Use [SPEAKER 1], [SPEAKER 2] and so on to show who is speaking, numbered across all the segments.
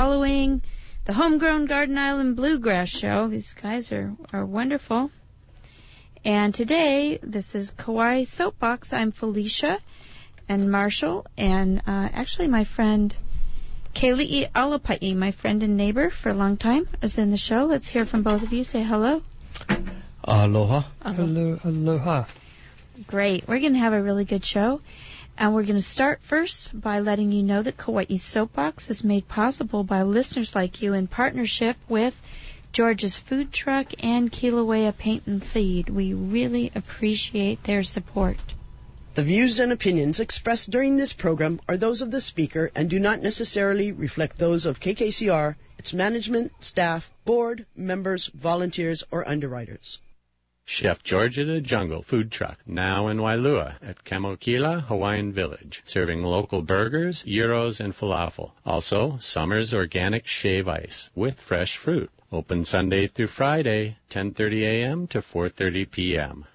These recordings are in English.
[SPEAKER 1] following the Homegrown Garden Island Bluegrass Show. These guys are wonderful. And today, this is Kauai Soapbox. I'm Felicia and Marshall, and actually my friend Kali'i Alapa'i, my friend and neighbor for a long time, is in the show. Let's hear from both of you. Say hello.
[SPEAKER 2] Aloha.
[SPEAKER 3] Hello, aloha.
[SPEAKER 1] Great. We're going to have a really good show. And we're going to start first by letting you know that Kauai Soapbox is made possible by listeners like you in partnership with George's Food Truck and Kilauea Paint and Feed. We really appreciate their support.
[SPEAKER 4] The views and opinions expressed during this program are those of the speaker and do not necessarily reflect those of KKCR, its management, staff, board, members, volunteers, or underwriters.
[SPEAKER 5] Chef George at the Jungle Food Truck, now in Wailua at Kamokila Hawaiian Village, serving local burgers, gyros, and falafel. Also, Summer's Organic Shave Ice with fresh fruit. Open Sunday through Friday, 10:30 a.m. to 4:30 p.m.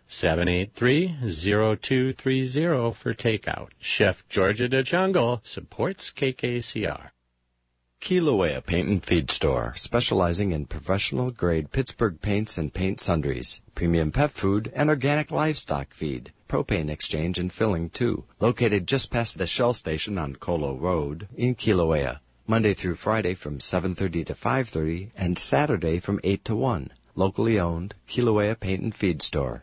[SPEAKER 5] 783-0230 for takeout. Chef George at the Jungle supports KKCR.
[SPEAKER 6] Kilauea Paint and Feed Store, specializing in professional-grade Pittsburgh paints and paint sundries, premium pet food, and organic livestock feed. Propane exchange and filling, too. Located just past the Shell Station on Kolo Road in Kilauea. Monday through Friday from 7:30 to 5:30 and Saturday from 8 to 1. Locally owned, Kilauea Paint and Feed Store,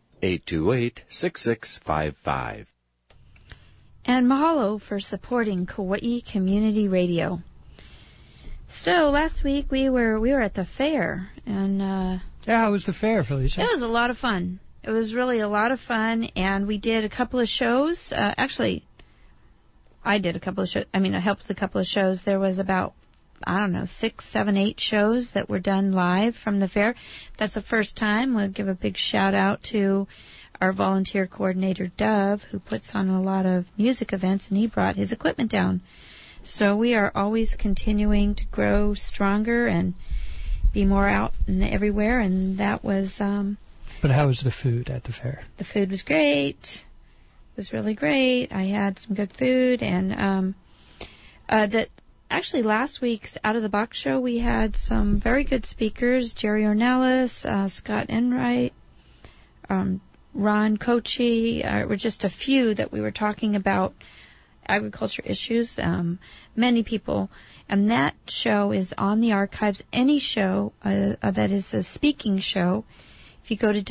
[SPEAKER 6] 828-6655.
[SPEAKER 1] And mahalo for supporting Kauai Community Radio. So last week we were at the fair, and
[SPEAKER 3] Yeah, how was the fair, Felicia?
[SPEAKER 1] it was a lot of fun. It was really a lot of fun, and we did a couple of shows. Actually, I did a couple of shows. I helped with a couple of shows. There was about, 6, 7, 8 shows that were done live from the fair. That's the first time. We'll give a big shout out to our volunteer coordinator, Dove, who puts on a lot of music events, and he brought his equipment down. So we are always continuing to grow stronger and be more out and everywhere, and that was...
[SPEAKER 3] But how was the food at the fair?
[SPEAKER 1] The food was great. It was really great. I had some good food, and actually last week's Out of the Box show, we had some very good speakers, Jerry Ornelas, Scott Enright, Ron Kochi, were just a few that we were talking about agriculture issues, many people, and that show is on the archives. Any show that is a speaking show, if you go to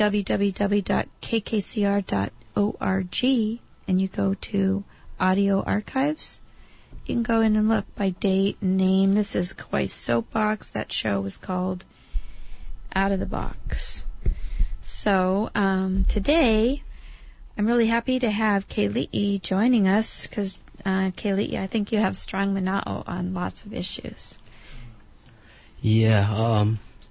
[SPEAKER 1] www.kkcr.org and you go to audio archives, you can go in and look by date and name. This is Kauai Soapbox. That show was called Out of the Box. So today I'm really happy to have Kali'i joining us, because Kali'i, I think you have strong mana'o on lots of issues.
[SPEAKER 2] Yeah,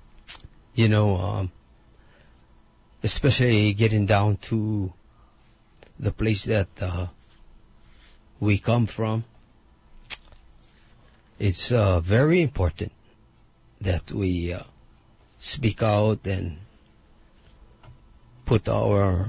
[SPEAKER 2] especially getting down to the place that we come from, it's very important that we speak out and put our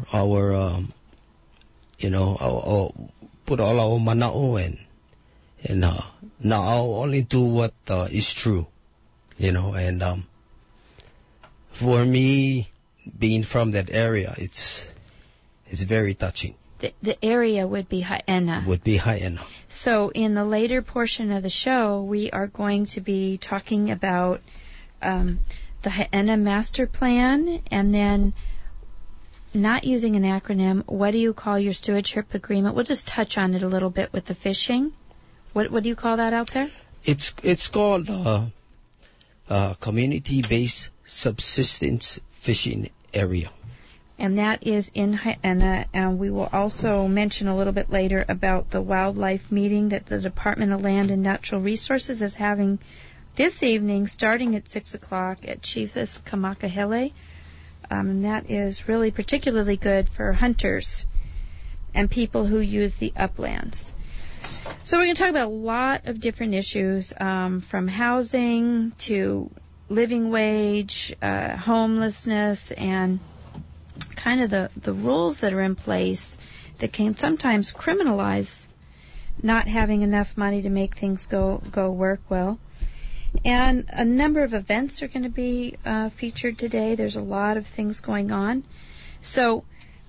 [SPEAKER 2] put all our mana'o and now only do what is true, and for me, being from that area, it's very touching.
[SPEAKER 1] The area would be Haena. So in the later portion of the show, we are going to be talking about the Haena Master Plan, and then, not using an acronym, what do you call your stewardship agreement? We'll just touch on it a little bit with the fishing. What do you call that out there?
[SPEAKER 2] It's called community-based subsistence fishing area.
[SPEAKER 1] And that is in Haena, and we will also mention a little bit later about the wildlife meeting that the Department of Land and Natural Resources is having this evening, starting at 6 o'clock at Chiefess Kamakahele. And that is really particularly good for hunters and people who use the uplands. So we're going to talk about a lot of different issues, from housing to living wage, homelessness, and kind of the rules that are in place that can sometimes criminalize not having enough money to make things go work well. And a number of events are going to be featured today. There's a lot of things going on. So,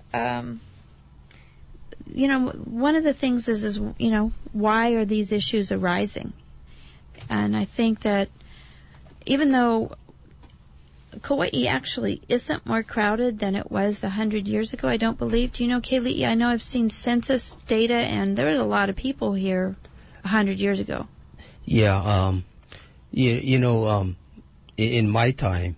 [SPEAKER 1] one of the things is, why are these issues arising? And I think that even though Kauai actually isn't more crowded than it was 100 years ago, I don't believe. Do you know, Kaylee? I know I've seen census data, and there were a lot of people here 100 years ago.
[SPEAKER 2] Yeah, in my time,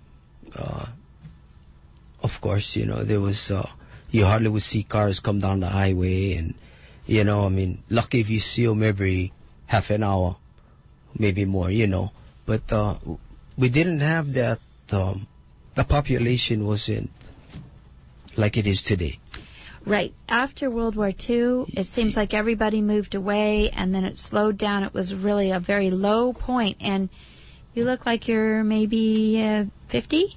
[SPEAKER 2] of course, there was, you hardly would see cars come down the highway, and, lucky if you see them every half an hour, maybe more, but, we didn't have that, the population wasn't like it is today.
[SPEAKER 1] Right. After World War II, it seems like everybody moved away, and then it slowed down. It was really a very low point, and you look like you're maybe 50?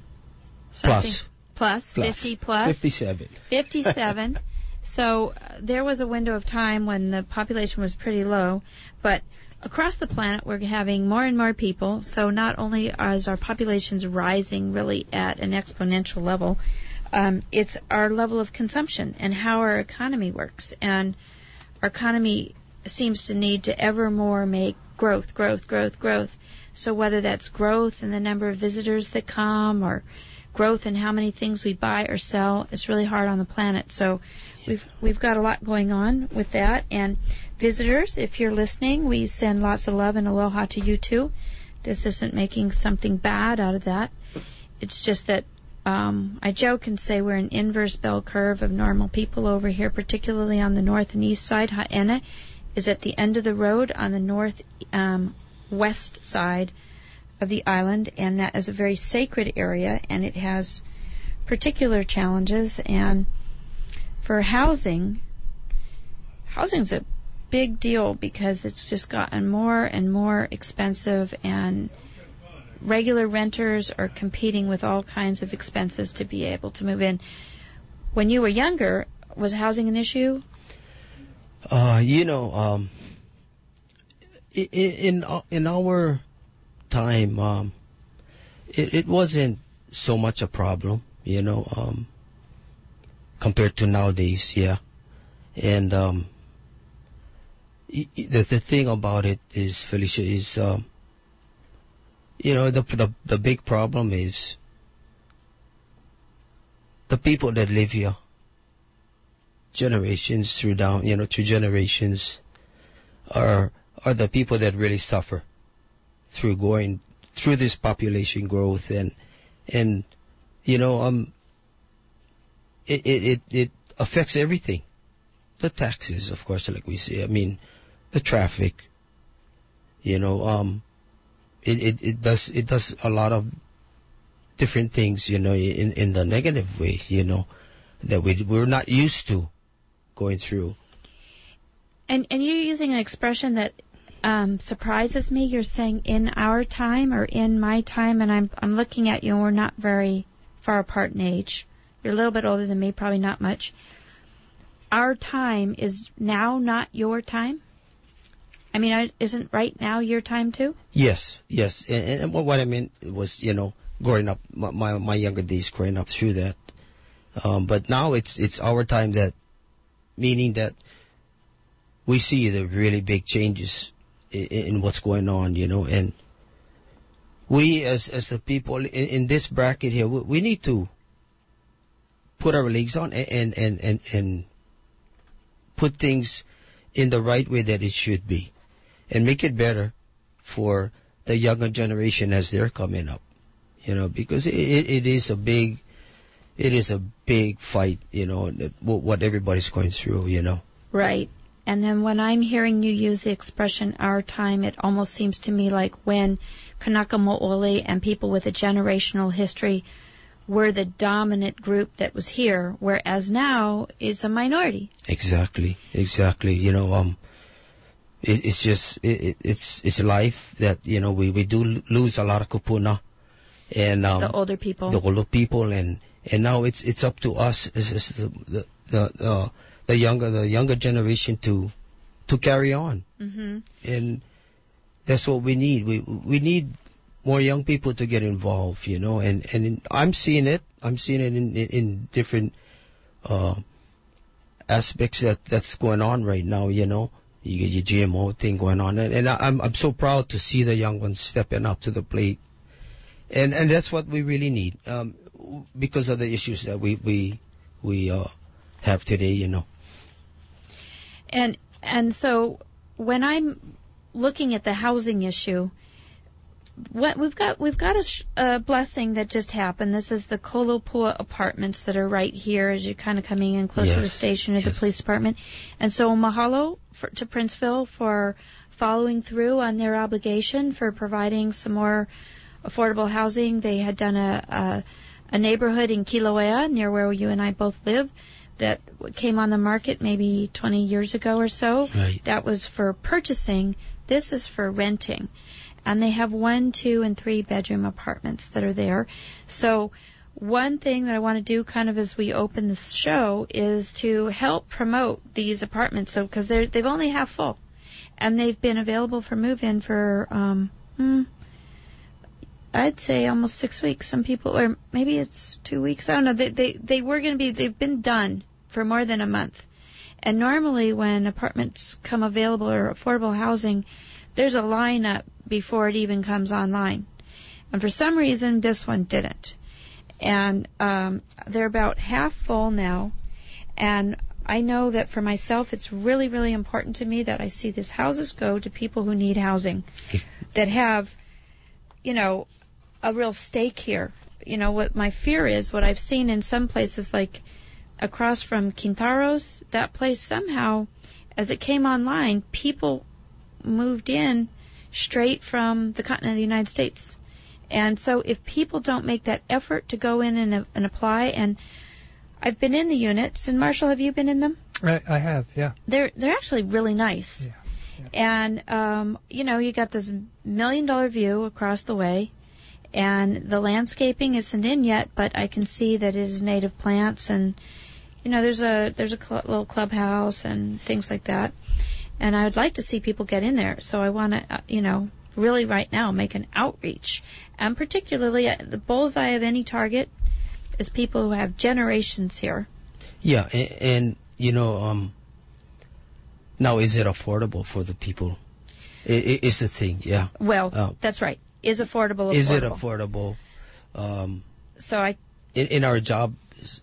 [SPEAKER 1] Plus. 50 plus.
[SPEAKER 2] 57.
[SPEAKER 1] 57. So there was a window of time when the population was pretty low, but across the planet we're having more and more people, so not only is our populations rising really at an exponential level, it's our level of consumption and how our economy works. And our economy seems to need to ever more make growth. So whether that's growth in the number of visitors that come or growth in how many things we buy or sell, it's really hard on the planet. So we've got a lot going on with that. And visitors, if you're listening, we send lots of love and aloha to you too. This isn't making something bad out of that. It's just that I joke and say we're an inverse bell curve of normal people over here, particularly on the north and east side. Haena is at the end of the road on the north west side of the island, and that is a very sacred area, and it has particular challenges. And for housing's a big deal because it's just gotten more and more expensive, and regular renters are competing with all kinds of expenses to be able to move in. When you were younger, was housing an issue?
[SPEAKER 2] In our time, it wasn't so much a problem, compared to nowadays, yeah. And the thing about it is, Felicia, is the big problem is the people that live here, generations through generations, are the people that really suffer through going through this population growth, and it affects everything. The taxes, of course, like we say. I mean, the traffic. It does a lot of different things, in the negative way, that we're not used to going through.
[SPEAKER 1] And you're using an expression that surprises me. You're saying in our time or in my time, and I'm looking at you, and we're not very far apart in age. You're a little bit older than me, probably not much. Our time is now not your time? I mean, isn't right now your time too?
[SPEAKER 2] Yes. And what I meant was, growing up, my younger days, growing up through that. But now it's our time, that meaning that we see the really big changes in what's going on, and we as the people in this bracket here, we need to put our legs on and put things in the right way that it should be, and make it better for the younger generation as they're coming up, because it is a big fight, what everybody's going through,
[SPEAKER 1] Right. And then when I'm hearing you use the expression our time, it almost seems to me like when Kanaka Mo'ole and people with a generational history were the dominant group that was here, whereas now it's a minority.
[SPEAKER 2] Exactly. It's just it's life that we do lose a lot of kupuna, and
[SPEAKER 1] the older people, and
[SPEAKER 2] now it's up to us as the younger generation to carry on.
[SPEAKER 1] Mm-hmm.
[SPEAKER 2] And That's what we need. We need more young people to get involved, you know, and I'm seeing it. I'm seeing it in different aspects that's going on right now, you know. You get your GMO thing going on, and I'm so proud to see the young ones stepping up to the plate, and that's what we really need, because of the issues that we have today, you know.
[SPEAKER 1] And so when I'm looking at the housing issue, what we've got a blessing that just happened. This is the Kolopua apartments that are right here as you're kind of coming in close to the station at the police department. And so mahalo to Princeville for following through on their obligation for providing some more affordable housing. They had done a neighborhood in Kilauea near where you and I both live that came on the market maybe 20 years ago or so.
[SPEAKER 2] Right.
[SPEAKER 1] That was for purchasing. This is for renting. And they have 1, 2, and 3 bedroom apartments that are there. So one thing that I want to do kind of as we open this show is to help promote these apartments. So because they've only half full, and they've been available for move-in for I'd say almost 6 weeks. Some people, or maybe it's 2 weeks. I don't know. They were going to be. They've been done for more than a month. And normally when apartments come available or affordable housing, there's a lineup before it even comes online. And for some reason, this one didn't. And they're about half full now. And I know that for myself, it's really, really important to me that I see these houses go to people who need housing, that have, you know, a real stake here. You know, what my fear is, what I've seen in some places like across from Quintaros, that place somehow, as it came online, people moved in straight from the continent of the United States. And so if people don't make that effort to go in and apply, and I've been in the units, and Marshall, have you been in them?
[SPEAKER 3] I have, yeah.
[SPEAKER 1] They're actually really nice.
[SPEAKER 3] Yeah.
[SPEAKER 1] And, you know, you got this $1 million view across the way, and the landscaping isn't in yet, but I can see that it is native plants, and, you know, there's a little clubhouse and things like that. And I would like to see people get in there. So I want to, you know, really right now make an outreach. And particularly the bullseye of any target is people who have generations here.
[SPEAKER 2] Yeah, and you know, now is it affordable for the people? It's the thing, yeah.
[SPEAKER 1] Well, that's right. Is affordable.
[SPEAKER 2] Is it affordable?
[SPEAKER 1] So
[SPEAKER 2] in our job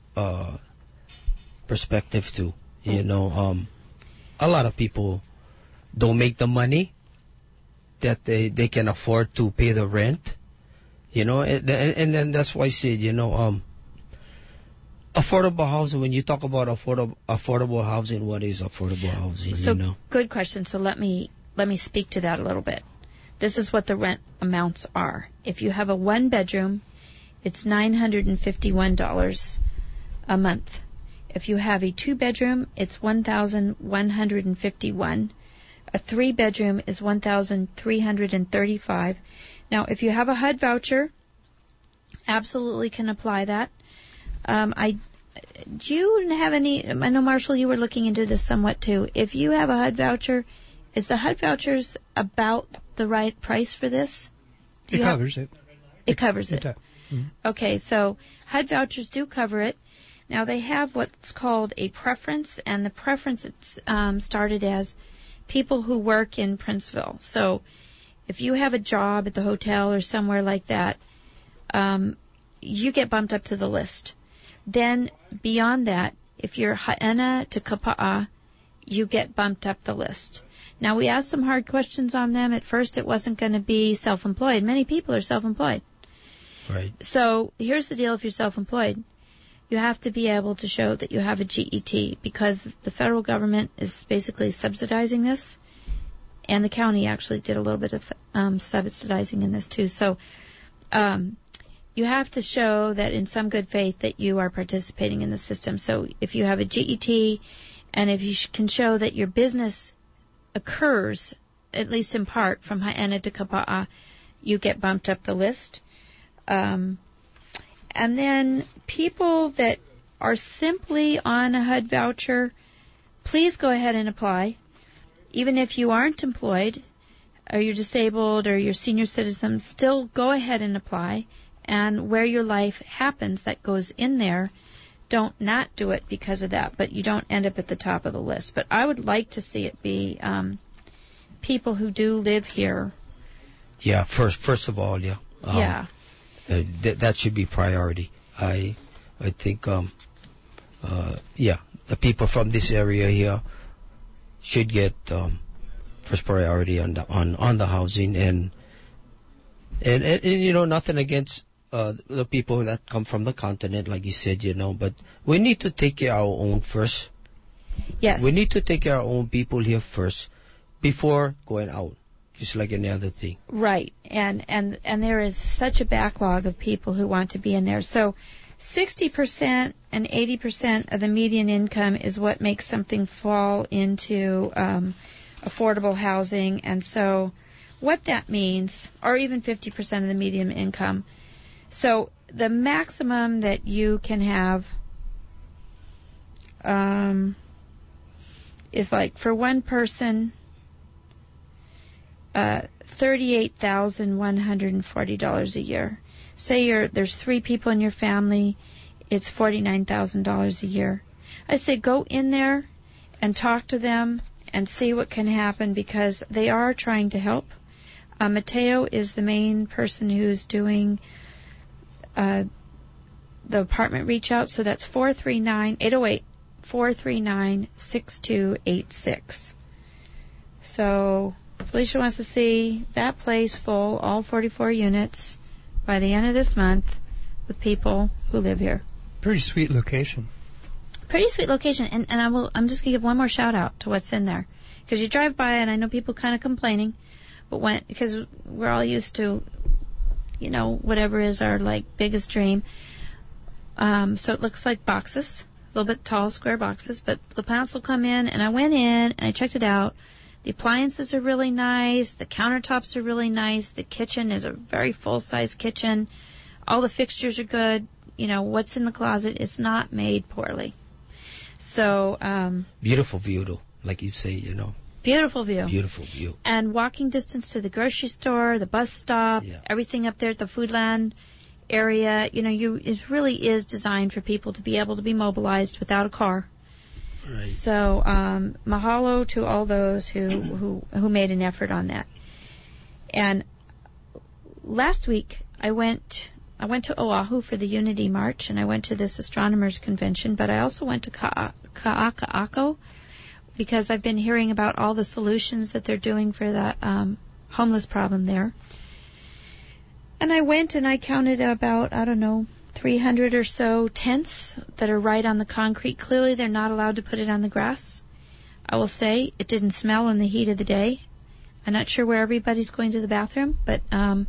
[SPEAKER 2] perspective too, you know, a lot of people don't make the money that they can afford to pay the rent, you know, and then that's why I said, you know, affordable housing. When you talk about affordable housing, what is affordable housing?
[SPEAKER 1] So,
[SPEAKER 2] you know?
[SPEAKER 1] Good question. So let me speak to that a little bit. This is what the rent amounts are. If you have a 1-bedroom, it's $951 a month. If you have a 2-bedroom, it's $1,151. A 3-bedroom is $1,335. Now, if you have a HUD voucher, absolutely can apply that. Do you have any? I know, Marshall, you were looking into this somewhat too. If you have a HUD voucher, is the HUD vouchers about the right price for this?
[SPEAKER 3] It covers it.
[SPEAKER 1] It covers it.
[SPEAKER 3] Mm-hmm.
[SPEAKER 1] Okay, so HUD vouchers do cover it. Now, they have what's called a preference, and the preference it's started as people who work in Princeville. So if you have a job at the hotel or somewhere like that, you get bumped up to the list. Then beyond that, if you're Haena to Kapa'a, you get bumped up the list. Now, we asked some hard questions on them. At first, it wasn't going to be self-employed. Many people are self-employed.
[SPEAKER 2] Right.
[SPEAKER 1] So here's the deal if you're self-employed. You have to be able to show that you have a GET, because the federal government is basically subsidizing this, and the county actually did a little bit of subsidizing in this too. So you have to show that in some good faith that you are participating in the system. So if you have a GET, and if you can show that your business occurs, at least in part, from Haena to Kapa'a, you get bumped up the list. And then people that are simply on a HUD voucher, please go ahead and apply. Even if you aren't employed, or you're disabled or you're senior citizen, still go ahead and apply. And where your life happens, that goes in there. Don't not do it because of that, but you don't end up at the top of the list. But I would like to see it be people who do live here.
[SPEAKER 2] Yeah, first of all, yeah.
[SPEAKER 1] Yeah.
[SPEAKER 2] That should be priority. I think, the people from this area here should get first priority on the housing, and you know, nothing against the people that come from the continent, like you said, you know, but we need to take care of our own first.
[SPEAKER 1] Yes.
[SPEAKER 2] We need to take care of our own people here first before going out, just like any other thing.
[SPEAKER 1] Right. And there is such a backlog of people who want to be in there. So 60% and 80% of the median income is what makes something fall into affordable housing. And so what that means, or even 50% of the median income. So the maximum that you can have is like for one person, $38,140 a year. Say there's 3 people in your family, it's $49,000 a year. I say go in there and talk to them and see what can happen, because they are trying to help. Mateo is the main person who's doing the apartment reach out, so that's 808-439-6286. So Felicia wants to see that place full, all 44 units, by the end of this month with people who live here.
[SPEAKER 3] Pretty sweet location.
[SPEAKER 1] Pretty sweet location, and I'm just going to give one more shout out to what's in there. Because you drive by and I know people kind of complaining, but because we're all used to, you know, whatever is our like biggest dream. So it looks like boxes, a little bit tall, square boxes, but the plants will come in, and I went in and I checked it out. The appliances are really nice. The countertops are really nice. The kitchen is a very full-size kitchen. All the fixtures are good. You know, what's in the closet is not made poorly. So,
[SPEAKER 2] beautiful view, though, like you say, you know.
[SPEAKER 1] Beautiful view.
[SPEAKER 2] Beautiful view.
[SPEAKER 1] And walking distance to the grocery store, the bus stop, everything up there at the Foodland area. You know, it really is designed for people to be able to be mobilized without a car.
[SPEAKER 2] Right.
[SPEAKER 1] So, mahalo to all those who made an effort on that. And last week I went to Oahu for the Unity March, and I went to this astronomers convention, but I also went to Ka'aka'ako because I've been hearing about all the solutions that they're doing for that homeless problem there. And I went and I counted about, 300 or so tents that are right on the concrete. Clearly they're not allowed to put it on the grass. I will say it didn't smell in the heat of the day. I'm not sure where everybody's going to the bathroom, but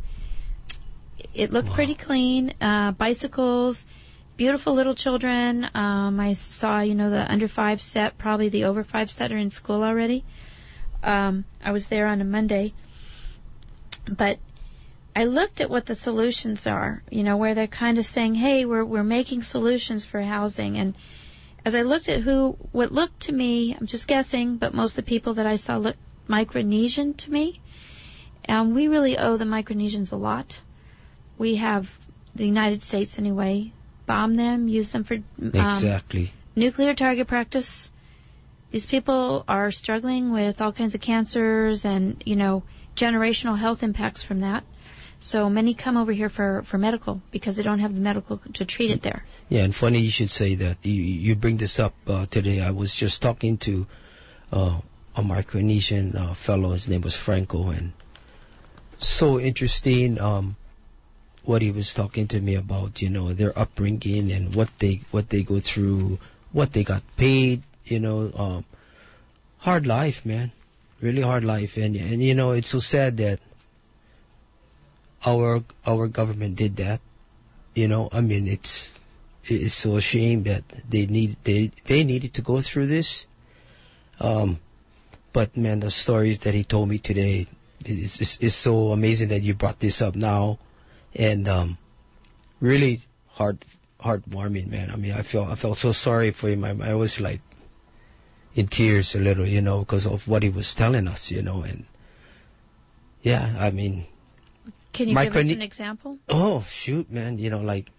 [SPEAKER 1] it looked pretty clean. Bicycles, beautiful little children. I saw, the under 5 set, probably the over 5 set are in school already. I was there on a Monday. But I looked at what the solutions are, where they're kind of saying, hey, we're making solutions for housing. And as I looked at what looked to me, I'm just guessing, but most of the people that I saw looked Micronesian to me. And we really owe the Micronesians a lot. We have, the United States anyway, bombed them, used them for
[SPEAKER 2] exactly
[SPEAKER 1] nuclear target practice. These people are struggling with all kinds of cancers and, generational health impacts from that. So many come over here for medical because they don't have the medical to treat it there.
[SPEAKER 2] Yeah, and funny you should say that. You bring this up today. I was just talking to a Micronesian fellow. His name was Franco, and so interesting what he was talking to me about, their upbringing and what they go through, what they got paid, hard life, man. Really hard life. And it's so sad that our government did that. It's so a shame that they needed to go through this. But man, the stories that he told me today is so amazing that you brought this up now, and really heartwarming, man. I felt so sorry for him. I was like in tears a little, because of what he was telling us, and Yeah, I mean,
[SPEAKER 1] Can you give us an example?
[SPEAKER 2] oh shoot, man, you know, like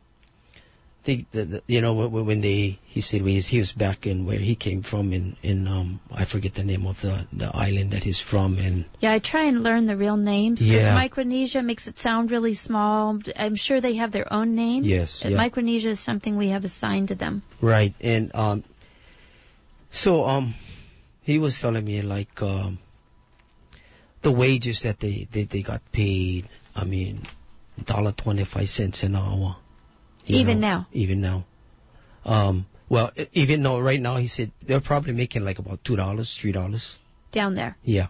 [SPEAKER 2] you know, when he said he was back in where he came from in I forget the name of the island that he's from, and
[SPEAKER 1] yeah, I try and learn the real names because
[SPEAKER 2] Yeah.
[SPEAKER 1] Micronesia makes it sound really small. I'm sure they have their own name.
[SPEAKER 2] Yes, yeah.
[SPEAKER 1] Micronesia is something we have assigned to them.
[SPEAKER 2] right, and so he was telling me like the wages that they got paid. I mean, $1.25 an hour. you
[SPEAKER 1] Even
[SPEAKER 2] know,
[SPEAKER 1] now?
[SPEAKER 2] Even now. Well, even though right now he said they're probably making like about $2, $3.
[SPEAKER 1] Down there.
[SPEAKER 2] Yeah.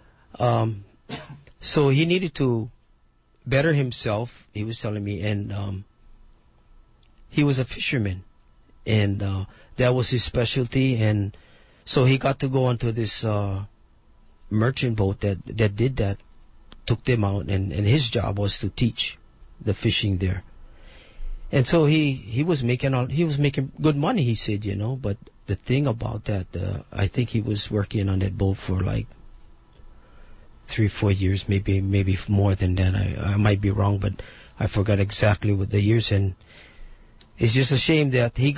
[SPEAKER 2] So he needed to better himself. He was telling me, and he was a fisherman, and that was his specialty. And so he got to go onto this merchant boat that did that, took them out, and his job was to teach the fishing there. And so he was making good money, he said, you know. But the thing about that, I think he was working on that boat for like 3-4 years, maybe more than that. I might be wrong, but I forgot exactly what the years. And it's just a shame that he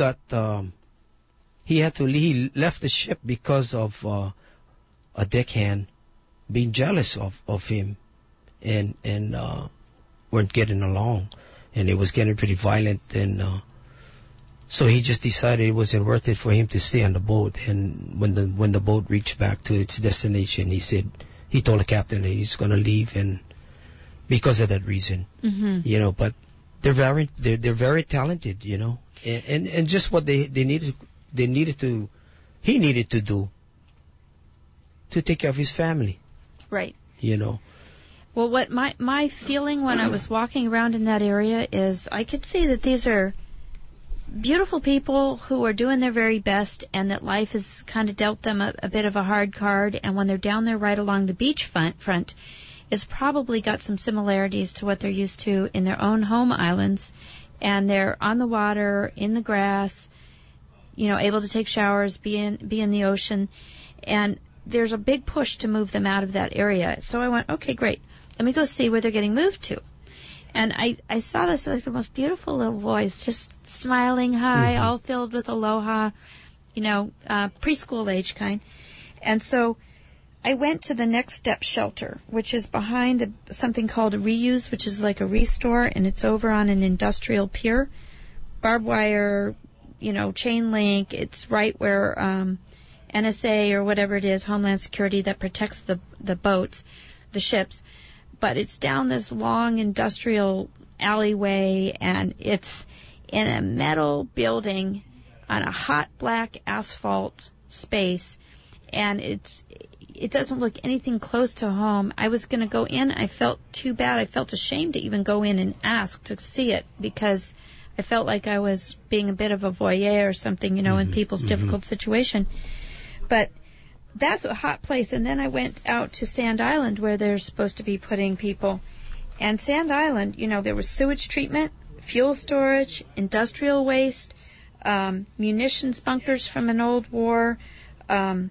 [SPEAKER 2] left the ship because of a deckhand being jealous of him, and weren't getting along, and it was getting pretty violent. And so he just decided it wasn't worth it for him to stay on the boat. And when the boat reached back to its destination, he told the captain that he's going to leave, and because of that reason, you know. But they're very talented, you know, and just what he needed to do to take care of his family,
[SPEAKER 1] Right.
[SPEAKER 2] you know.
[SPEAKER 1] Well, what my feeling when I was walking around in that area is I could see that these are beautiful people who are doing their very best, and that life has kind of dealt them a bit of a hard card, and when they're down there right along the beach front, it's probably got some similarities to what they're used to in their own home islands, and they're on the water, in the grass, you know, able to take showers, be in the ocean, and there's a big push to move them out of that area. So I went, okay, great. Let me go see where they're getting moved to. And I saw this as the most beautiful little boys, just smiling high, all filled with aloha, you know, preschool age kind. And so I went to the Next Step shelter, which is behind something called a Reuse, which is like a restore, and it's over on an industrial pier, barbed wire, you know, chain link. It's right where NSA or whatever it is, Homeland Security, that protects the boats, the ships. But it's down this long industrial alleyway, and it's in a metal building on a hot black asphalt space, and it doesn't look anything close to home. I was going to go in. I felt too bad. I felt ashamed to even go in and ask to see it, because I felt like I was being a bit of a voyeur or something, you know, in people's difficult situation. But that's a hot place. And then I went out to Sand Island, where they're supposed to be putting people. And Sand Island, you know, there was sewage treatment, fuel storage, industrial waste, munitions bunkers from an old war, an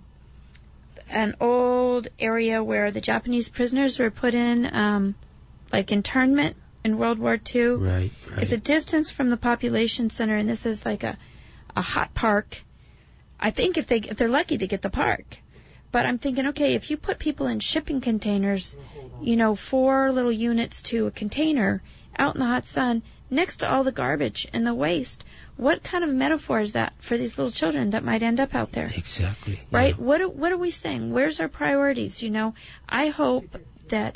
[SPEAKER 1] old area where the Japanese prisoners were put in, like internment in World War II.
[SPEAKER 2] Right.
[SPEAKER 1] It's a distance from the population center, and this is like a hot park. I think if they're lucky, they get the park. But I'm thinking, okay, if you put people in shipping containers, you know, 4 little units to a container out in the hot sun next to all the garbage and the waste, what kind of metaphor is that for these little children that might end up out there?
[SPEAKER 2] Exactly.
[SPEAKER 1] Right?
[SPEAKER 2] Yeah.
[SPEAKER 1] What are we saying? Where's our priorities? You know, I hope that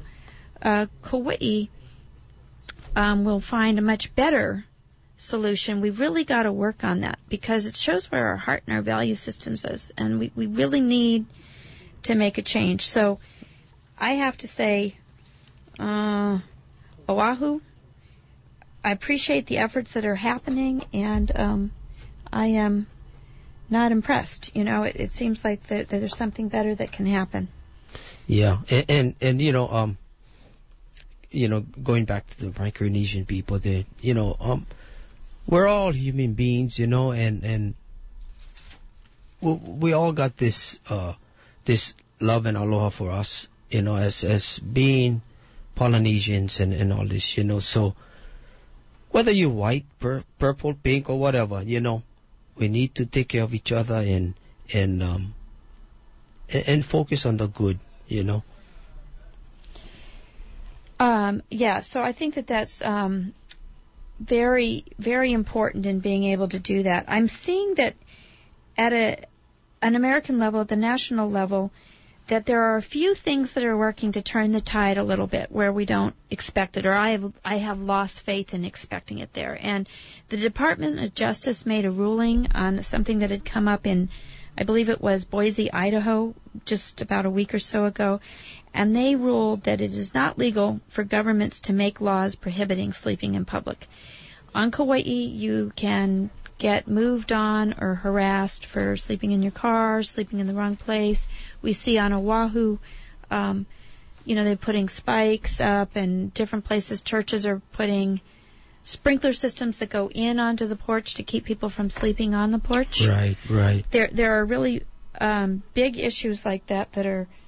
[SPEAKER 1] Kauai will find a much better solution. We've really got to work on that, because it shows where our heart and our value systems is, and we really need to make a change. So I have to say, Oahu, I appreciate the efforts that are happening, and I am not impressed. You know, it seems like that there's something better that can happen.
[SPEAKER 2] Yeah, and you know, going back to the Micronesian people, that, you know, we're all human beings, you know, and we all got this love and aloha for us, as being Polynesians and all this, so whether you're white, purple, pink, or whatever, we need to take care of each other and focus on the good,
[SPEAKER 1] So I think that's very, very important in being able to do that. I'm seeing that at an American level, at the national level, that there are a few things that are working to turn the tide a little bit where we don't expect it, or I have lost faith in expecting it there. And the Department of Justice made a ruling on something that had come up in, I believe it was Boise, Idaho, just about a week or so ago, and they ruled that it is not legal for governments to make laws prohibiting sleeping in public. On Kauai, you can get moved on or harassed for sleeping in your car, sleeping in the wrong place. We see on Oahu, they're putting spikes up, and different places, churches are putting sprinkler systems that go in onto the porch to keep people from sleeping on the porch.
[SPEAKER 2] Right.
[SPEAKER 1] There are really big issues like that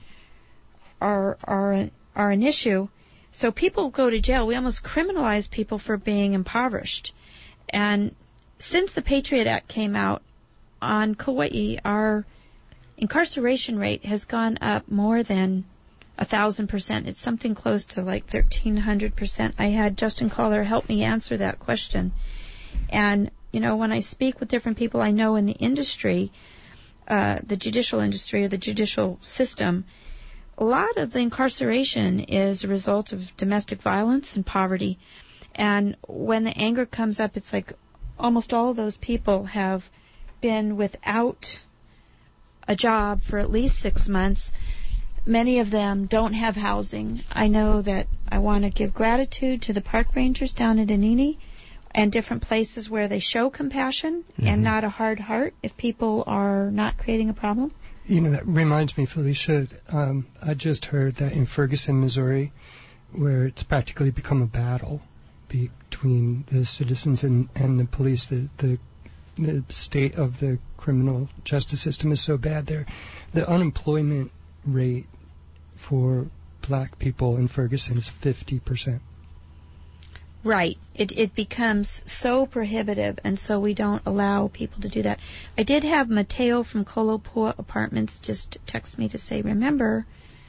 [SPEAKER 1] are an issue. So people go to jail. We almost criminalize people for being impoverished. And since the Patriot Act came out, on Kauai, our incarceration rate has gone up more than 1,000%. It's something close to like 1,300%. I had Justin Collar help me answer that question. And, when I speak with different people I know in the industry, the judicial industry or the judicial system, a lot of the incarceration is a result of domestic violence and poverty. And when the anger comes up, it's like almost all of those people have been without a job for at least 6 months. Many of them don't have housing. I know that I want to give gratitude to the park rangers down at Anini and different places where they show compassion and not a hard heart if people are not creating a problem.
[SPEAKER 3] That reminds me, Felicia, I just heard that in Ferguson, Missouri, where it's practically become a battle between the citizens and the police, the state of the criminal justice system is so bad there. The unemployment rate for black people in Ferguson is 50%.
[SPEAKER 1] Right. It becomes so prohibitive, and so we don't allow people to do that. I did have Mateo from Kolopua Apartments just text me to say, remember,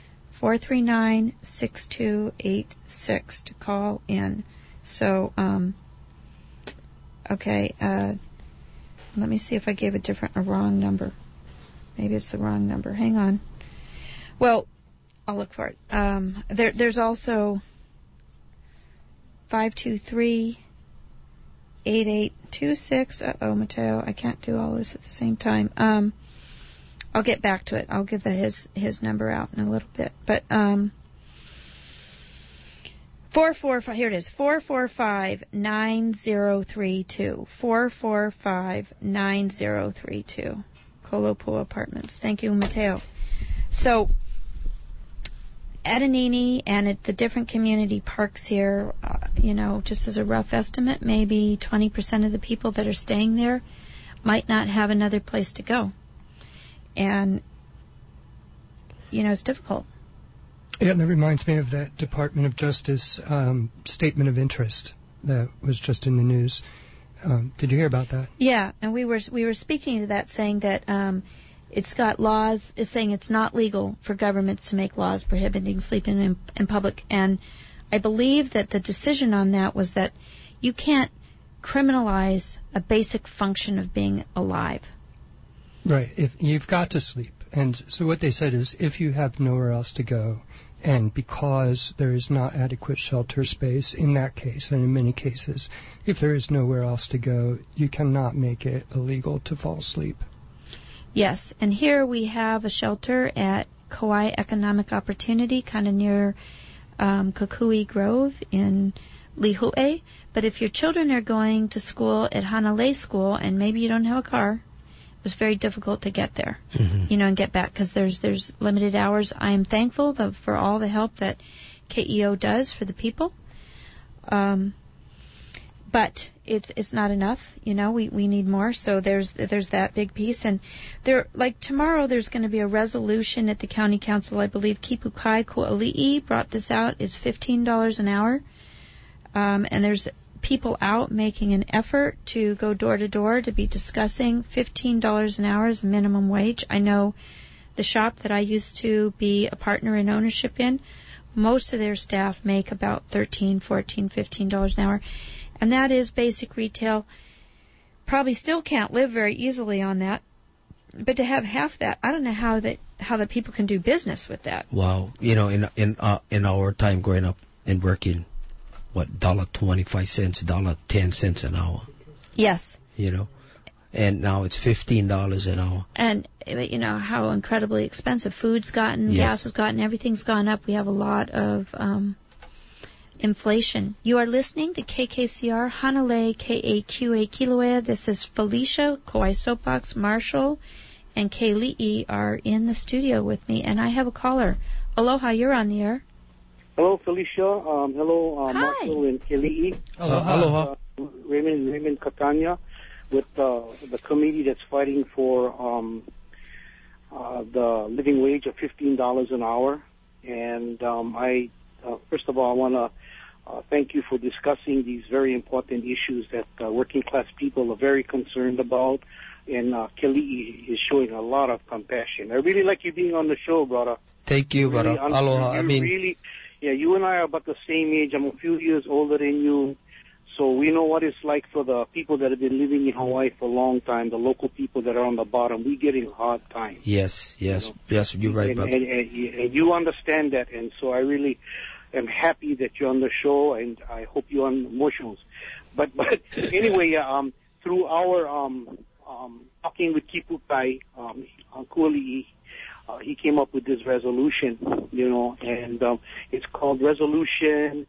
[SPEAKER 1] 439-6286 to call in. So, okay, let me see if I gave a wrong number. Maybe it's the wrong number. Hang on. Well, I'll look for it. There's also 523-8826. Uh-oh, Mateo, I can't do all this at the same time. I'll get back to it. I'll give his number out in a little bit. But 445, here it is, 445-9032. 445-9032. Kolopua Apartments. Thank you, Mateo. So, at Anini and at the different community parks here, just as a rough estimate, maybe 20% of the people that are staying there might not have another place to go. And, it's difficult.
[SPEAKER 3] Yeah, and that reminds me of that Department of Justice statement of interest that was just in the news. Did you hear about that?
[SPEAKER 1] Yeah, and we were speaking to that, saying that it's got laws. It's saying it's not legal for governments to make laws prohibiting sleeping in public. And I believe that the decision on that was that you can't criminalize a basic function of being alive.
[SPEAKER 3] Right. If you've got to sleep. And so what they said is if you have nowhere else to go, and because there is not adequate shelter space in that case, and in many cases, if there is nowhere else to go, you cannot make it illegal to fall asleep.
[SPEAKER 1] Yes, and here we have a shelter at Kauai Economic Opportunity, kind of near Kukui Grove in Lihue. But if your children are going to school at Hanalei School and maybe you don't have a car, it was very difficult to get there, and get back because there's limited hours. I am thankful for all the help that KEO does for the people. but it's not enough. You know, we need more. So there's that big piece. And like tomorrow, there's going to be a resolution at the county council. I believe Kipukai Kuali'i brought this out. It's $15 an hour, and there's people out making an effort to go door to door to be discussing $15 an hour as minimum wage. I know the shop that I used to be a partner in ownership in, most of their staff make about $13, $14, $15 an hour, and that is basic retail. Probably still can't live very easily on that, but to have half that, I don't know how the people can do business with that.
[SPEAKER 2] Wow, you know, in our time growing up and working, what, $1.25, $1.10 an hour.
[SPEAKER 1] Yes.
[SPEAKER 2] You know, and now it's $15 an hour.
[SPEAKER 1] And you know how incredibly expensive food's gotten,
[SPEAKER 2] Yes.
[SPEAKER 1] gas has gotten, everything's gone up. We have a lot of inflation. You are listening to KKCR, Hanalei, KAQA Kilauea. This is Felicia, Kauai Soapbox, Marshall, and Kaylee are in the studio with me, and I have a caller. Aloha, you're on the air.
[SPEAKER 7] Hello, Felicia. Hello, Marshall and Keli'i.
[SPEAKER 2] Aloha.
[SPEAKER 7] Raymond Catania with the committee that's fighting for the living wage of $15 an hour. And I first of all, I want to thank you for discussing these very important issues that working class people are very concerned about. And Keli'i is showing a lot of compassion. I really like you being on the show, brother.
[SPEAKER 2] Thank you, brother. Aloha.
[SPEAKER 7] Yeah, you and I are about the same age. I'm a few years older than you. So we know what it's like for the people that have been living in Hawaii for a long time, the local people that are on the bottom. We get in hard times.
[SPEAKER 2] Yes, yes, yes, you're right, brother.
[SPEAKER 7] And you understand that, and so I really am happy that you're on the show, and I hope you're on more shows. But anyway, through our talking with Kipukai, Kuali'i, he came up with this resolution, you know, and it's called Resolution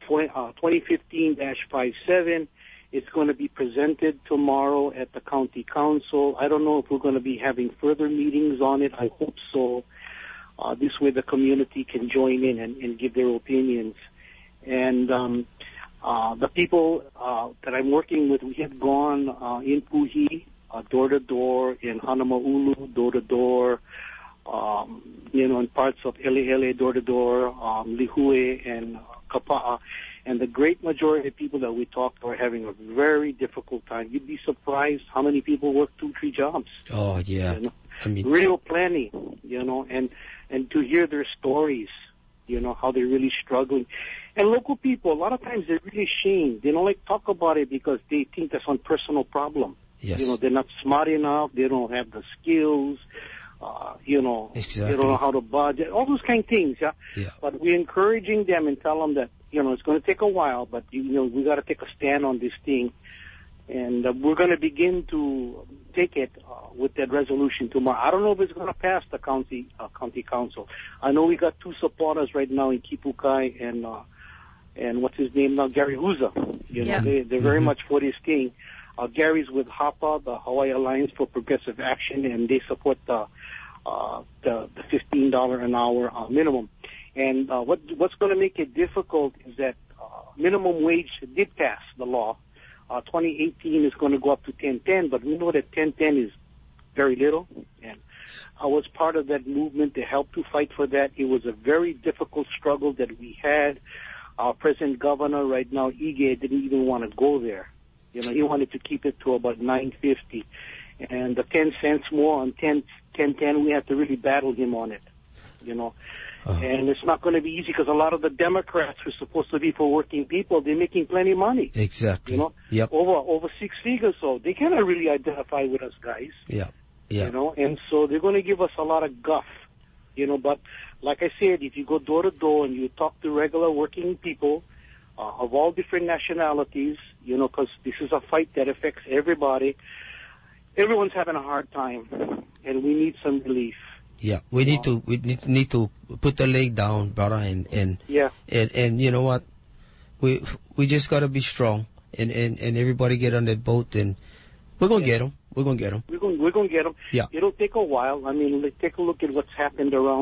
[SPEAKER 7] 2015-57. It's going to be presented tomorrow at the county council. I don't know if we're going to be having further meetings on it. I hope so. This way the community can join in and give their opinions. And the people that I'm working with, we have gone in Puhi, door-to-door, in Hanamaulu, door-to-door, you know, in parts of Eleele, door-to-door, Lihue, and Kapa'a. And the great majority of people that we talk to are having a very difficult time. You'd be surprised how many people work 2-3 jobs.
[SPEAKER 2] Oh, yeah.
[SPEAKER 7] You know?
[SPEAKER 2] I mean,
[SPEAKER 7] real plenty, you know, and to hear their stories, you know, how they're really struggling. And local people, a lot of times they're really ashamed. They don't like talk about it because they think that's one personal problem.
[SPEAKER 2] yes.
[SPEAKER 7] You know, they're not smart enough. They don't have the skills. You know,
[SPEAKER 2] Exactly.
[SPEAKER 7] they don't know how to budget. All those kind of things, yeah.
[SPEAKER 2] Yeah.
[SPEAKER 7] But we're encouraging them and tell them that, you know, it's going to take a while, but, you know, we got to take a stand on this thing. And we're going to begin to take it with that resolution tomorrow. I don't know if it's going to pass the county council. I know we got 2 supporters right now in Kipukai and what's his name now, Gary Huza. You know, they're very much for this thing. Gary's with HAPA, the Hawaii Alliance for Progressive Action, and they support the $15 an hour minimum. And what's going to make it difficult is that minimum wage did pass the law. 2018 is going to go up to 10.10, but we know that 10.10 is very little. And I was part of that movement to help to fight for that. It was a very difficult struggle that we had. Our present governor right now, Ige, didn't even want to go there. You know, he wanted to keep it to about $9.50. And the 10 cents more on 10.10, we have to really battle him on it, you know. And it's not going to be easy because a lot of the Democrats who are supposed to be for working people, they're making plenty of money.
[SPEAKER 2] Exactly.
[SPEAKER 7] You know,
[SPEAKER 2] Yep.
[SPEAKER 7] over 6 figures, so they cannot really identify with us guys.
[SPEAKER 2] Yeah. Yeah.
[SPEAKER 7] You know, and so they're going to give us a lot of guff, you know. But like I said, if you go door to door and you talk to regular working people of all different nationalities, you know, because this is a fight that affects everybody. Everyone's having a hard time, and we need some relief.
[SPEAKER 2] Yeah, we need to put the leg down, brother, and you know what, we just gotta be strong, and everybody get on that boat, and we're gonna get them. We're gonna get them.
[SPEAKER 7] We're gonna get them.
[SPEAKER 2] Yeah.
[SPEAKER 7] It'll take a while. I mean, take a look at what's happened around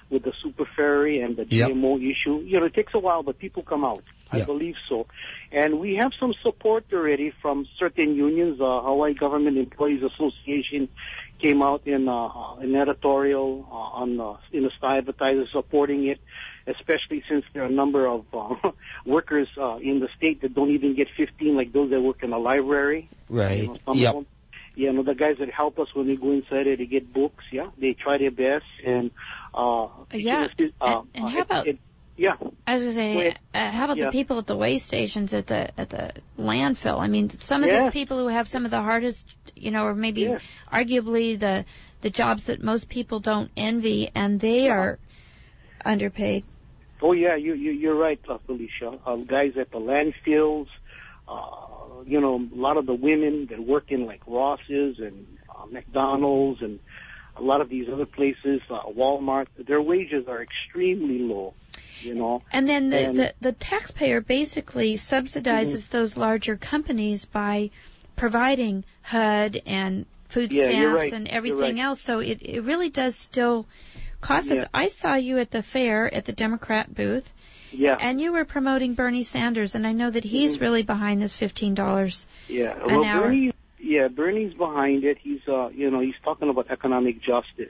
[SPEAKER 7] with the super ferry and the GMO issue. It takes a while, but people come out. I believe so. And we have some support already from certain unions. Hawaii Government Employees Association came out in an editorial in the Star Advertiser supporting it, especially since there are a number of workers in the state that don't even get 15, like those that work in a library.
[SPEAKER 2] Right.
[SPEAKER 7] The guys that help us when we go inside there to get books, they try their best. And
[SPEAKER 1] how about... I was going to say, how about the people at the way stations at the landfill? I mean, some of these people who have some of the hardest, or maybe arguably the jobs that most people don't envy, and they are underpaid.
[SPEAKER 7] Oh yeah, you're right, Felicia. Guys at the landfills, a lot of the women that work in like Ross's and McDonald's and a lot of these other places, Walmart, their wages are extremely low.
[SPEAKER 1] And then the taxpayer basically subsidizes those larger companies by providing HUD and food stamps and everything else. So it really does still cost us. I saw you at the fair at the Democrat booth.
[SPEAKER 7] Yeah.
[SPEAKER 1] And you were promoting Bernie Sanders, and I know that he's really behind this $15 an hour.
[SPEAKER 7] Bernie's behind it. He's he's talking about economic justice,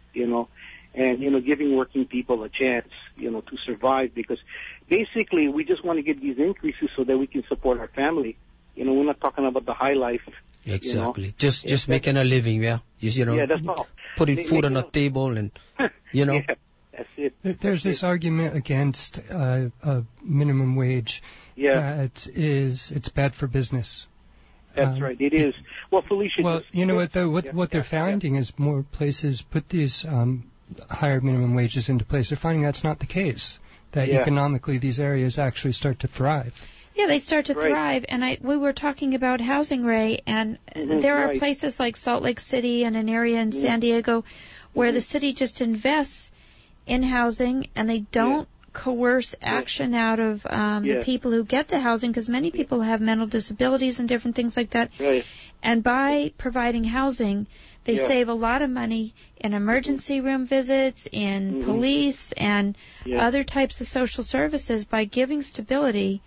[SPEAKER 7] and giving working people a chance, to survive, because basically we just want to get these increases so that we can support our family. We're not talking about the high life.
[SPEAKER 2] Exactly. Just making a living,
[SPEAKER 7] that's all.
[SPEAKER 2] Putting food on the table and
[SPEAKER 7] Yeah, that's it.
[SPEAKER 3] There's this argument against a minimum wage.
[SPEAKER 7] Yeah.
[SPEAKER 3] It's bad for business.
[SPEAKER 7] That's right. It is. Well, Felicia.
[SPEAKER 3] Well, what they're finding is more places put these higher minimum wages into place. They're finding that's not the case. That economically these areas actually start to thrive.
[SPEAKER 1] Yeah, they start to thrive. And we were talking about housing, Ray, and there are places like Salt Lake City and an area in San Diego where the city just invests in housing and they don't coerce action out of the people who get the housing, because many people have mental disabilities and different things like that.
[SPEAKER 7] Right.
[SPEAKER 1] And by providing housing, they save a lot of money in emergency room visits, in police, and other types of social services. By giving stability,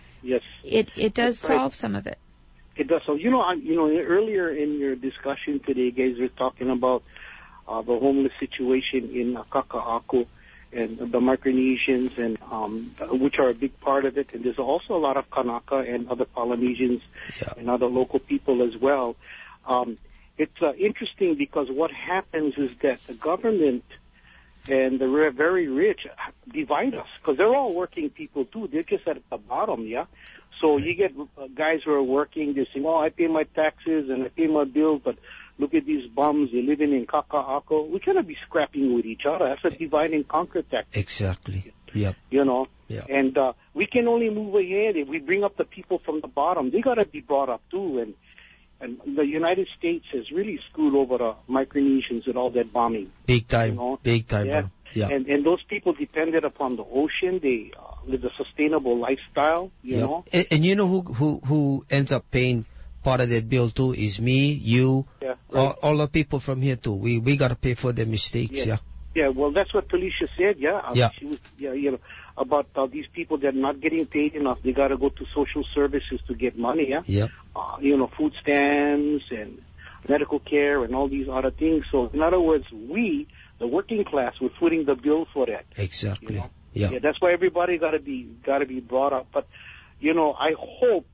[SPEAKER 1] it does solve some of it.
[SPEAKER 7] It does. So, earlier in your discussion today, guys were talking about the homeless situation in Kaka'ako and the Micronesians, and which are a big part of it. And there's also a lot of Kanaka and other Polynesians and other local people as well. It's interesting because what happens is that the government and the very rich divide us, because they're all working people too. They're just at the bottom, So you get guys who are working, they're saying, I pay my taxes and I pay my bills, but look at these bums, they're living in Kaka'ako. We cannot be scrapping with each other. That's a divide and conquer tactic.
[SPEAKER 2] Exactly. Yep.
[SPEAKER 7] And we can only move ahead if we bring up the people from the bottom. They got to be brought up too. And the United States has really screwed over the Micronesians with all that bombing.
[SPEAKER 2] Big time. Big time.
[SPEAKER 7] Yeah. And those people depended upon the ocean. They live a sustainable lifestyle, you know.
[SPEAKER 2] And you know who ends up paying part of that bill too is me, you, all the people from here too. We got to pay for their mistakes,
[SPEAKER 7] Yeah, well, that's what Felicia said, She was, about these people that are not getting paid enough. They got to go to social services to get money, food stamps and medical care and all these other things. So, in other words, we, the working class, we're footing the bill for that.
[SPEAKER 2] Exactly.
[SPEAKER 7] Yeah, that's why everybody got to be brought up. But, I hope,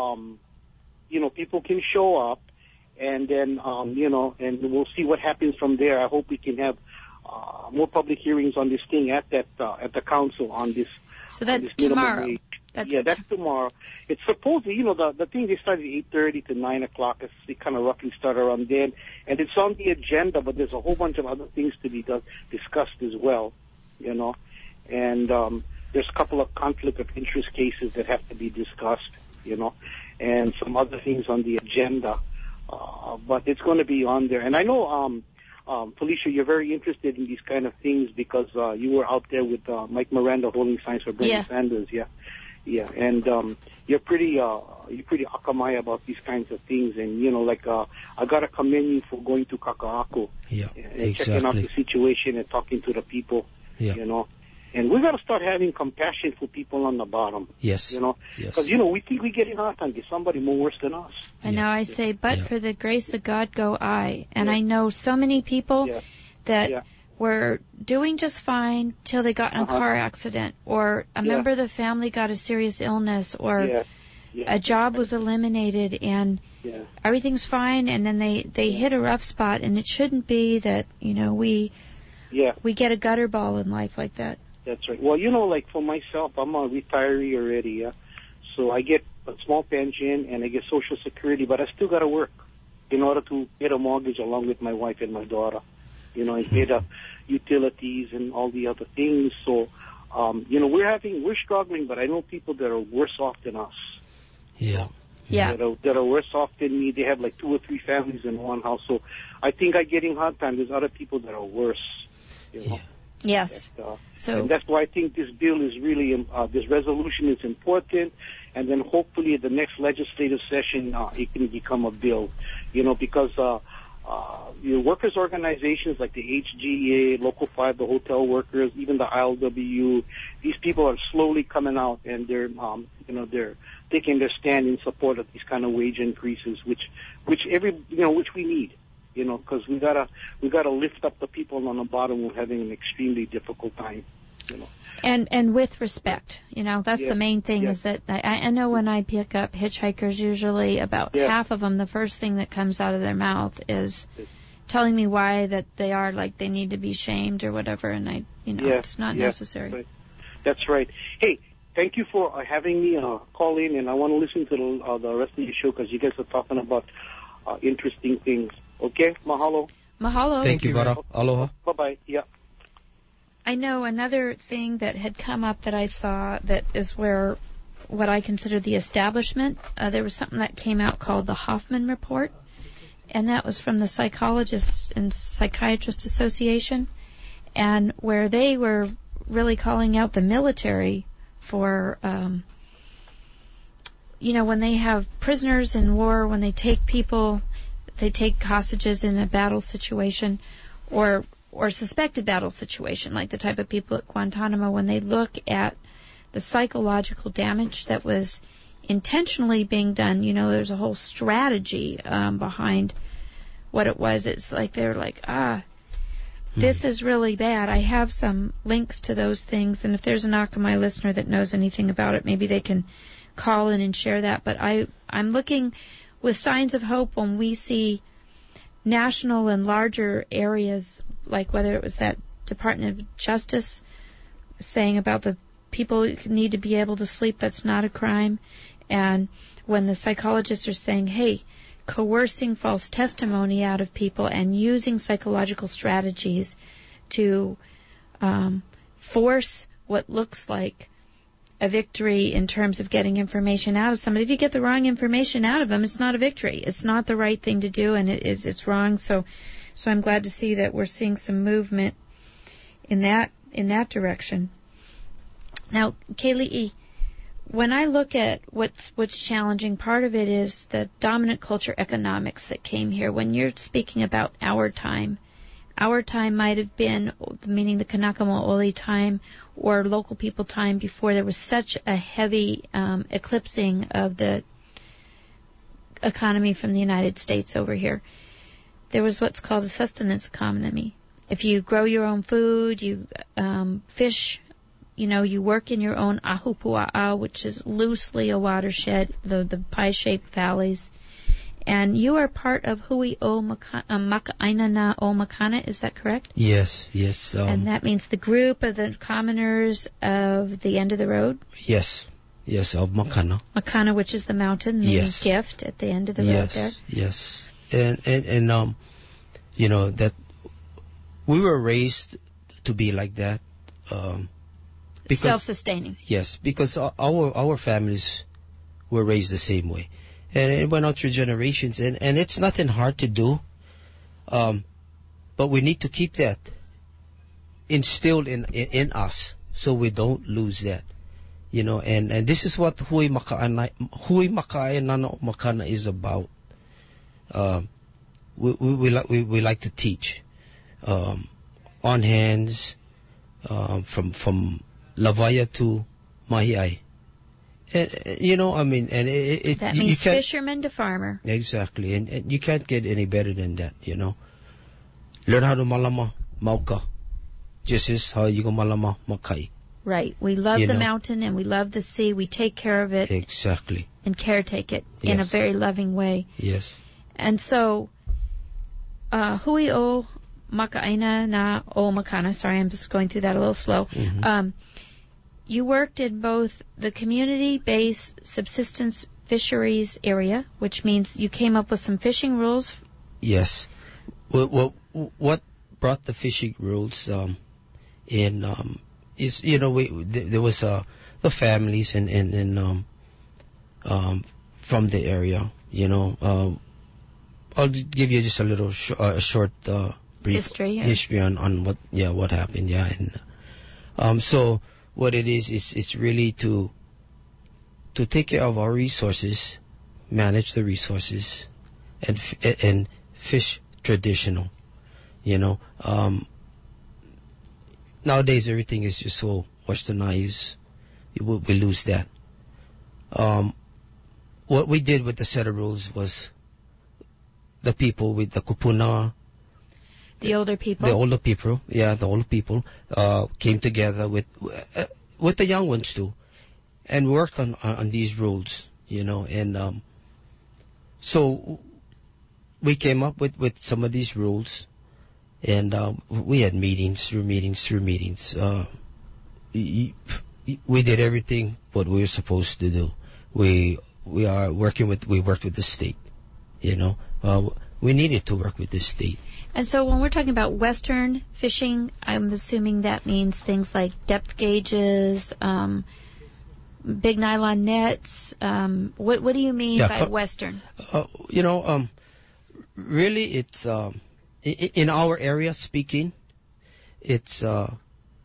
[SPEAKER 7] people can show up, and then, and we'll see what happens from there. I hope we can have more public hearings on this thing at the council on this.
[SPEAKER 1] So that's tomorrow.
[SPEAKER 7] That's tomorrow. It's supposed to, the thing they started at 8:30 to 9 o'clock. They kind of roughly start around then, and it's on the agenda. But there's a whole bunch of other things to be discussed as well, And there's a couple of conflict of interest cases that have to be discussed, and some other things on the agenda. But it's going to be on there, and I know. Felicia, you're very interested in these kind of things because you were out there with Mike Miranda holding signs for Bernie Sanders, and you're pretty akamai about these kinds of things, and I gotta commend you for going to Kaka'ako, and checking out the situation and talking to the people,
[SPEAKER 2] Yeah.
[SPEAKER 7] You know, and we got to start having compassion for people on the bottom.
[SPEAKER 2] Yes.
[SPEAKER 7] You know,
[SPEAKER 2] Yes.
[SPEAKER 7] because we think we get in hard time. There's somebody more worse than us.
[SPEAKER 1] I know. I say, but
[SPEAKER 2] Yeah.
[SPEAKER 1] for the grace of God go I. And
[SPEAKER 7] Yeah.
[SPEAKER 1] I know so many people
[SPEAKER 7] Yeah.
[SPEAKER 1] that
[SPEAKER 7] Yeah.
[SPEAKER 1] were doing just fine till they got in a car accident, or a member of the family got a serious illness, or
[SPEAKER 7] Yeah. Yeah.
[SPEAKER 1] a job was eliminated, and
[SPEAKER 7] Yeah.
[SPEAKER 1] everything's fine, and then they hit a rough spot, and it shouldn't be that, we get a gutter ball in life like that.
[SPEAKER 7] That's right. Well, like for myself, I'm a retiree already, yeah. So I get a small pension and I get Social Security, but I still got to work in order to pay a mortgage along with my wife and my daughter, and pay the utilities and all the other things. So, we're struggling, but I know people that are worse off than us.
[SPEAKER 2] Yeah.
[SPEAKER 1] Yeah.
[SPEAKER 7] That are worse off than me. They have like 2 or 3 families in one house. So I think I get in hard time. There's other people that are worse.
[SPEAKER 2] Yeah.
[SPEAKER 1] Yes.
[SPEAKER 7] And that's why I think this bill is really, this resolution is important. And then hopefully at the next legislative session, it can become a bill, because workers' organizations like the HGA, Local 5, the hotel workers, even the ILWU, these people are slowly coming out, and they're taking their stand in support of these kind of wage increases, which we need, because we gotta lift up the people on the bottom who are having an extremely difficult time,
[SPEAKER 1] And with respect, that's
[SPEAKER 7] Yeah.
[SPEAKER 1] the main thing
[SPEAKER 7] Yeah.
[SPEAKER 1] is that I know when I pick up hitchhikers, usually about half of them, the first thing that comes out of their mouth is telling me why that they are like they need to be shamed or whatever, and it's not necessary.
[SPEAKER 7] Right. That's right. Hey, thank you for having me call in, and I want to listen to the rest of your show because you guys are talking about interesting things. Okay, mahalo.
[SPEAKER 1] Mahalo.
[SPEAKER 2] Thank you, brother. Aloha.
[SPEAKER 7] Bye-bye. Yeah.
[SPEAKER 1] I know another thing that had come up that I saw that is where what I consider the establishment, there was something that came out called the Hoffman Report, and that was from the Psychologists and Psychiatrists Association, and where they were really calling out the military for, when they have prisoners in war, when they take hostages in a battle situation, or suspected battle situation, like the type of people at Guantanamo, when they look at the psychological damage that was intentionally being done, there's a whole strategy behind what it was. It's like they're like, this is really bad. I have some links to those things, and if there's an Akamai listener that knows anything about it, maybe they can call in and share that. But I'm looking with signs of hope when we see national and larger areas, like whether it was that Department of Justice saying about the people need to be able to sleep, that's not a crime, and when the psychologists are saying, hey, coercing false testimony out of people and using psychological strategies to force what looks like a victory in terms of getting information out of somebody. If you get the wrong information out of them, it's not a victory. It's not the right thing to do, and it's wrong. So I'm glad to see that we're seeing some movement in that direction. Now, Kaylee, when I look at what's challenging, part of it is the dominant culture economics that came here. When you're speaking about our time might have been, meaning the Kanaka Maoli time or local people time, before there was such a heavy eclipsing of the economy from the United States over here. There was what's called a sustenance economy. If you grow your own food, you fish, you work in your own ahupua'a, which is loosely a watershed, the pie-shaped valleys. And you are part of Hui o Maka'ainana o Makana, is that correct?
[SPEAKER 2] Yes.
[SPEAKER 1] And that means the group of the commoners of the end of the road?
[SPEAKER 2] Yes, of Makana.
[SPEAKER 1] Makana, which is the mountain, the gift at the end of the road there?
[SPEAKER 2] Yes. And that we were raised to be like that. Because,
[SPEAKER 1] self-sustaining.
[SPEAKER 2] Yes, because our families were raised the same way. And it went out through generations, and it's nothing hard to do. But we need to keep that instilled in us so we don't lose that. And this is what Hui Maka'ainana Makana is about. We like to teach. On hands, from Lavaya to Mahiai. You know, I mean, and
[SPEAKER 1] that means fisherman to farmer.
[SPEAKER 2] Exactly, and you can't get any better than that, you know. Learn how to malama mauka, just as how you go malama makai.
[SPEAKER 1] Right. We love the mountain and we love the sea. We take care of it.
[SPEAKER 2] Exactly.
[SPEAKER 1] And caretake it in a very loving way.
[SPEAKER 2] Yes.
[SPEAKER 1] And so, hui o makaaina na o makana. Sorry, I'm just going through that a little slow.
[SPEAKER 2] Mm-hmm.
[SPEAKER 1] You worked in both the community-based subsistence fisheries area, which means you came up with some fishing rules.
[SPEAKER 2] Yes. Well, what brought the fishing rules in is, you know, there was the families and from the area, you know. I'll give you just a little short brief history on what happened, and so what it is it's really to take care of our resources, manage the resources, and fish traditional, you know. Nowadays everything is just so westernized, we lose that. What we did with the set of rules was the people with the kupuna,
[SPEAKER 1] the older people,
[SPEAKER 2] the older people came together with the young ones too, and worked on these rules, you know. And so we came up with some of these rules, and we had meetings. We did everything what we were supposed to do. We worked with the state, you know. We needed to work with the state.
[SPEAKER 1] And so when we're talking about Western fishing, I'm assuming that means things like depth gauges, big nylon nets. What do you mean by Western?
[SPEAKER 2] You know, really, it's in our area speaking. It's not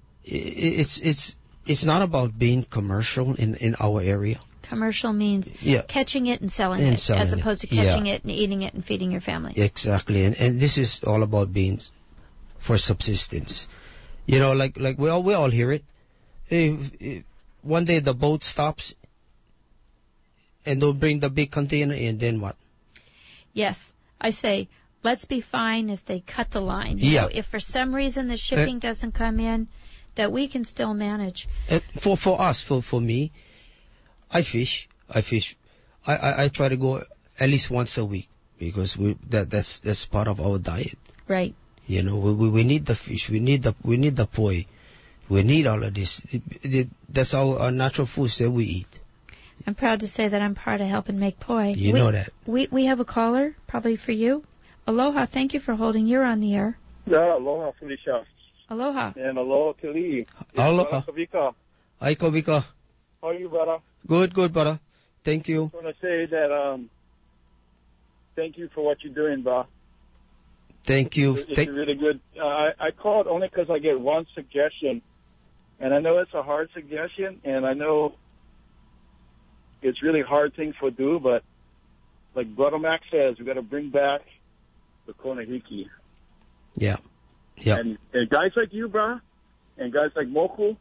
[SPEAKER 2] about being commercial in our area.
[SPEAKER 1] Commercial means catching it and selling it, as opposed to catching it and eating it and feeding your family.
[SPEAKER 2] Exactly, and this is all about being for subsistence. You know, like we all hear it. If one day the boat stops, and they'll bring the big container in, then what?
[SPEAKER 1] Yes, I say let's be fine if they cut the line. You know, if for some reason the shipping doesn't come in, that we can still manage.
[SPEAKER 2] For us, for me. I fish. I try to go at least once a week because that's part of our diet.
[SPEAKER 1] Right.
[SPEAKER 2] You know, we need the fish. We need the poi. We need all of this. That's our natural foods that we eat.
[SPEAKER 1] I'm proud to say that I'm part of helping make poi.
[SPEAKER 2] You know that.
[SPEAKER 1] We have a caller probably for you. Aloha. Thank you for holding. You're on the air.
[SPEAKER 8] Yeah, aloha, Felicia.
[SPEAKER 1] Aloha.
[SPEAKER 8] And aloha, Kili.
[SPEAKER 2] Aloha. Hi, Kavika.
[SPEAKER 8] How are you, brother?
[SPEAKER 2] Good, brother. Thank you.
[SPEAKER 8] I just want to say that thank you for what you're doing, bro.
[SPEAKER 2] Thank you.
[SPEAKER 8] It's really good. I called only because I get one suggestion, and I know it's a hard suggestion, and I know it's really hard thing to do, but like Brother Mac says, we got to bring back the Konahiki.
[SPEAKER 2] Yeah.
[SPEAKER 8] And guys like you, bro, and guys like Moku,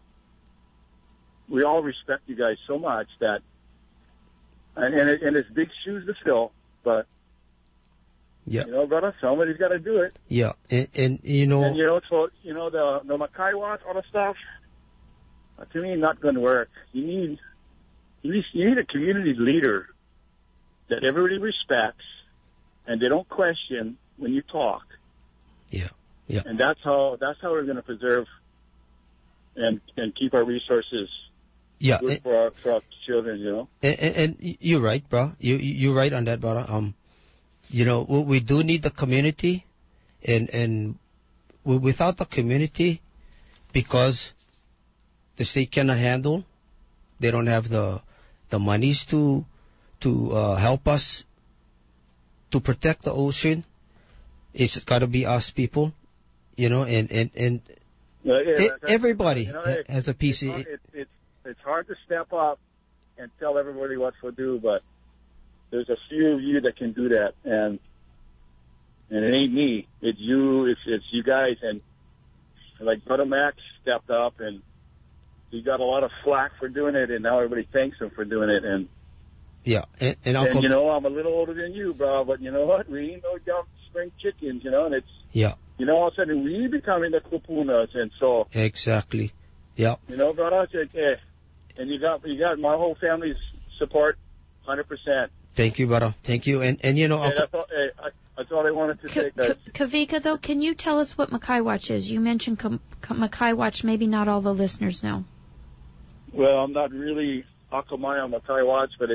[SPEAKER 8] we all respect you guys so much that, and it's big shoes to fill, but you know, brother, somebody's got to do it.
[SPEAKER 2] Yeah, and you know,
[SPEAKER 8] so the Makai watch, all the stuff. To me, not going to work. You need a community leader that everybody respects, and they don't question when you talk.
[SPEAKER 2] Yeah.
[SPEAKER 8] And that's how we're going to preserve and keep our resources.
[SPEAKER 2] Yeah,
[SPEAKER 8] good for our children, you know.
[SPEAKER 2] And you're right, bro. You're right on that, brother. You know, we do need the community, and without the community, because the state cannot handle, they don't have the monies to help us to protect the ocean. It's got to be us people, you know, and everybody has a piece.
[SPEAKER 8] It's hard to step up and tell everybody what to do, but there's a few of you that can do that, and it ain't me. It's you. It's you guys, and like Brother Max stepped up, and he got a lot of flack for doing it, and now everybody thanks him for doing it. And
[SPEAKER 2] yeah, and
[SPEAKER 8] you know, I'm a little older than you, bro, but you know what? We ain't no dumb spring chickens, you know, and it's,
[SPEAKER 2] yeah,
[SPEAKER 8] you know, all of a sudden we becoming the kupunas, and so
[SPEAKER 2] exactly, yeah,
[SPEAKER 8] you know, brother, and you got my whole family's support, 100%.
[SPEAKER 2] Thank you, brother. Thank you, and you know,
[SPEAKER 8] that's all I wanted to say, guys.
[SPEAKER 1] Kavika, though, can you tell us what Mackay Watch is? You mentioned Mackay Watch. Maybe not all the listeners know.
[SPEAKER 8] Well, I'm not really Akamai on Mackay Watch, but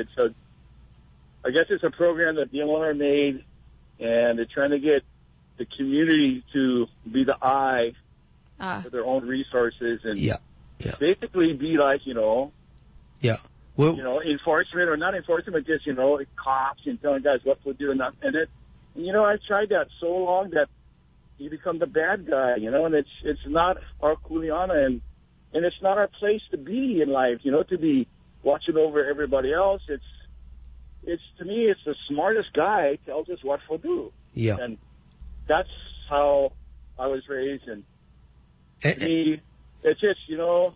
[SPEAKER 8] I guess it's a program that DLNR made, and they're trying to get the community to be the eye for their own resources, and basically be like, you know,
[SPEAKER 2] well,
[SPEAKER 8] you know, enforcement or not enforcement, but just, you know, cops and telling guys what to do and not. And you know, I've tried that so long that you become the bad guy, you know, and it's not our kuleana, and it's not our place to be in life, you know, to be watching over everybody else. It's to me, it's the smartest guy tells us what to do.
[SPEAKER 2] Yeah.
[SPEAKER 8] And that's how I was raised, and to me, it's just, you know,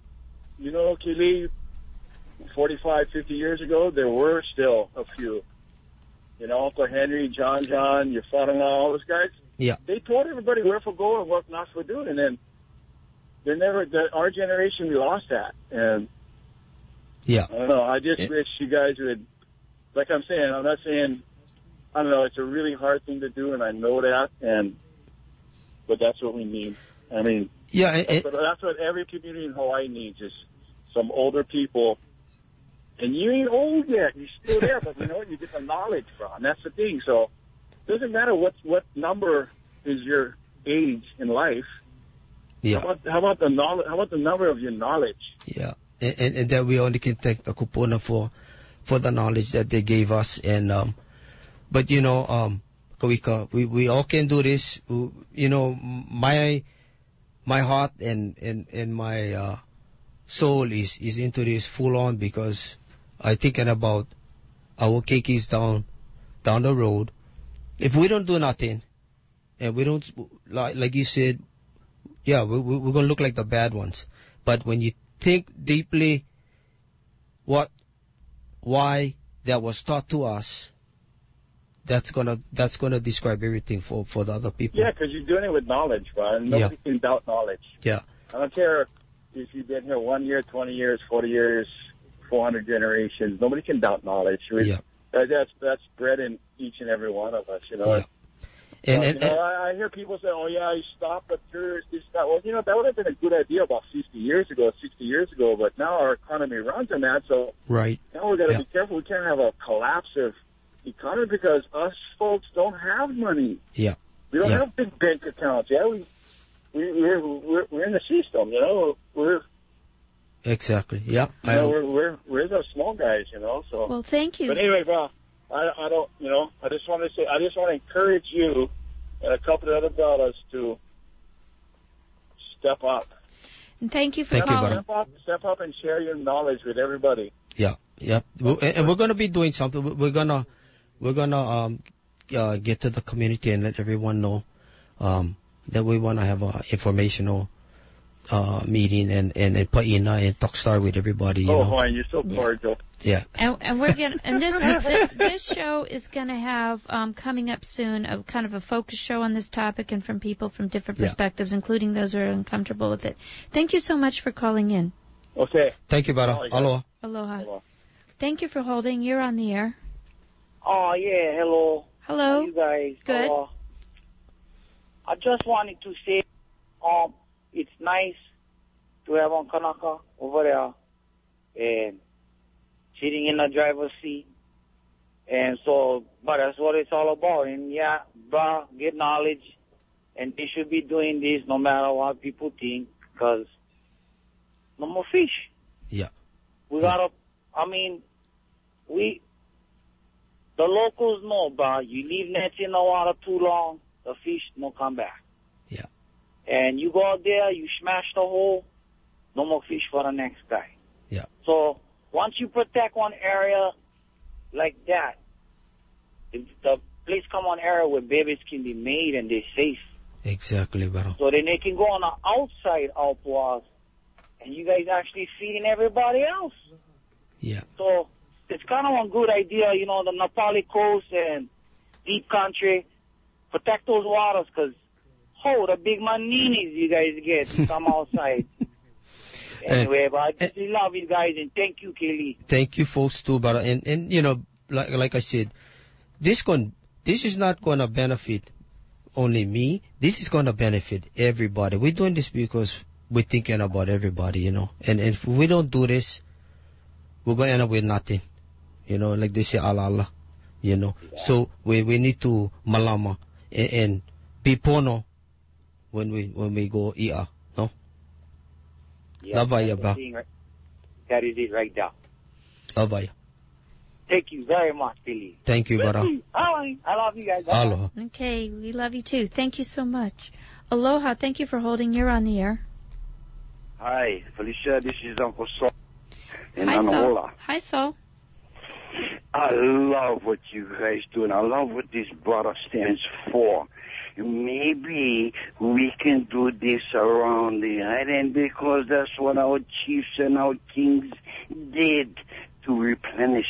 [SPEAKER 8] Kili, 45, 50 years ago, there were still a few. You know, Uncle Henry, John, your father-in-law, all those guys.
[SPEAKER 2] Yeah.
[SPEAKER 8] They told everybody where to go and what not to do, and then our generation, we lost that. And
[SPEAKER 2] yeah,
[SPEAKER 8] I don't know. I just wish you guys would, like I'm saying, I'm not saying, I don't know, it's a really hard thing to do, and I know that, but that's what we need. I mean,
[SPEAKER 2] yeah,
[SPEAKER 8] that's what every community in Hawaii needs, is some older people. And you ain't old yet. You're still there, but you know what? You get the knowledge from. That's the thing. So it doesn't matter what number is your age in life.
[SPEAKER 2] Yeah.
[SPEAKER 8] How about the knowledge? How about the number of your knowledge?
[SPEAKER 2] Yeah. And that we only can thank the kupuna for the knowledge that they gave us. And but you know, Kawika, we all can do this. You know, my heart and my soul is into this full on, because I thinking about our keikis down the road. If we don't do nothing, and we don't, like you said, yeah, we're gonna look like the bad ones. But when you think deeply, why that was taught to us, that's gonna describe everything for the other people.
[SPEAKER 8] Yeah, because you're doing it with knowledge, bro. And nobody can doubt knowledge.
[SPEAKER 2] Yeah.
[SPEAKER 8] I don't care if you've been here 1 year, 20 years, 40 years, 400 generations. Nobody can doubt knowledge. That's bred in each and every one of us, you know.
[SPEAKER 2] Yeah. And
[SPEAKER 8] I hear people say, "Oh yeah, you stop at tourists, this, that." Well, you know, that would have been a good idea about 50 years ago, 60 years ago. But now our economy runs on that, so
[SPEAKER 2] right.
[SPEAKER 8] Now we got to be careful. We can't have a collapse of economy because us folks don't have money.
[SPEAKER 2] Yeah.
[SPEAKER 8] We don't have big bank accounts. Yeah, we're in the system, you know. We're
[SPEAKER 2] exactly. Yeah.
[SPEAKER 8] You know, we're the small guys, you know. So.
[SPEAKER 1] Well, thank you.
[SPEAKER 8] But anyway, bro, I don't, you know. I just want to encourage you and a couple of other brothers to step up.
[SPEAKER 1] And thank you for calling.
[SPEAKER 8] Step up and share your knowledge with everybody.
[SPEAKER 2] Yeah. Yeah. And we're gonna be doing something. We're gonna get to the community and let everyone know that we want to have a informational meeting and paina and Talkstar with everybody. You know.
[SPEAKER 8] You're so cordial.
[SPEAKER 2] Yeah.
[SPEAKER 1] And we're gonna, and this show is gonna have coming up soon a kind of a focus show on this topic, and from people from different perspectives, including those who are uncomfortable with it. Thank you so much for calling in.
[SPEAKER 8] Okay.
[SPEAKER 2] Thank you, brother. Aloha.
[SPEAKER 1] Aloha. Thank you for holding. You're on the air.
[SPEAKER 9] Oh yeah, hello.
[SPEAKER 1] Hello.
[SPEAKER 9] How are you guys?
[SPEAKER 1] Good.
[SPEAKER 9] I just wanted to say, it's nice to have on Kanaka over there and sitting in the driver's seat. And so, but that's what it's all about. And yeah, bro, get knowledge. And they should be doing this no matter what people think, because no more fish.
[SPEAKER 2] Yeah.
[SPEAKER 9] We gotta, the locals know, bro. You leave nets in the water too long, the fish don't come back.
[SPEAKER 2] Yeah.
[SPEAKER 9] And you go out there, you smash the hole, no more fish for the next guy.
[SPEAKER 2] Yeah.
[SPEAKER 9] So once you protect one area like that, if the place come on area where babies can be made and they're safe,
[SPEAKER 2] Exactly, brother.
[SPEAKER 9] So then they can go on the outside outpost, and you guys actually feeding everybody else.
[SPEAKER 2] Yeah.
[SPEAKER 9] So it's kind of a good idea, you know, the Nepali coast and deep country, protect those waters, because, the big maninis you guys get to come outside. Anyway, but I just love you guys, and thank you, Kelly.
[SPEAKER 2] Thank you, folks, too, brother. And you know, like I said, this is not going to benefit only me. This is going to benefit everybody. We're doing this because we're thinking about everybody, you know. And if we don't do this, we're going to end up with nothing. You know, like they say, Allah, you know. Yeah. So we need to malama and be pono when we go ia, no?
[SPEAKER 9] Yeah,
[SPEAKER 2] Lavaya, bro.
[SPEAKER 9] That is it right there.
[SPEAKER 2] Lavaya.
[SPEAKER 9] Thank you very much, Billy.
[SPEAKER 2] Thank you, brother.
[SPEAKER 9] I love you guys.
[SPEAKER 2] Aloha.
[SPEAKER 1] Okay, we love you too. Thank you so much. Aloha, thank you for holding. You're on the air.
[SPEAKER 10] Hi, Felicia. This is Uncle Saul in
[SPEAKER 1] Hi,
[SPEAKER 10] Anahola.
[SPEAKER 1] Saul. Hi, Saul.
[SPEAKER 10] I love what you guys do, and I love what this brother stands for. Maybe we can do this around the island because that's what our chiefs and our kings did to replenish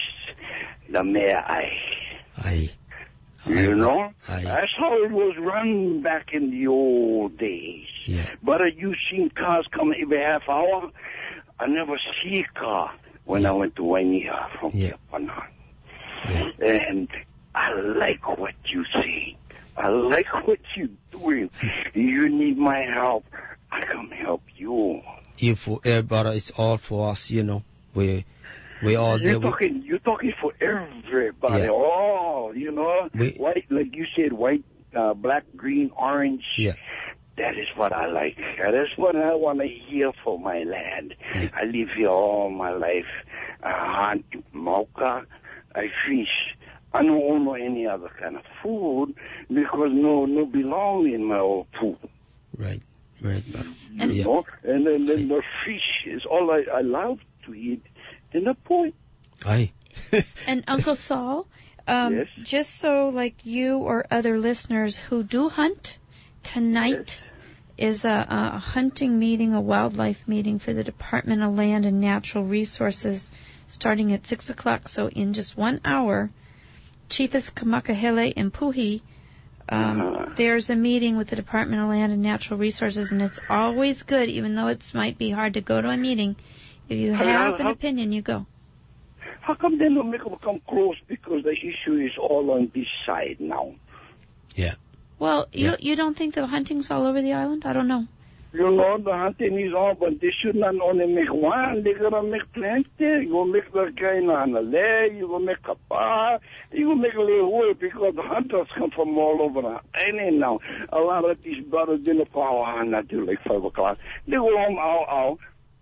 [SPEAKER 10] the Me'ai.
[SPEAKER 2] Aye.
[SPEAKER 10] You know?
[SPEAKER 2] Aye.
[SPEAKER 10] That's how it was run back in the old days.
[SPEAKER 2] Yeah.
[SPEAKER 10] But you seen cars come every half hour? I never see a car when I went to Waimea from Kepanan.
[SPEAKER 2] Yeah.
[SPEAKER 10] And I like what you say. I like what you're doing. You need my help. I can help you.
[SPEAKER 2] Brother, it's all for us, you know. We all
[SPEAKER 10] You're talking for everybody.
[SPEAKER 2] Yeah.
[SPEAKER 10] Oh, you know, white, like you said, white, black, green, orange.
[SPEAKER 2] Yeah.
[SPEAKER 10] That is what I like. That is what I want to hear for my land.
[SPEAKER 2] Yeah.
[SPEAKER 10] I live here all my life. I hunt mauka. I fish. I don't know any other kind of food because no belong in my old food.
[SPEAKER 2] Right. Brother.
[SPEAKER 1] And,
[SPEAKER 10] you know? And then the fish is all I love to eat. And the point.
[SPEAKER 2] Aye.
[SPEAKER 1] And Uncle Saul,
[SPEAKER 10] yes?
[SPEAKER 1] just so like you or other listeners who do hunt, tonight is a hunting meeting, a wildlife meeting for the Department of Land and Natural Resources starting at 6 o'clock. So in just 1 hour, Chiefess Kamakahele and Puhi, there's a meeting with the Department of Land and Natural Resources, and it's always good, even though it might be hard to go to a meeting. If you have an opinion, you go.
[SPEAKER 10] How come they don't make them come close? Because the issue is all on this side now.
[SPEAKER 2] Yeah.
[SPEAKER 1] Well, you don't think the hunting's all over the island? I don't know.
[SPEAKER 10] You know, the hunting is all, but they should not only make one, they're going to make plenty. You're going to make the guy in Hanalei, you're going to make Kapa, you're going to make a little way because the hunters come from all over the island now. A lot of these brothers didn't power until like 5 o'clock. They go home, ow.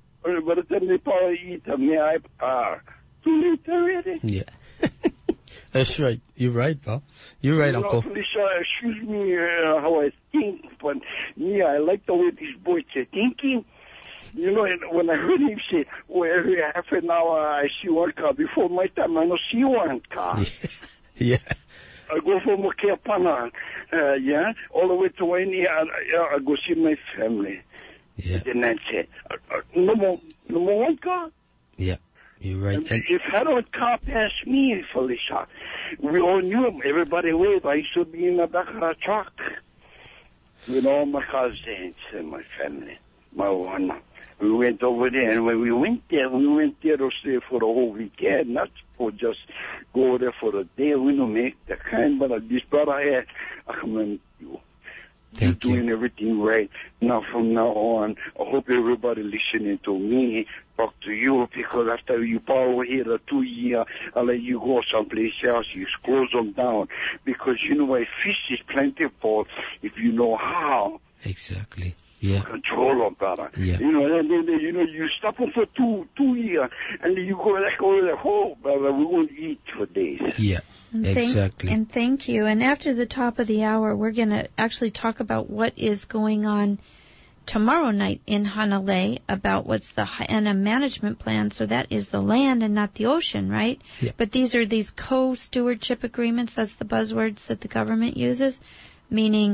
[SPEAKER 10] By the time they probably eat them, too late already.
[SPEAKER 2] Yeah. That's right. You're right, pal. You're right, Uncle.
[SPEAKER 10] Felicia, excuse me how I think, but I like the way these boys are thinking. You know, when I heard him say, every half an hour I see one car, before my time I don't see one car.
[SPEAKER 2] Yeah.
[SPEAKER 10] I go from Kepanan, all the way to Wainia, I go see my family.
[SPEAKER 2] Yeah.
[SPEAKER 10] And then I say, no more one car?
[SPEAKER 2] Yeah. You're right. And
[SPEAKER 10] if I don't car pass me, Felicia, we all knew him. Everybody waved. I used to be in the back of the truck with all my cousins and my family, my one. We went over there, and when we went there to stay for the whole weekend, not for just go there for the day. We don't make the kind, but this brother here, I commend you. You're doing everything right. Now, from now on, I hope everybody listening to me talk to you, because after you power here the 2 year, I'll let you go someplace else. You close them down. Because, you know, a fish is plentiful if you know how.
[SPEAKER 2] Exactly. Yeah.
[SPEAKER 10] Control them, brother.
[SPEAKER 2] Yeah.
[SPEAKER 10] You know, and then you stop them for two years, and then you go like over the whole, brother, we won't eat for days.
[SPEAKER 2] Yeah. Exactly.
[SPEAKER 1] And thank you. And after the top of the hour, we're going to actually talk about what is going on tomorrow night in Hanalei about what's the Ha'ena management plan. So that is the land and not the ocean, right?
[SPEAKER 2] Yeah.
[SPEAKER 1] But these are these co-stewardship agreements. That's the buzzwords that the government uses, meaning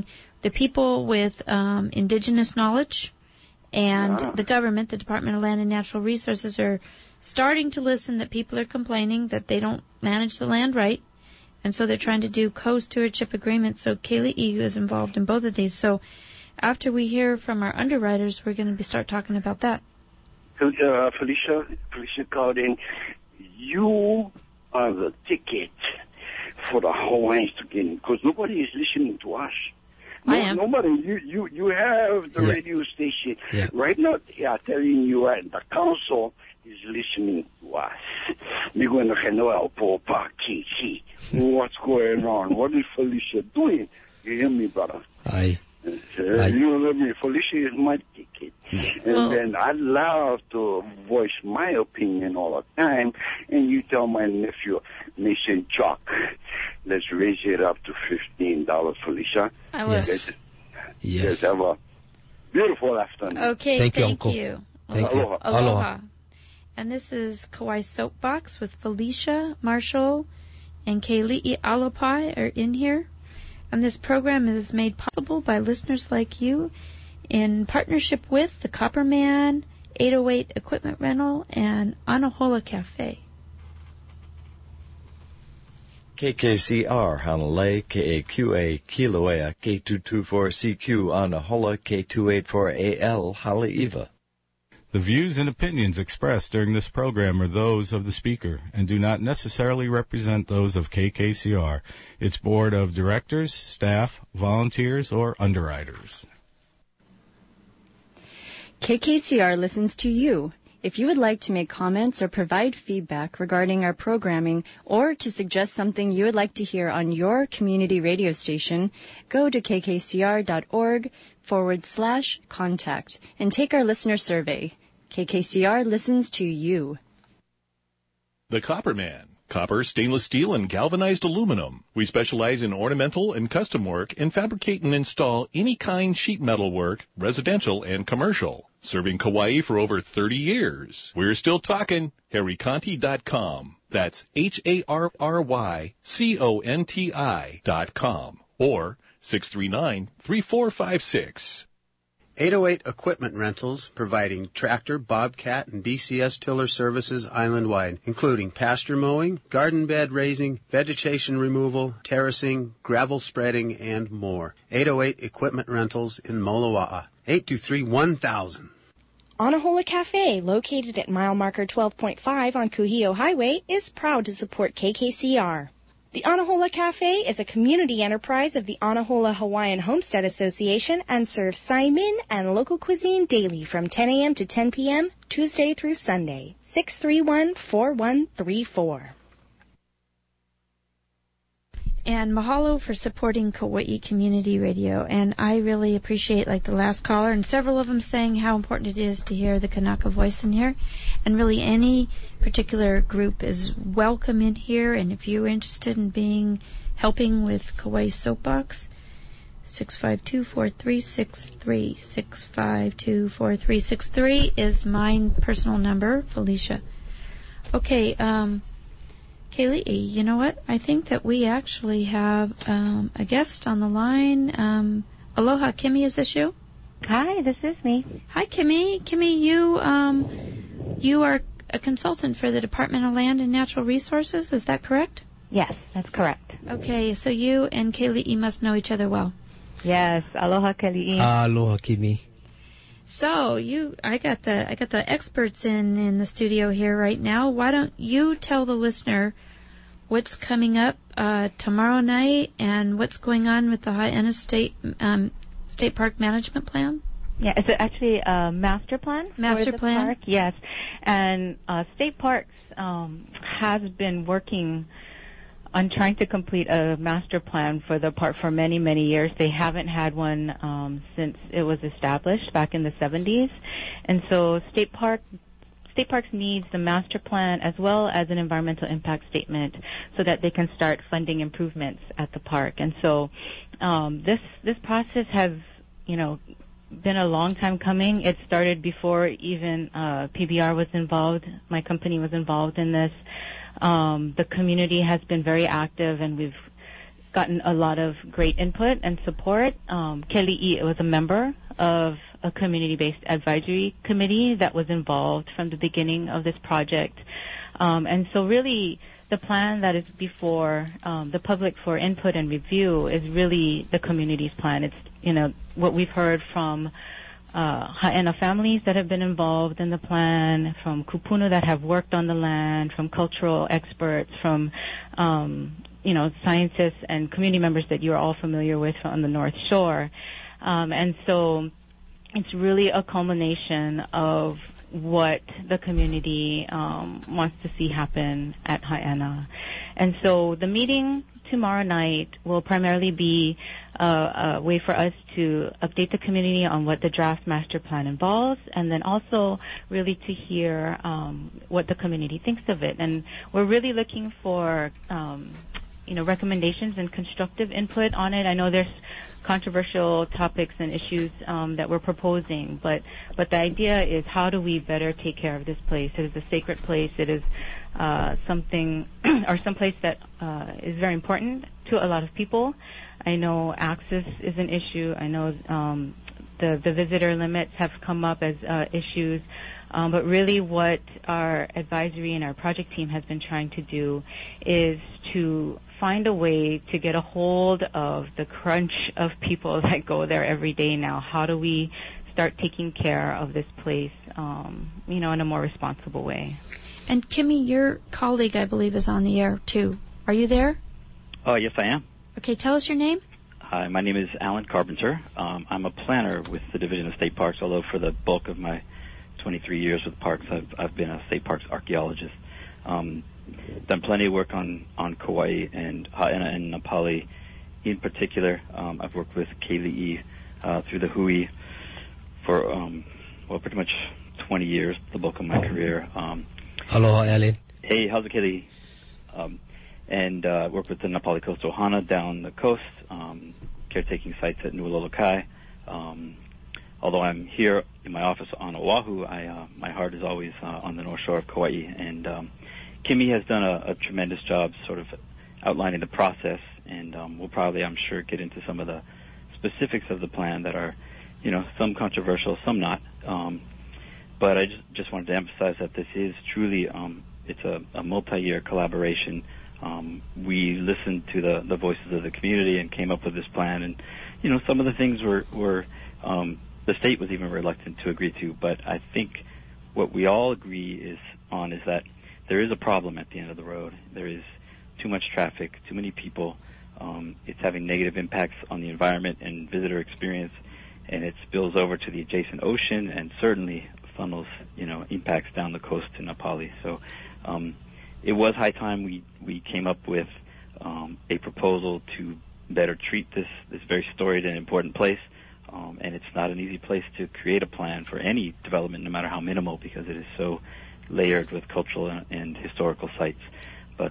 [SPEAKER 1] the people with indigenous knowledge and the government, the Department of Land and Natural Resources, are starting to listen that people are complaining that they don't manage the land right. And so they're trying to do co-stewardship agreements. So Kaylee E. is involved in both of these. So after we hear from our underwriters, we're going to start talking about that.
[SPEAKER 10] Felicia called in. You are the ticket for the Hawaiians to get in, because nobody is listening to us.
[SPEAKER 1] I am.
[SPEAKER 10] Nobody. You have the radio station right now. Yeah, telling you right. The council is listening to us. We're going to know what's going on. What is Felicia doing? You hear me, brother?
[SPEAKER 2] Aye.
[SPEAKER 10] You know me. Felicia is my ticket. And then I love to voice my opinion all the time. And you tell my nephew, Mason Chuck, let's raise it up to $15, Felicia.
[SPEAKER 1] I will.
[SPEAKER 2] Yes.
[SPEAKER 10] Have a beautiful afternoon.
[SPEAKER 1] Okay,
[SPEAKER 2] thank you, Uncle. Thank you.
[SPEAKER 10] Aloha.
[SPEAKER 1] Aloha. And this is Kauai Soapbox with Felicia, Marshall, and Kaylee Alapai are in here. And this program is made possible by listeners like you in partnership with the Copperman, 808 Equipment Rental, and Anahola Cafe.
[SPEAKER 6] KKCR Hanalei, KAQA Kilauea, K224CQ Anahola, K284AL Haleiwa.
[SPEAKER 11] The views and opinions expressed during this program are those of the speaker and do not necessarily represent those of KKCR, its board of directors, staff, volunteers, or underwriters.
[SPEAKER 12] KKCR listens to you. If you would like to make comments or provide feedback regarding our programming or to suggest something you would like to hear on your community radio station, go to kkcr.org/contact and take our listener survey. KKCR listens to you.
[SPEAKER 13] The Copperman. Copper, stainless steel, and galvanized aluminum. We specialize in ornamental and custom work and fabricate and install any kind sheet metal work, residential and commercial. Serving Kauai for over 30 years. We're still talking. HarryConti.com. That's HarryConti.com. Or 639-3456.
[SPEAKER 14] 808 Equipment Rentals, providing tractor, bobcat, and BCS tiller services island-wide, including pasture mowing, garden bed raising, vegetation removal, terracing, gravel spreading, and more. 808 Equipment Rentals in Moloa'a. 823-1000.
[SPEAKER 15] Anahola Cafe, located at mile marker 12.5 on Kuhio Highway, is proud to support KKCR. The Anahola Cafe is a community enterprise of the Anahola Hawaiian Homestead Association and serves Saimin and local cuisine daily from 10 a.m. to 10 p.m. Tuesday through Sunday. 631-4134.
[SPEAKER 1] And mahalo for supporting Kauai Community Radio. And I really appreciate, like the last caller, and several of them saying how important it is to hear the Kanaka voice in here. And really any particular group is welcome in here. And if you're interested in helping with Kauai Soapbox, 652-4363. 652-4363 is my personal number, Felicia. Okay, Kaylee, you know what? I think that we actually have a guest on the line. Aloha, Kimmy, is this you?
[SPEAKER 16] Hi, this is me.
[SPEAKER 1] Hi, Kimmy. Kimmy, you are a consultant for the Department of Land and Natural Resources. Is that correct?
[SPEAKER 16] Yes, that's correct.
[SPEAKER 1] Okay, so you and Kaylee must know each other well.
[SPEAKER 16] Yes. Aloha, Kaylee.
[SPEAKER 2] Aloha, Kimmy.
[SPEAKER 1] So I got the experts in the studio here right now. Why don't you tell the listener what's coming up tomorrow night and what's going on with the Haena State Park Management Plan?
[SPEAKER 16] Yeah, it's actually a master plan.
[SPEAKER 1] Master plan?
[SPEAKER 16] Park, yes. And State Parks has been working on trying to complete a master plan for the park for many, many years. They haven't had one since it was established back in the 70s. And so State Parks needs the master plan as well as an environmental impact statement so that they can start funding improvements at the park. And so this process has, been a long time coming. It started before even PBR was involved. My company was involved in this. The community has been very active, and we've gotten a lot of great input and support. Keli'i was a member of a community-based advisory committee that was involved from the beginning of this project. And so really the plan that is before the public for input and review is really the community's plan. It's, what we've heard from Ha'ena families that have been involved in the plan, from kupuna that have worked on the land, from cultural experts, from scientists and community members that you're all familiar with on the North Shore. And so it's really a culmination of what the community wants to see happen at Ha'ena. And so the meeting tomorrow night will primarily be a way for us to update the community on what the draft master plan involves, and then also really to hear what the community thinks of it. And we're really looking for recommendations and constructive input on it. I know there's controversial topics and issues that we're proposing, but the idea is, how do we better take care of this place? It is a sacred place. It is something or some place that is very important to a lot of people. I know access is an issue. I know the visitor limits have come up as issues. But really what our advisory and our project team has been trying to do is to find a way to get a hold of the crunch of people that go there every day now. How do we start taking care of this place, in a more responsible way?
[SPEAKER 1] And Kimmy, your colleague, I believe, is on the air, too. Are you there?
[SPEAKER 17] Oh, yes, I am.
[SPEAKER 1] Okay, tell us your name.
[SPEAKER 17] Hi, my name is Alan Carpenter. I'm a planner with the Division of State Parks, although for the bulk of my 23 years with parks, I've been a state parks archaeologist. Done plenty of work on Kauai and Ha'ena and Napali in particular. I've worked with Keli'i through the Hui for, pretty much 20 years, the bulk of my career.
[SPEAKER 2] Aloha, Alan.
[SPEAKER 17] Hey, how's it, Keli'i? And worked with the Napali Coastal Hana down the coast, caretaking sites at Nu'ulolokai. Although I'm here in my office on Oahu, my heart is always on the North Shore of Kauai. And Kimmy has done a tremendous job sort of outlining the process, and we'll probably, I'm sure, get into some of the specifics of the plan that are, some controversial, some not. But I just wanted to emphasize that this is truly, it's a multi-year collaboration. We listened to the voices of the community and came up with this plan, and, some of the things were the state was even reluctant to agree to, but I think what we all agree is that there is a problem at the end of the road. There is too much traffic, too many people. It's having negative impacts on the environment and visitor experience, and it spills over to the adjacent ocean and certainly funnels, impacts down the coast to Napali. So it was high time we came up with a proposal to better treat this very storied and important place. And it's not an easy place to create a plan for any development, no matter how minimal, because it is so layered with cultural and historical sites. But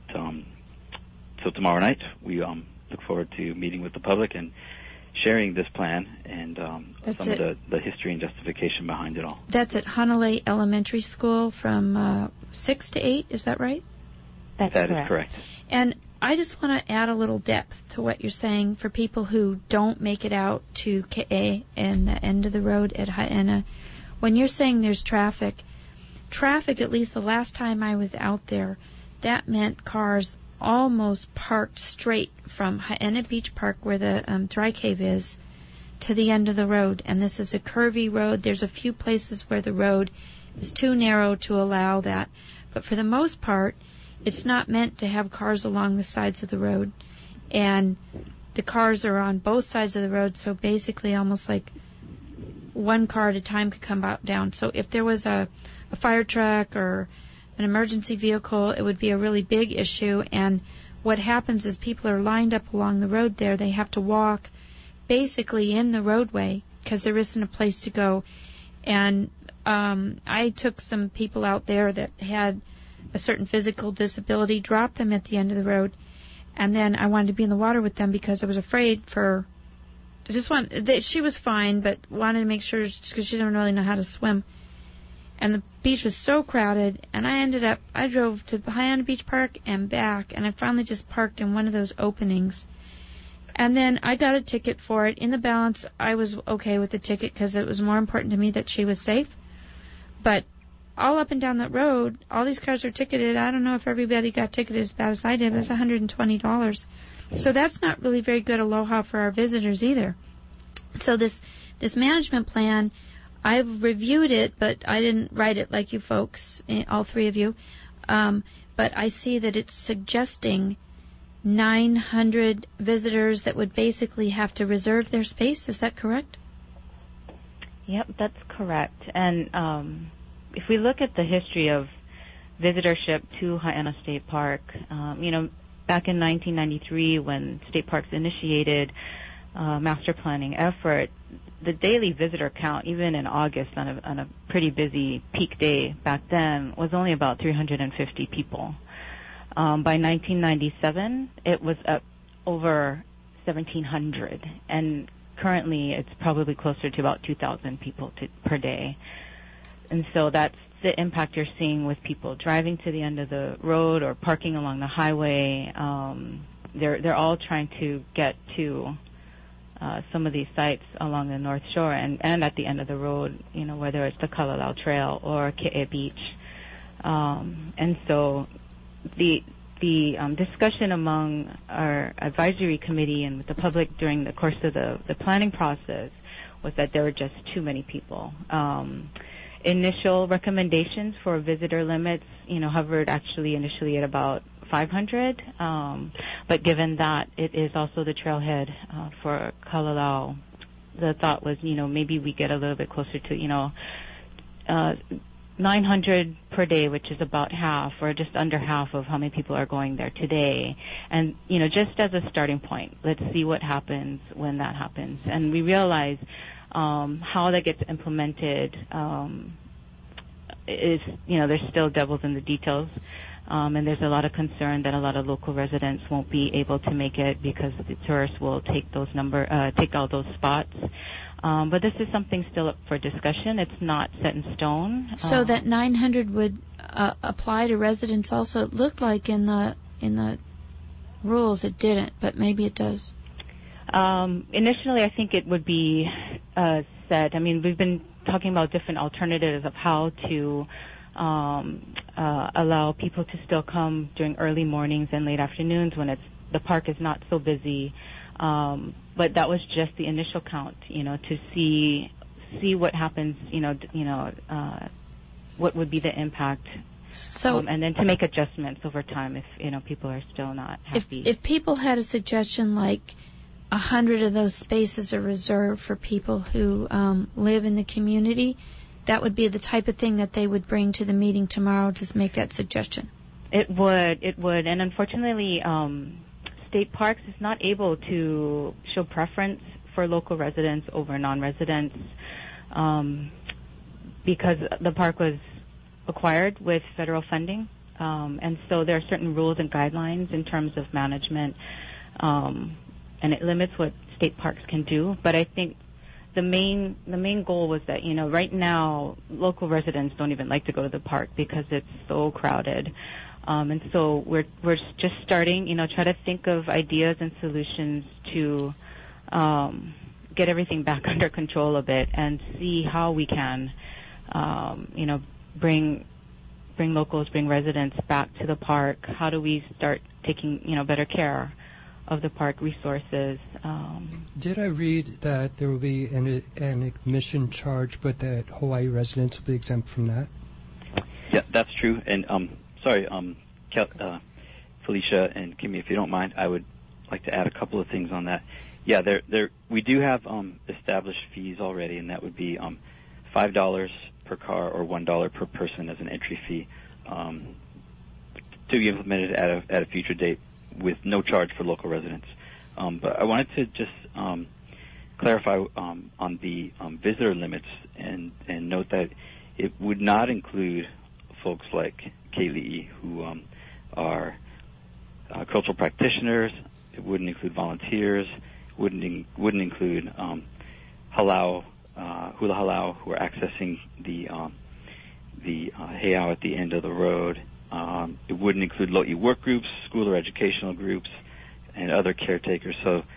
[SPEAKER 17] so tomorrow night, we look forward to meeting with the public and sharing this plan and some of the history and justification behind it all.
[SPEAKER 1] That's at Hanalei Elementary School from 6 to 8, is that right?
[SPEAKER 17] That is correct.
[SPEAKER 1] And I just want to add a little depth to what you're saying for people who don't make it out to Ke'e and the end of the road at Ha'ena. When you're saying there's traffic, at least the last time I was out there, that meant cars almost parked straight from Ha'ena Beach Park, where the dry cave is, to the end of the road. And this is a curvy road. There's a few places where the road is too narrow to allow that. But for the most part, it's not meant to have cars along the sides of the road. And the cars are on both sides of the road, so basically almost like one car at a time could come down. So if there was a fire truck or an emergency vehicle, it would be a really big issue. And what happens is people are lined up along the road there. They have to walk basically in the roadway because there isn't a place to go. And I took some people out there that had a certain physical disability, dropped them at the end of the road, and then I wanted to be in the water with them because I was afraid for... she was fine, but wanted to make sure, because she didn't really know how to swim. And the beach was so crowded, and I drove to Ha'ena Beach Park and back, and I finally just parked in one of those openings. And then I got a ticket for it. In the balance, I was okay with the ticket because it was more important to me that she was safe. But all up and down that road, all these cars are ticketed. I don't know if everybody got ticketed as bad as I did. It was $120. So that's not really very good aloha for our visitors either. So this management plan, I've reviewed it, but I didn't write it like you folks, all three of you. But I see that it's suggesting 900 visitors that would basically have to reserve their space. Is that correct?
[SPEAKER 16] Yep, that's correct. And if we look at the history of visitorship to Hai'ana State Park, back in 1993 when State Parks initiated master planning effort, the daily visitor count, even in August on a pretty busy peak day back then, was only about 350 people. By 1997, it was up over 1,700, and currently it's probably closer to about 2,000 people per day. And so that's the impact you're seeing with people driving to the end of the road or parking along the highway. They're all trying to get to some of these sites along the North Shore and at the end of the road, whether it's the Kalalau Trail or Ke'e Beach. And so the discussion among our advisory committee and with the public during the course of the planning process was that there were just too many people. Initial recommendations for visitor limits, hovered actually initially at about 500, but given that it is also the trailhead for Kalalau, the thought was, maybe we get a little bit closer to, 900 per day, which is about half or just under half of how many people are going there today. And, just as a starting point, let's see what happens when that happens. And we realize how that gets implemented is, there's still devils in the details. And there's a lot of concern that a lot of local residents won't be able to make it because the tourists will take take all those spots. But this is something still up for discussion. It's not set in stone.
[SPEAKER 1] So that 900 would apply to residents also. It looked like in the rules it didn't, but maybe it does.
[SPEAKER 16] Initially, I think it would be said. I mean, we've been talking about different alternatives of how to allow people to still come during early mornings and late afternoons when the park is not so busy. But that was just the initial count, to see what happens, what would be the impact. So, and then to make adjustments over time if, people are still not happy.
[SPEAKER 1] If people had a suggestion like 100 of those spaces are reserved for people who live in the community, that would be the type of thing that they would bring to the meeting tomorrow to make that suggestion. It would. And unfortunately, State Parks is not able to show preference for local residents over non-residents because the park was acquired with federal funding. And so there are certain rules and guidelines in terms of management, and it limits what State Parks can do. But I think the main goal was that, right now local residents don't even like to go to the park because it's so crowded. And so we're just starting, try to think of ideas and solutions to get everything back under control a bit and see how we can, bring locals, bring residents back to the park. How do we start taking, better care of the park resources?
[SPEAKER 3] Did I read that there will be an admission charge, but that Hawaii residents will be exempt from that?
[SPEAKER 17] Yeah, that's true. And sorry, Felicia and Kimmy, if you don't mind, I would like to add a couple of things on that. Yeah, we do have established fees already, and that would be $5 per car or $1 per person as an entry fee to be implemented at a future date with no charge for local residents. But I wanted to just clarify on the visitor limits and note that it would not include folks like Kaylee who are cultural practitioners. It wouldn't include volunteers. It wouldn't include hula halau who are accessing the heiau at the end of the road. It wouldn't include lo'i work groups, school or educational groups, and other caretakers. So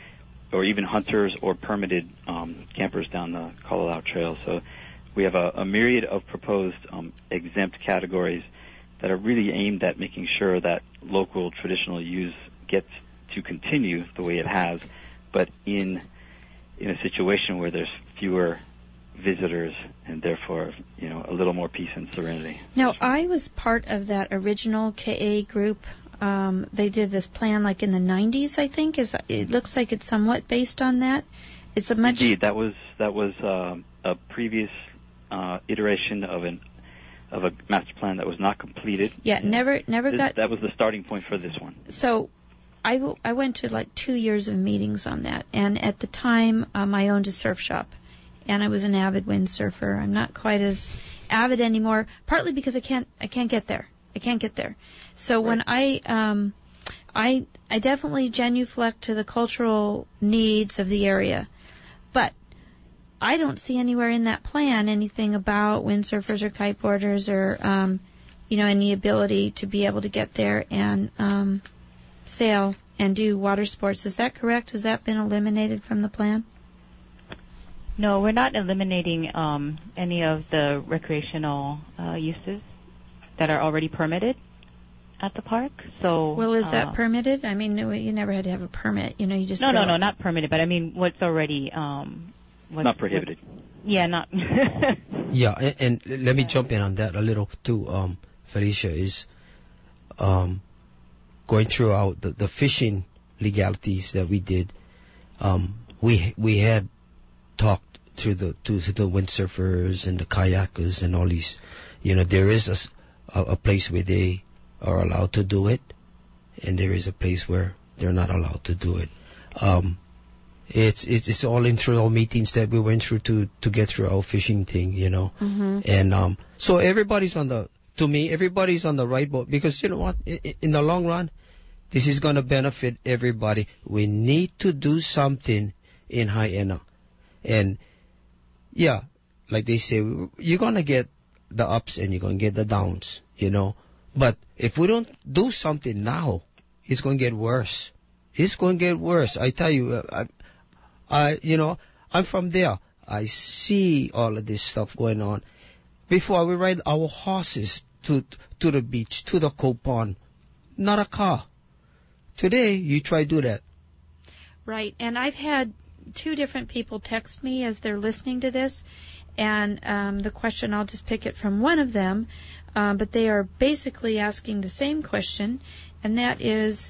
[SPEAKER 17] or even hunters or permitted campers down the Kalalau Trail. So we have a myriad of proposed exempt categories that are really aimed at making sure that local traditional use gets to continue the way it has, but in a situation where there's fewer visitors and therefore, a little more peace and serenity.
[SPEAKER 1] Now, I was part of that original KA group. They did this plan like in the 90s, I think. It looks like it's somewhat based on that. It's a much...
[SPEAKER 17] Indeed, that was a previous iteration of a master plan that was not completed.
[SPEAKER 1] Yeah, never got...
[SPEAKER 17] That was the starting point for this one.
[SPEAKER 1] So I went to like 2 years of meetings on that, and at the time I owned a surf shop, and I was an avid windsurfer. I'm not quite as avid anymore, partly because I can't get there. I can't get there. So when I definitely genuflect to the cultural needs of the area, but I don't see anywhere in that plan anything about windsurfers or kiteboarders or any ability to be able to get there and sail and do water sports. Is that correct? Has that been eliminated from the plan?
[SPEAKER 16] No, we're not eliminating any of the recreational uses that are already permitted at the park. So,
[SPEAKER 1] well, is that permitted? I mean, you never had to have a permit. You just
[SPEAKER 16] no, not permitted. But I mean, what's already
[SPEAKER 17] not prohibited.
[SPEAKER 16] Not.
[SPEAKER 2] Yeah, and let me jump in on that a little too. Felicia is going throughout the fishing legalities that we did. We had talked to the windsurfers and the kayakers and all these. There is a place where they are allowed to do it, and there is a place where they're not allowed to do it. It's all in through all meetings that we went through to get through our fishing thing,
[SPEAKER 1] Mm-hmm.
[SPEAKER 2] And so everybody's on the right boat, because you know what, in the long run, this is going to benefit everybody. We need to do something in Haena, and yeah, like they say, you're going to get the ups and you're going to get the downs, But if we don't do something now, it's going to get worse. It's going to get worse. I tell you, I'm from there. I see all of this stuff going on. Before, we ride our horses to the beach, to the Copon, not a car. Today, you try to do that.
[SPEAKER 1] Right, and I've had 2 different people text me as they're listening to this, and the question, I'll just pick it from one of them, but they are basically asking the same question, and that is,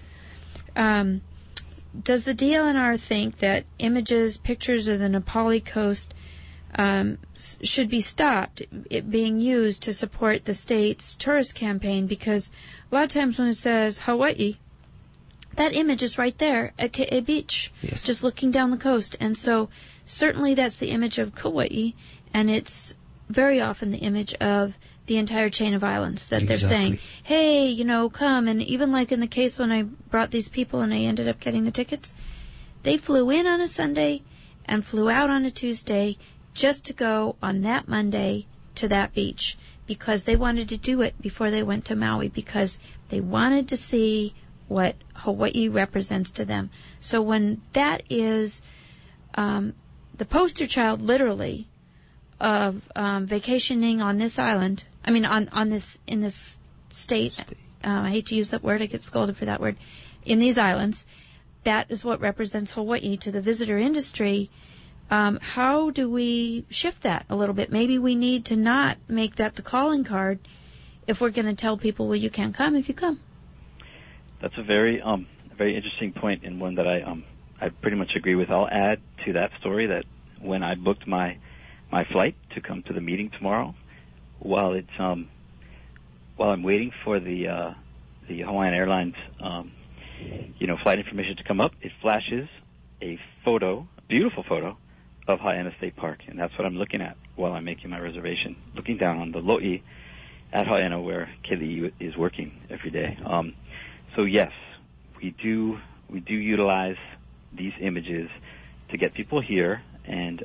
[SPEAKER 1] does the DLNR think that pictures of the Nepali coast should be stopped it being used to support the state's tourist campaign? Because a lot of times when it says Hawaii, that image is right there at Ke'e Beach, yes, just looking down the coast. And so certainly that's the image of Kauai, and it's very often the image of the entire chain of islands that they're saying, hey, come. And even like in the case when I brought these people and I ended up getting the tickets, they flew in on a Sunday and flew out on a Tuesday just to go on that Monday to that beach, because they wanted to do it before they went to Maui, because they wanted to see what Hawaii represents to them. So when that is the poster child, literally, of vacationing on this island, in this state. I hate to use that word. I get scolded for that word. In these islands, that is what represents Hawaii to the visitor industry. How do we shift that a little bit? Maybe we need to not make that the calling card if we're going to tell people, well, you can't come if you come.
[SPEAKER 17] That's a very interesting point, and one that I pretty much agree with. I'll add to that story that when I booked my flight to come to the meeting tomorrow, while I'm waiting for the Hawaiian Airlines flight information to come up, it flashes a beautiful photo of Haena State Park, and that's what I'm looking at while I'm making my reservation, looking down on the lo'i at Haena where Keli'i is working every day. So yes, we do utilize these images to get people here, and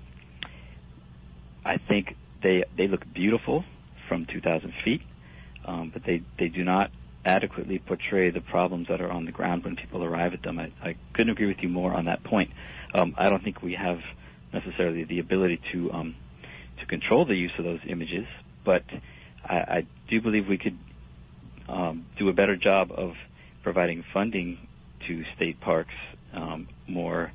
[SPEAKER 17] I think they look beautiful from 2,000 feet, but they do not adequately portray the problems that are on the ground when people arrive at them. I couldn't agree with you more on that point. I don't think we have necessarily the ability to control the use of those images, but I do believe we could do a better job of providing funding to state parks more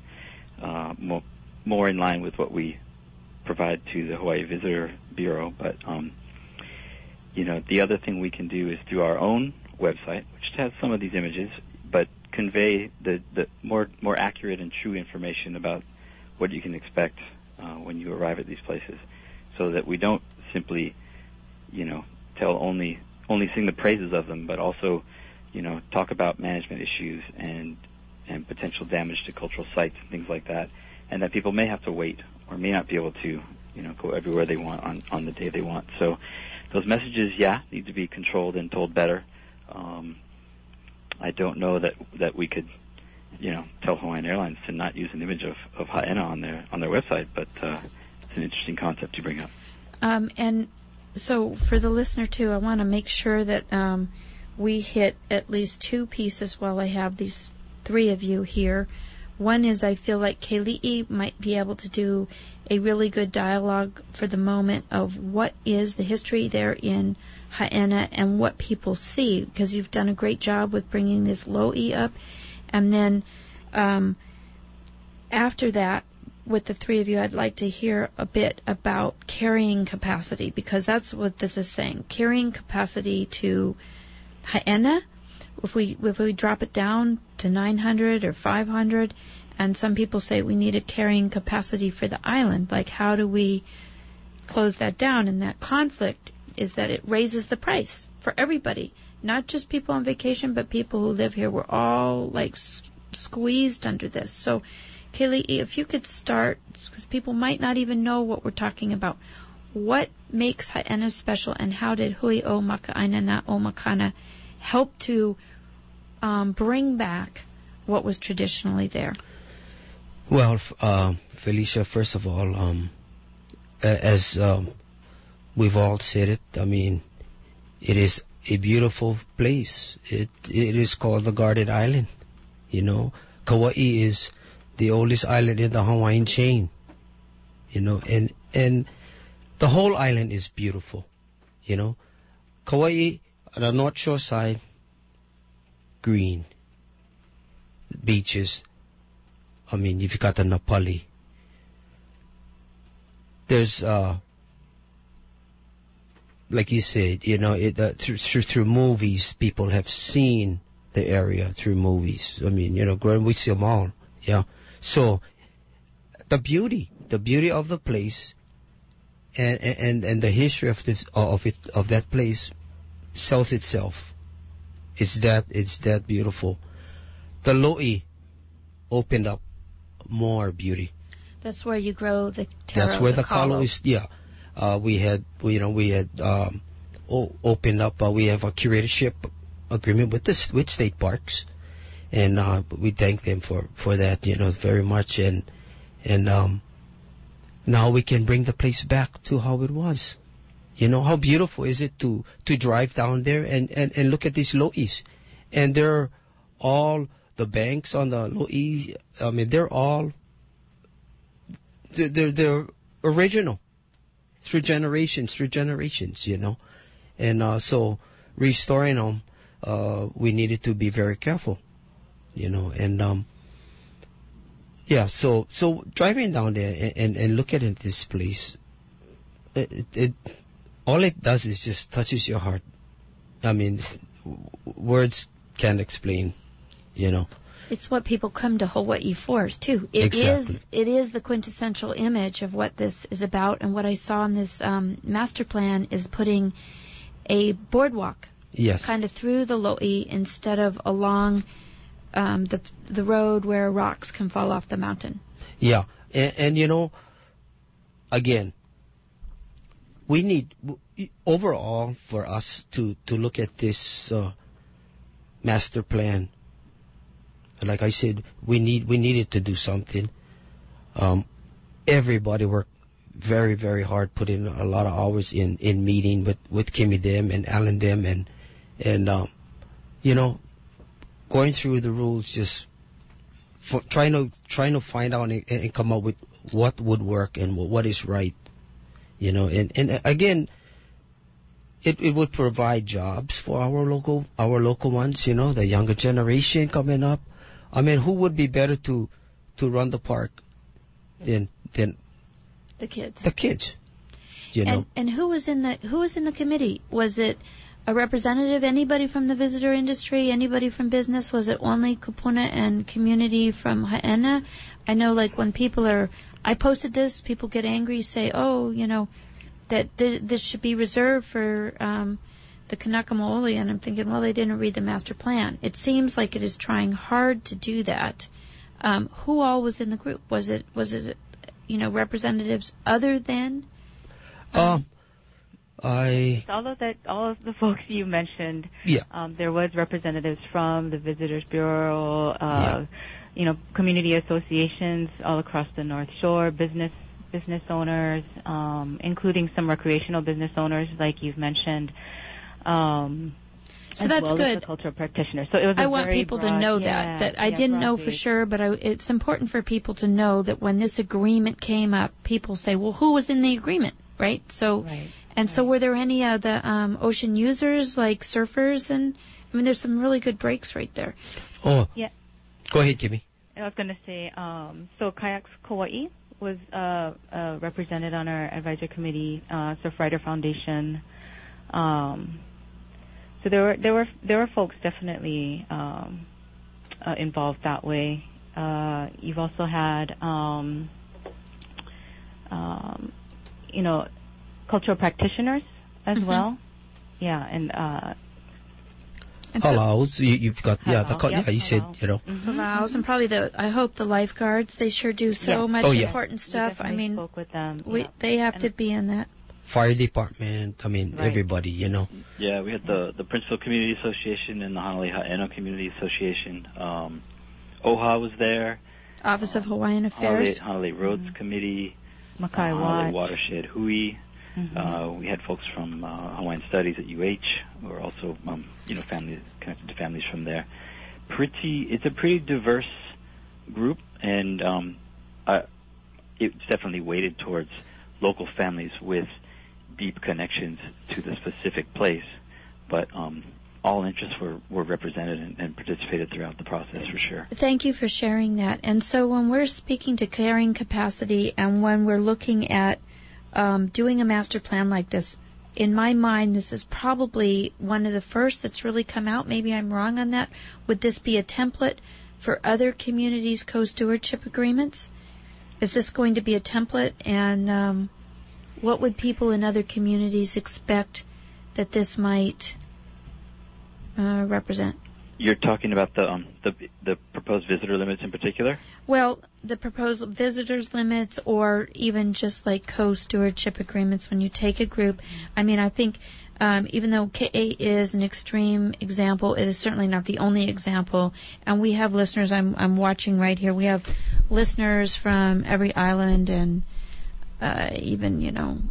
[SPEAKER 17] in line with what we provide to the Hawaii Visitor Bureau. But the other thing we can do is through our own website, which has some of these images, but convey the more accurate and true information about what you can expect when you arrive at these places, so that we don't simply, tell only sing the praises of them, but also, talk about management issues and potential damage to cultural sites and things like that, and that people may have to wait or may not be able to, go everywhere they want on the day they want. So those messages, need to be controlled and told better. I don't know that we could, tell Hawaiian Airlines to not use an image of Haena on their website, but it's an interesting concept to bring up.
[SPEAKER 1] And so for the listener too, I want to make sure that we hit at least two pieces while I have these three of you here. One is I feel like Keli'i might be able to do a really good dialogue for the moment of what is the history there in Haena and what people see, because you've done a great job with bringing this Lo'i up. And then after that, with the three of you, I'd like to hear a bit about carrying capacity, because that's what this is saying. Carrying capacity to Haena, if we drop it down to 900 or 500, and some people say we need a carrying capacity for the island, like how do we close that down? And that conflict is that it raises the price for everybody, not just people on vacation, but people who live here. We're all like squeezed under this. So, Keli'i, if you could start, because people might not even know what we're talking about. What makes Haena special, and how did Hui o Maka'aina na o Makana help to bring back what was traditionally there?
[SPEAKER 2] Well, Felicia, first of all, as we've all said it, I mean, it is a beautiful place. It is called the Guarded Island. Kauai is the oldest island in the Hawaiian chain. And the whole island is beautiful. Kauai, on the North Shore side, green beaches. I mean, you've got the Napali. There's, like you said, through movies, people have seen the area through movies. I mean, Grand Wisiya Mall, yeah. So, the beauty of the place, and the history of that place sells itself. It's that beautiful. The Lo'i opened up more beauty.
[SPEAKER 1] That's where you grow the taro.
[SPEAKER 2] That's where the kalo is. Yeah, we had opened up. We have a curatorship agreement with state parks, and we thank them for that. Very much. And now we can bring the place back to how it was. How beautiful is it to drive down there and look at these Lo'is, and they're all the banks on the Lo'i. I mean, they're original through generations, and so restoring them, we needed to be very careful, and so driving down there and looking at this place, it all it does is just touches your heart. I mean, words can't explain,
[SPEAKER 1] It's what people come to Hawaii for, too. It is the quintessential image of what this is about, and what I saw in this master plan is putting a boardwalk, kind of through the Lo'i instead of along the road where rocks can fall off the mountain.
[SPEAKER 2] Yeah, and again, we need overall for us to look at this master plan. Like I said, we needed to do something. Everybody worked very, very hard, put in a lot of hours in meeting with Kimmy Dem and Alan Dem and going through the rules, just trying to find out and come up with what would work and what is right, and again, it would provide jobs for our local ones, the younger generation coming up. I mean, who would be better to run the park than
[SPEAKER 1] the kids?
[SPEAKER 2] The kids,
[SPEAKER 1] And who was in the committee? Was it a representative, anybody from the visitor industry, anybody from business? Was it only Kupuna and community from Haena? I know, like, when I posted this, people get angry, say, that this should be reserved for the Kanaka Maoli, and I'm thinking, well, they didn't read the master plan. It seems like it is trying hard to do that. Who all was in the group? Was it representatives other than?
[SPEAKER 16] All of the folks you mentioned.
[SPEAKER 2] Yeah.
[SPEAKER 16] There was representatives from the Visitors Bureau, community associations all across the North Shore, business owners, including some recreational business owners, like you've mentioned.
[SPEAKER 1] So that's good.
[SPEAKER 16] As the cultural practitioners. So it was
[SPEAKER 1] I want people to know that I didn't know for sure, but it's important for people to know that when this agreement came up, people say, well, who was in the agreement, right? So, so were there any of the ocean users, like surfers? And I mean, there's some really good breaks right there.
[SPEAKER 2] Oh,
[SPEAKER 16] yeah.
[SPEAKER 2] Go ahead, Kimmy.
[SPEAKER 16] I was going to say, so Kayaks Kauai was represented on our advisory committee, Surfrider Foundation. So there were folks definitely involved that way. You've also had cultural practitioners as well. Yeah, and
[SPEAKER 2] Halaus, you've got you said
[SPEAKER 1] Halaus, and probably I hope the lifeguards, they sure do so much important stuff. I mean,
[SPEAKER 16] spoke with them.
[SPEAKER 1] They have to be in that.
[SPEAKER 2] Fire department, everybody,
[SPEAKER 17] Yeah, we had the Princeville Community Association and the Hanalei Haena Community Association. OHA was there.
[SPEAKER 1] Office of Hawaiian Affairs.
[SPEAKER 17] Hanalei Roads Committee.
[SPEAKER 16] Makai
[SPEAKER 17] Hanalei Watershed Hui. We had folks from Hawaiian Studies at UH who are also, families connected to families from there. It's a pretty diverse group, and it's definitely weighted towards local families with deep connections to the specific place, but all interests were represented and participated throughout the process for sure.
[SPEAKER 1] Thank you for sharing that. And so when we're speaking to carrying capacity and when we're looking at doing a master plan like this, in my mind, this is probably one of the first that's really come out. Maybe I'm wrong on that. Would this be a template for other communities' co-stewardship agreements? Is this going to be a template? And what would people in other communities expect that this might represent?
[SPEAKER 17] You're talking about the proposed visitor limits in particular?
[SPEAKER 1] Well, the proposed visitors limits, or even just like co-stewardship agreements when you take a group. I mean, I think even though KA is an extreme example, it is certainly not the only example. And we have listeners, I'm watching right here, we have listeners from every island and even,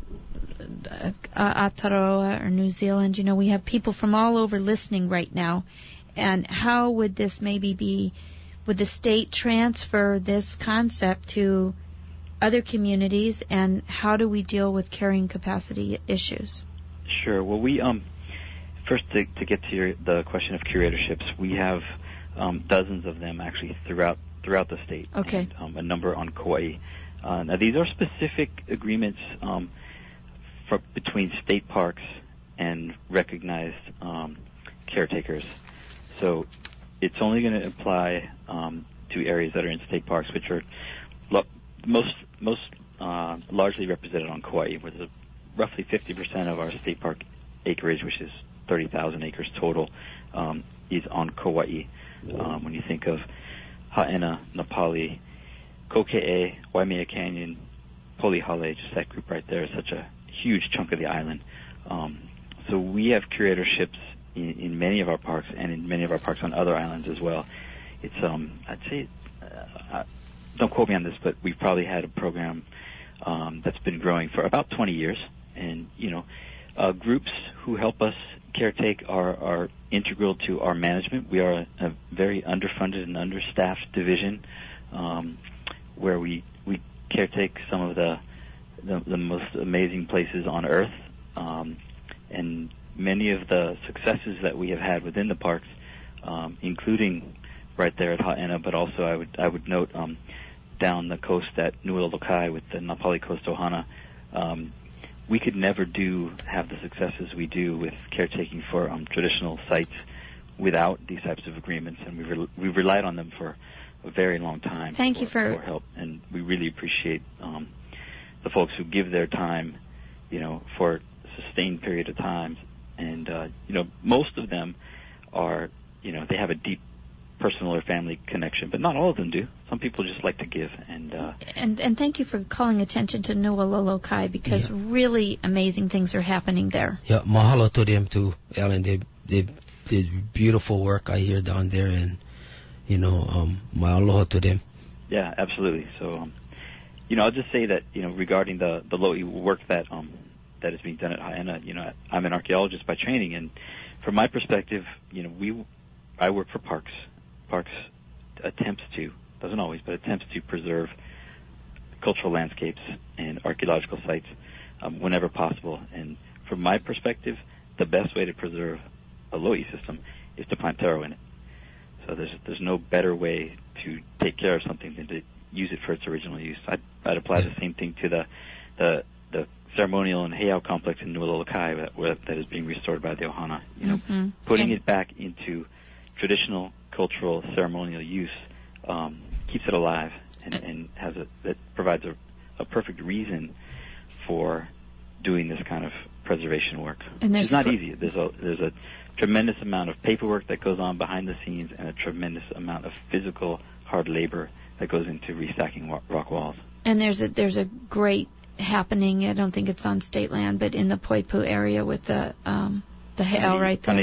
[SPEAKER 1] Aotearoa or New Zealand. We have people from all over listening right now. And how would this would the state transfer this concept to other communities, and how do we deal with carrying capacity issues?
[SPEAKER 17] Sure. Well, we first to get to the question of curatorships, we have dozens of them actually throughout the state.
[SPEAKER 1] Okay.
[SPEAKER 17] And, a number on Kauai. Now these are specific agreements between state parks and recognized caretakers. So it's only going to apply to areas that are in state parks, which are most largely represented on Kauai, where there's roughly 50% of our state park acreage, which is 30,000 acres total, is on Kauai. When you think of Haena, Napali, Kokee, Waimea Canyon, Polihale, just that group right there is such a huge chunk of the island. So we have curatorships in many of our parks and in many of our parks on other islands as well. It's I'd say, don't quote me on this, but we've probably had a program that's been growing for about 20 years, and groups who help us Caretake are integral to our management. We are a very underfunded and understaffed division where we caretake some of the most amazing places on earth, and many of the successes that we have had within the parks, including right there at Ha'ena, but also I would note down the coast at Nu'ualukai with the Na Pali Coast Ohana. We could never have the successes we do with caretaking for traditional sites without these types of agreements, and we've relied on them for a very long time.
[SPEAKER 1] Thank you for
[SPEAKER 17] help, and we really appreciate the folks who give their time, for a sustained period of time. And most of them are, they have a deep personal or family connection, but not all of them do. Some people just like to give.
[SPEAKER 1] And thank you for calling attention to Nu'ualukai, because really amazing things are happening there.
[SPEAKER 2] Yeah, mahalo to them too, Ellen. They did beautiful work I hear down there, and mahalo to them.
[SPEAKER 17] Yeah, absolutely. So, I'll just say that regarding the Lo'i work that is being done at Ha'ena, I'm an archaeologist by training, and from my perspective, I work for Parks. Parks attempts to, doesn't always, but attempts to preserve cultural landscapes and archaeological sites whenever possible. And from my perspective, the best way to preserve a Lo'i system is to plant taro in it. So there's no better way to take care of something than to use it for its original use. I'd apply the same thing to the ceremonial and heiau complex in Nu'ualukai that is being restored by the Ohana. Putting it back into traditional cultural ceremonial use keeps it alive and that provides a perfect reason for doing this kind of preservation work.
[SPEAKER 1] And
[SPEAKER 17] it's not easy. There's a tremendous amount of paperwork that goes on behind the scenes, and a tremendous amount of physical hard labor that goes into restacking rock walls. And
[SPEAKER 1] there's a great happening. I don't think it's on state land, but in the Poipu area with the heiau right there.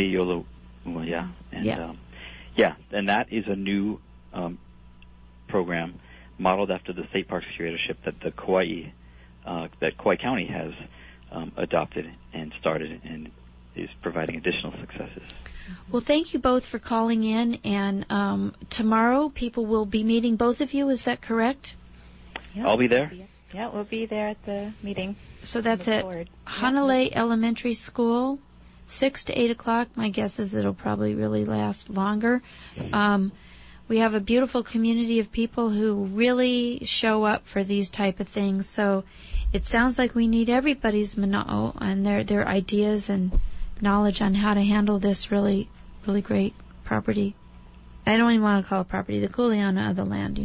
[SPEAKER 1] And that is a new program modeled after the state parks curatorship that the Kauai County has adopted and started, and is providing additional successes. Well, thank you both for calling in, and tomorrow people will be meeting both of you, is that correct?
[SPEAKER 16] Yeah,
[SPEAKER 17] I'll be there.
[SPEAKER 16] Yeah, we'll be there at the meeting.
[SPEAKER 1] So that's at Hanalei Elementary School, 6 to 8 o'clock. My guess is it'll probably really last longer. We have a beautiful community of people who really show up for these type of things. So it sounds like we need everybody's mana'o and their ideas and knowledge on how to handle this really, really great property. I don't even want to call it property, the kuleana of the land,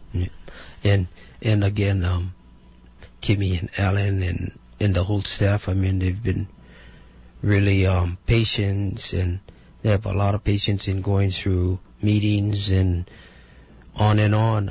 [SPEAKER 2] And again, Kimmy and Alan and the whole staff, they've been really patient, and they have a lot of patience in going through meetings and on and on.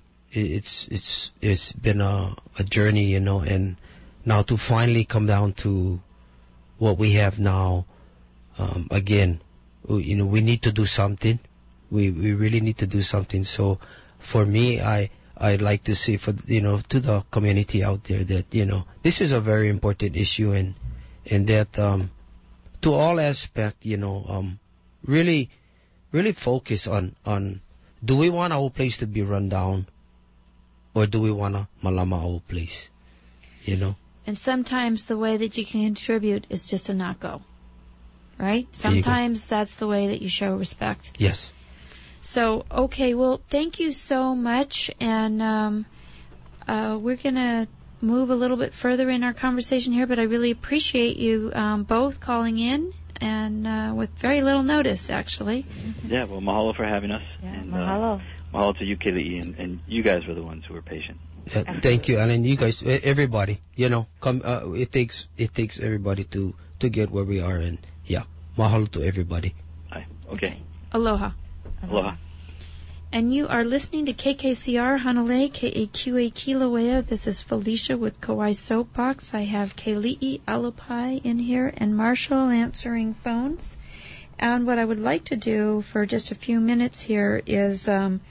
[SPEAKER 2] It's been a journey, and now to finally come down to what we have now, again, we need to do something. We really need to do something. So for me, I'd like to say to the community out there that, this is a very important issue, and that, to all aspect, really focus on do we want our place to be run down, or do we want to malama our place,
[SPEAKER 1] And sometimes the way that you can contribute is just to not go, right? Sometimes that's the way that you show respect.
[SPEAKER 2] Yes.
[SPEAKER 1] So, okay, well, thank you so much, and we're going to move a little bit further in our conversation here, but I really appreciate you both calling in, and with very little notice, actually.
[SPEAKER 17] Yeah, well, mahalo for having us.
[SPEAKER 16] Yeah,
[SPEAKER 17] and,
[SPEAKER 16] mahalo.
[SPEAKER 17] Mahalo to you, Kili'i, and you guys were the ones who were patient.
[SPEAKER 2] Thank you, Alan. You guys, everybody, come. It takes everybody to get where we are, and mahalo to everybody.
[SPEAKER 17] Aye. Okay.
[SPEAKER 1] Aloha.
[SPEAKER 17] Aloha.
[SPEAKER 1] And you are listening to KKCR Hanalei, KAQA Kilauea. This is Felicia with Kauai Soapbox. I have Keli'i Alopai in here and Marshall answering phones. And what I would like to do for just a few minutes here is,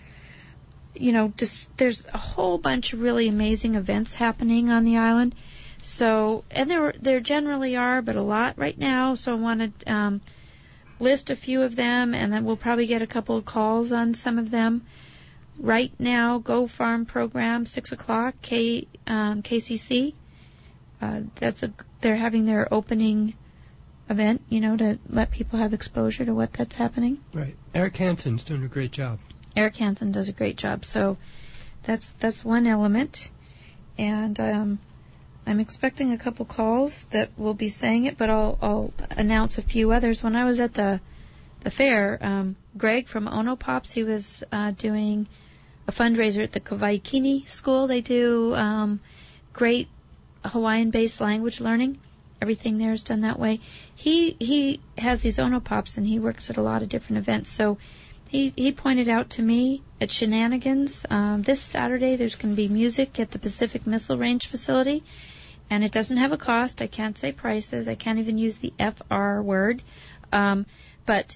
[SPEAKER 1] there's a whole bunch of really amazing events happening on the island. So, and there generally are, but a lot right now. So I want to list a few of them, and then we'll probably get a couple of calls on some of them. Right now, Go Farm program, 6 o'clock, KCC. They're having their opening event, to let people have exposure to what that's happening.
[SPEAKER 3] Right. Eric Hansen's doing a great job.
[SPEAKER 1] Eric Hansen does a great job. So that's one element. And I'm expecting a couple calls that will be saying it, but I'll announce a few others. When I was at the fair, Greg from Ono Pops, he was doing a fundraiser at the Kawaikini School. They do great Hawaiian-based language learning. Everything there is done that way. He has these Ono Pops, and he works at a lot of different events. So he pointed out to me at Shenanigans, this Saturday there's going to be music at the Pacific Missile Range facility, and it doesn't have a cost. I can't say prices. I can't even use the FR word. But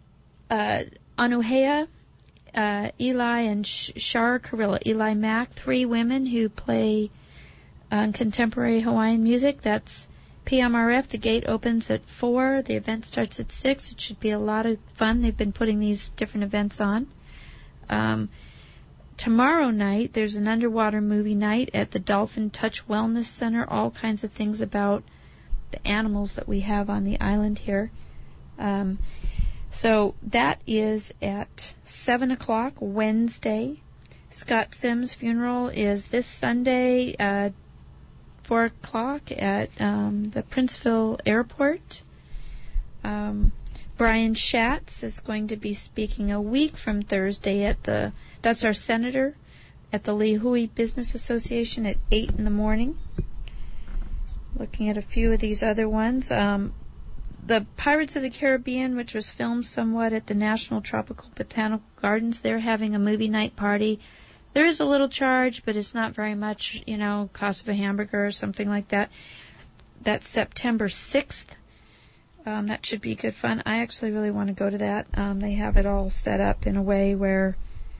[SPEAKER 1] Anuhea, Eli, and Shar Karilla, Eli Mack, 3 women who play contemporary Hawaiian music. That's PMRF. The gate opens at 4. The event starts at 6. It should be a lot of fun. They've been putting these different events on. Tomorrow night, there's an underwater movie night at the Dolphin Touch Wellness Center. All kinds of things about the animals that we have on the island here. So that is at 7 o'clock Wednesday. Scott Sims' funeral is this Sunday, 4 o'clock at the Princeville Airport. Brian Schatz is going to be speaking a week from Thursday that's our senator, at the Lihui Business Association at 8 in the morning. Looking at a few of these other ones. The Pirates of the Caribbean, which was filmed somewhat at the National Tropical Botanical Gardens, they're having a movie night party. There is a little charge, but it's not very much, cost of a hamburger or something like that. That's September 6th. That should be good fun. I actually really want to go to that. They have it all set up in a way where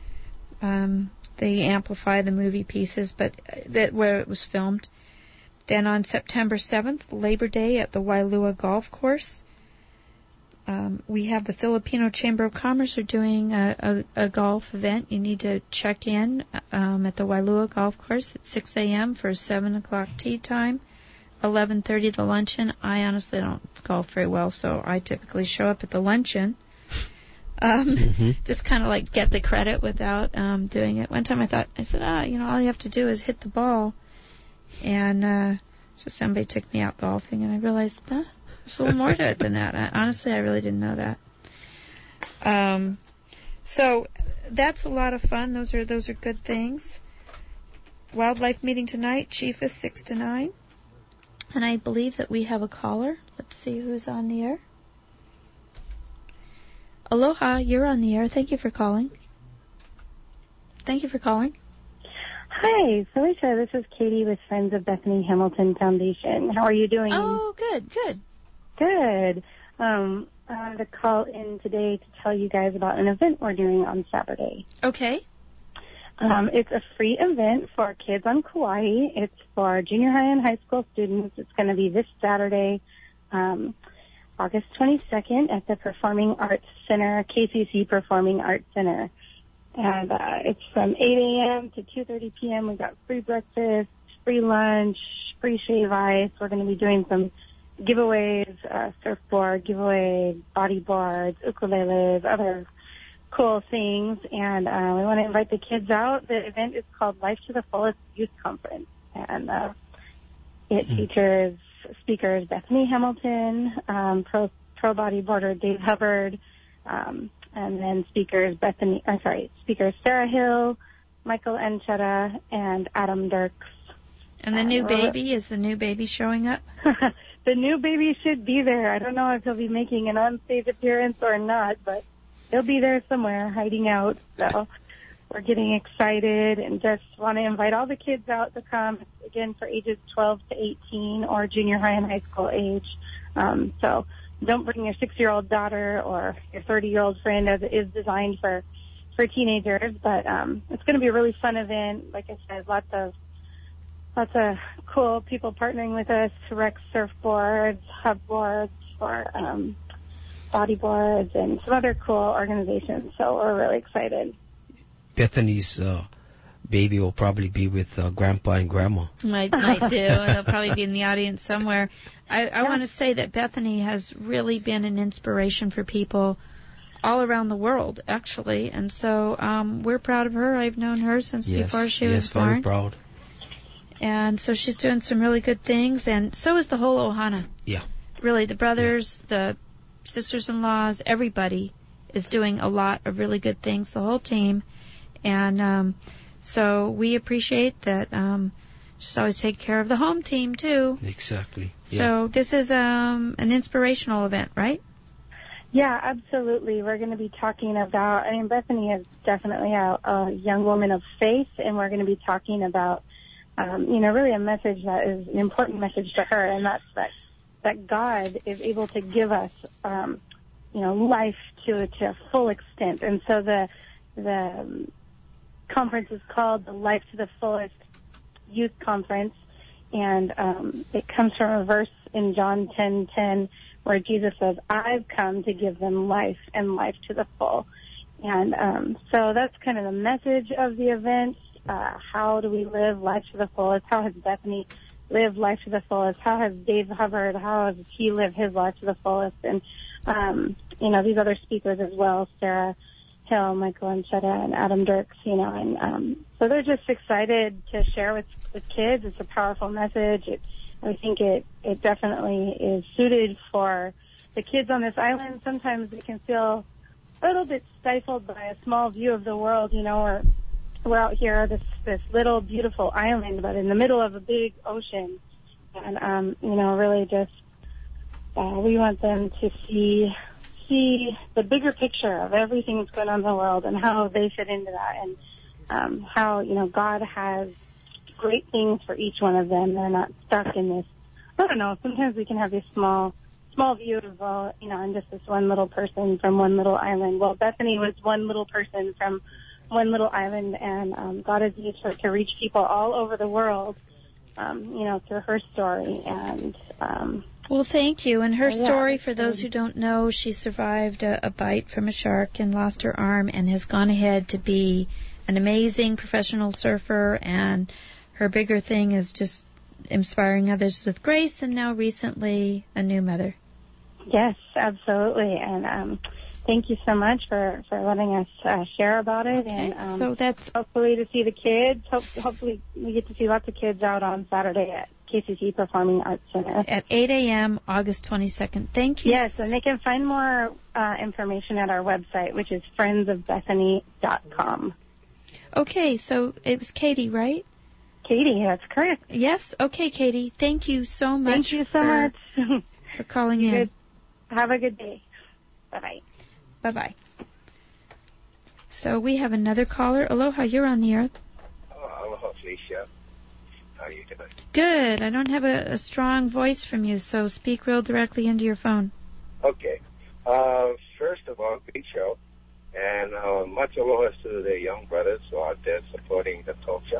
[SPEAKER 1] they amplify the movie pieces, but where it was filmed. Then on September 7th, Labor Day at the Wailua Golf Course. We have the Filipino Chamber of Commerce are doing a golf event. You need to check in at the Wailua Golf Course at 6 a.m. for a 7 o'clock tea time, 11:30 the luncheon. I honestly don't golf very well, so I typically show up at the luncheon. Just kind of like get the credit without doing it. One time I said, all you have to do is hit the ball. And so somebody took me out golfing, and I realized there's a little more to it than that. Honestly, I really didn't know that. So that's a lot of fun. Those are good things. Wildlife meeting tonight, Chiefus 6 to 9. And I believe that we have a caller. Let's see who's on the air. Aloha, you're on the air. Thank you for calling.
[SPEAKER 18] Hi, Felicia. This is Katie with Friends of Bethany Hamilton Foundation. How are you doing?
[SPEAKER 1] Oh, good.
[SPEAKER 18] Good. I wanted to call in today to tell you guys about an event we're doing on Saturday.
[SPEAKER 1] Okay.
[SPEAKER 18] It's a free event for kids on Kauai. It's for junior high and high school students. It's going to be this Saturday, August 22nd at the Performing Arts Center, KCC Performing Arts Center. And it's from 8 a.m. to 2:30 p.m. We've got free breakfast, free lunch, free shave ice. We're going to be doing some giveaways, surfboard giveaway, bodyboards, ukuleles, other cool things. And we want to invite the kids out. The event is called Life to the Fullest Youth Conference. And it features speakers Bethany Hamilton, pro bodyboarder Dave Hubbard, and then speakers Sarah Hill, Michael Encheta, and Adam Dirks.
[SPEAKER 1] And the new baby, is the new baby showing up?
[SPEAKER 18] The new baby should be there. I don't know if he'll be making an on-stage appearance or not, but he'll be there somewhere hiding out. So we're getting excited and just want to invite all the kids out to come, again, for ages 12 to 18 or junior high and high school age. So don't bring your 6-year-old daughter or your 30-year-old friend, as it is designed for teenagers. But it's going to be a really fun event. Like I said, lots of lots of cool people partnering with us to wreck surfboards, hub boards for bodyboards, and some other cool organizations. So we're really excited.
[SPEAKER 2] Bethany's baby will probably be with Grandpa and Grandma.
[SPEAKER 1] Might do. They'll probably be in the audience somewhere. I want to say that Bethany has really been an inspiration for people all around the world, actually. And so we're proud of her. I've known her since before she was born.
[SPEAKER 2] Yes, very proud.
[SPEAKER 1] And so she's doing some really good things, and so is the whole Ohana.
[SPEAKER 2] Yeah.
[SPEAKER 1] Really, the brothers, the sisters-in-laws, everybody is doing a lot of really good things, the whole team. And so we appreciate that she's always taking care of the home team, too.
[SPEAKER 2] Exactly. Yeah.
[SPEAKER 1] So this is an inspirational event, right?
[SPEAKER 18] Yeah, absolutely. We're going to be talking about, Bethany is definitely a young woman of faith, and we're going to be talking about, really a message that is an important message to her, and that's that God is able to give us, life to a full extent. And so the conference is called the Life to the Fullest Youth Conference, and it comes from a verse in John 10:10 where Jesus says, "I've come to give them life and life to the full." And so that's kind of the message of the event. How do we live life to the fullest? How has Bethany lived life to the fullest? How has Dave Hubbard, how has he lived his life to the fullest? And, these other speakers as well, Sarah Hill, Michael Anchetta, and Adam Dirks, so they're just excited to share with kids. It's a powerful message. I think it definitely is suited for the kids on this island. Sometimes they can feel a little bit stifled by a small view of the world, we're out here, this little beautiful island, but in the middle of a big ocean. And, really just, we want them to see the bigger picture of everything that's going on in the world and how they fit into that, and how, God has great things for each one of them. They're not stuck in this, I don't know, sometimes we can have this small view of, I'm just this one little person from one little island. Well, Bethany was one little person from one little island, and God has used her to reach people all over the world, through her story. And
[SPEAKER 1] well, thank you. And her story, for those who don't know, she survived a bite from a shark and lost her arm and has gone ahead to be an amazing professional surfer. And her bigger thing is just inspiring others with grace, and now recently a new mother.
[SPEAKER 18] Yes, absolutely. And thank you so much for letting us share about it.
[SPEAKER 1] Okay.
[SPEAKER 18] And
[SPEAKER 1] so that's
[SPEAKER 18] hopefully to see the kids. Hopefully we get to see lots of kids out on Saturday at KCC Performing Arts Center.
[SPEAKER 1] At 8 a.m., August 22nd. Thank you.
[SPEAKER 18] Yes, and they can find more information at our website, which is friendsofbethany.com.
[SPEAKER 1] Okay, so it was Katie, right?
[SPEAKER 18] Katie, that's correct.
[SPEAKER 1] Yes? Okay, Katie. Thank you so much.
[SPEAKER 18] Thank you so much
[SPEAKER 1] for calling in.
[SPEAKER 18] Have a good day. Bye-bye.
[SPEAKER 1] Bye-bye. So we have another caller. Aloha, you're on the air.
[SPEAKER 19] Aloha, Felicia. How are you doing?
[SPEAKER 1] Good. I don't have a strong voice from you, so speak real directly into your phone.
[SPEAKER 19] Okay. First of all, great show. And much aloha to the young brothers who are out there supporting the culture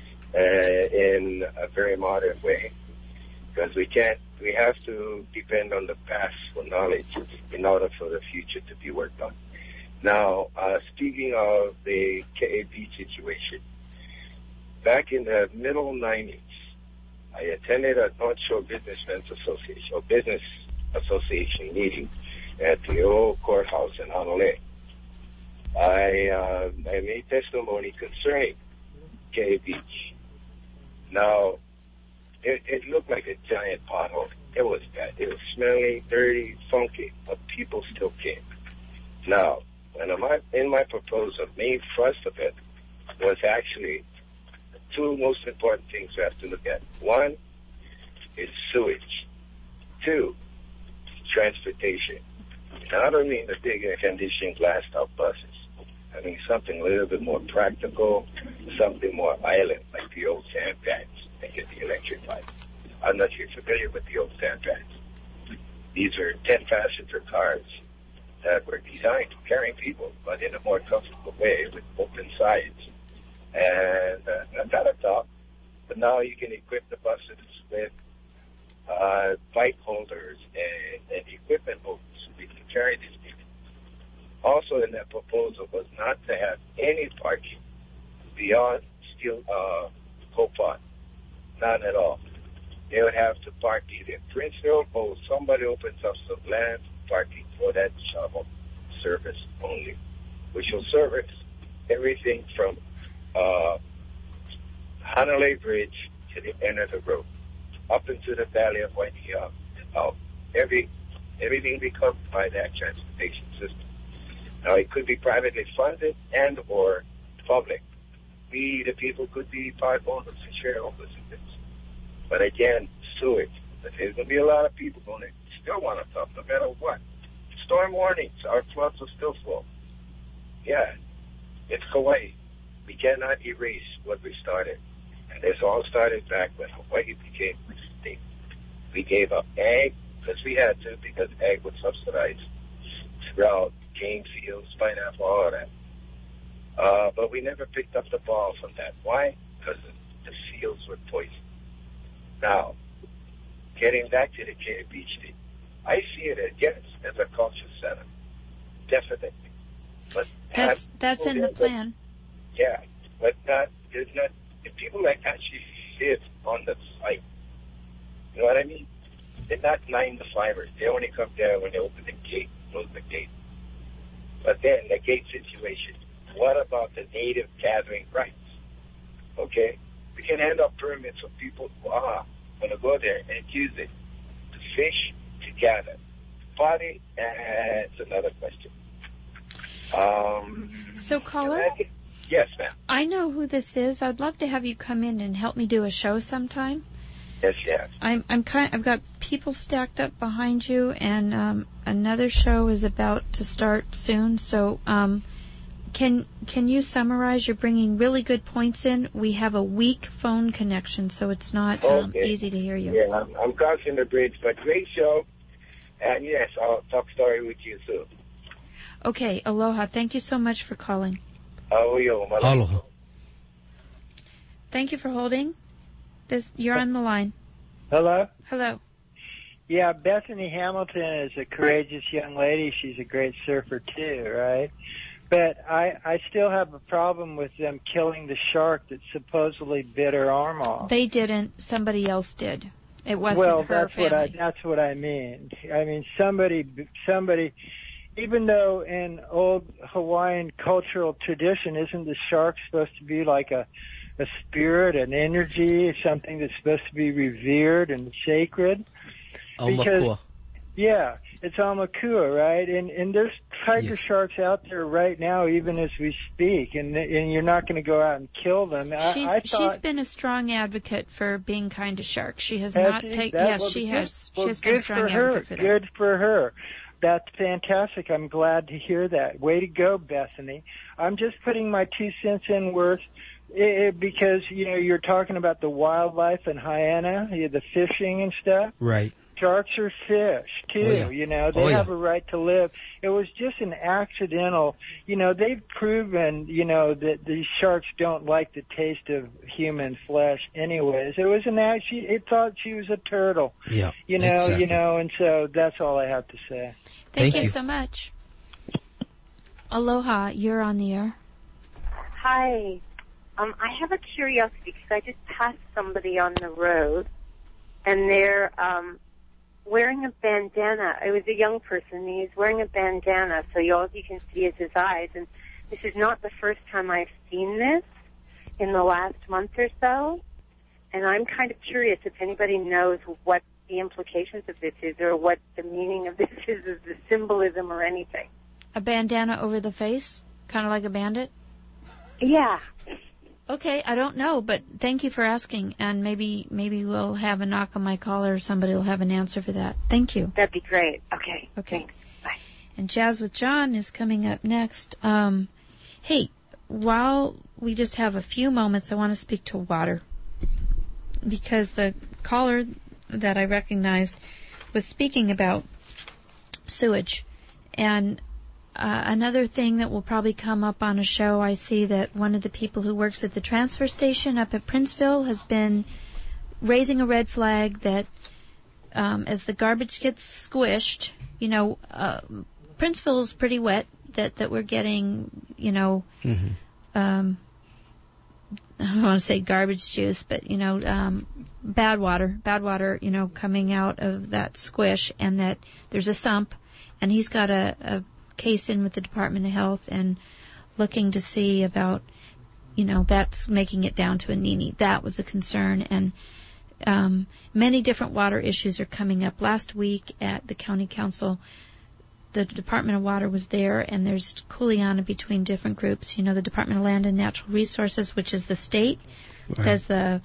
[SPEAKER 19] in a very modern way. Because we have to depend on the past for knowledge in order for the future to be worked on. Now, speaking of the KAP situation, back in the middle 90s, I attended a North Shore Businessmen's Association, or Business Association meeting at the old courthouse in Honolulu. I made testimony concerning KA Beach. Now, it looked like a giant pothole. It was bad. It was smelly, dirty, funky, but people still came. Now, when in my proposal, main thrust of it was actually the two most important things we have to look at. One is sewage. Two, transportation. And I don't mean the big air-conditioned glassed-out buses. I mean something a little bit more practical, something more island, like the old sandbags that get the electrified. I'm not sure if you're familiar with the old sandbags. These are 10-passenger cars that were designed to carry people, but in a more comfortable way with open sides. And I got to talk But now you can equip the buses with bike holders and equipment holders so we can carry these people. Also in that proposal was not to have any parking beyond steel Copart. None at all. They would have to park either in Princeville or somebody opens up some land parking for that shuttle service only, which will service everything from Hanalei Bridge to the end of the road, up into the valley of Waitea and out. Everything be covered by that transportation system. Now, it could be privately funded and or public. We, the people, could be part owners and shareholders in this. But again, sewage. But there's going to be a lot of people going to still want to talk, no matter what. Storm warnings. Our floods are still full. Yeah, it's Hawaii. We cannot erase what we started. And this all started back when Hawaii became a state. We gave up ag because we had to, because ag was subsidized throughout cane fields, pineapple, all that. But we never picked up the ball from that. Why? Because the fields were poisoned. Now, getting back to the Kay Beach thing, I see it as a culture center. Definitely. But
[SPEAKER 1] that's in the plan.
[SPEAKER 19] Yeah, but there's not, the people that actually live on the site, you know what I mean? They're not 9 to 5ers. They only come there when they open the gate, close the gate. But then the gate situation, what about the native gathering rights? Okay? We can hand out permits for people who are going to go there and use it to fish, to gather. Party, it's another question.
[SPEAKER 1] So, caller?
[SPEAKER 19] Yes, ma'am.
[SPEAKER 1] I know who this is. I'd love to have you come in and help me do a show sometime.
[SPEAKER 19] Yes, yes.
[SPEAKER 1] I've got people stacked up behind you, and another show is about to start soon. So, can you summarize? You're bringing really good points in. We have a weak phone connection, so it's not easy to hear you.
[SPEAKER 19] Yeah, I'm crossing the bridge, but great show. And yes, I'll talk story with you soon.
[SPEAKER 1] Okay, aloha. Thank you so much for calling.
[SPEAKER 2] Aloha.
[SPEAKER 1] Thank you for holding. You're on the line.
[SPEAKER 20] Hello?
[SPEAKER 1] Hello.
[SPEAKER 20] Yeah, Bethany Hamilton is a courageous young lady. She's a great surfer too, right? But I still have a problem with them killing the shark that supposedly bit her arm off.
[SPEAKER 1] They didn't. Somebody else did. It wasn't her family.
[SPEAKER 20] That's what I mean. I mean, somebody, even though in old Hawaiian cultural tradition, isn't the shark supposed to be like a spirit, an energy, something that's supposed to be revered and sacred?
[SPEAKER 2] Aumakua.
[SPEAKER 20] Yeah, it's Aumakua, right? And there's tiger sharks out there right now, even as we speak, and you're not going to go out and kill them.
[SPEAKER 1] She's been a strong advocate for being kind to sharks. She has not taken. Yes, she has. She has been a strong advocate for that.
[SPEAKER 20] Good for her. That's fantastic. I'm glad to hear that. Way to go, Bethany. I'm just putting my 2 cents in worth. Because, you're talking about the wildlife in Hyanna, the fishing and stuff.
[SPEAKER 2] Right.
[SPEAKER 20] Sharks are fish, too.
[SPEAKER 2] Oh, yeah.
[SPEAKER 20] They have a right to live. It was just an accidental. They've proven, that these sharks don't like the taste of human flesh anyways. It was it thought she was a turtle.
[SPEAKER 2] Yeah.
[SPEAKER 20] Exactly. And so that's all I have to say.
[SPEAKER 1] Thank you so much. Aloha, you're on the air.
[SPEAKER 21] Hi. I have a curiosity because I just passed somebody on the road, and they're wearing a bandana. It was a young person. And he's wearing a bandana, so all you can see is his eyes. And this is not the first time I've seen this in the last month or so. And I'm kind of curious if anybody knows what the implications of this is, or what the meaning of this is the symbolism or anything.
[SPEAKER 1] A bandana over the face, kind of like a bandit?
[SPEAKER 21] Yeah.
[SPEAKER 1] Okay, I don't know, but thank you for asking, and maybe we'll have a knock on my collar, or somebody will have an answer for that. Thank you.
[SPEAKER 21] That'd be great. Okay. Thanks. Bye.
[SPEAKER 1] And Jazz with John is coming up next. Hey, while we just have a few moments, I want to speak to water, because the caller that I recognized was speaking about sewage, and another thing that will probably come up on a show, I see that one of the people who works at the transfer station up at Princeville has been raising a red flag that as the garbage gets squished, Princeville's pretty wet, that we're getting, I don't want to say garbage juice, but, bad water, coming out of that squish, and that there's a sump, and he's got a case in with the Department of Health and looking to see about, that's making it down to a Nini. That was a concern, and many different water issues are coming up. Last week at the County Council, the Department of Water was there, and there's kuleana between different groups. The Department of Land and Natural Resources, which is the state, does the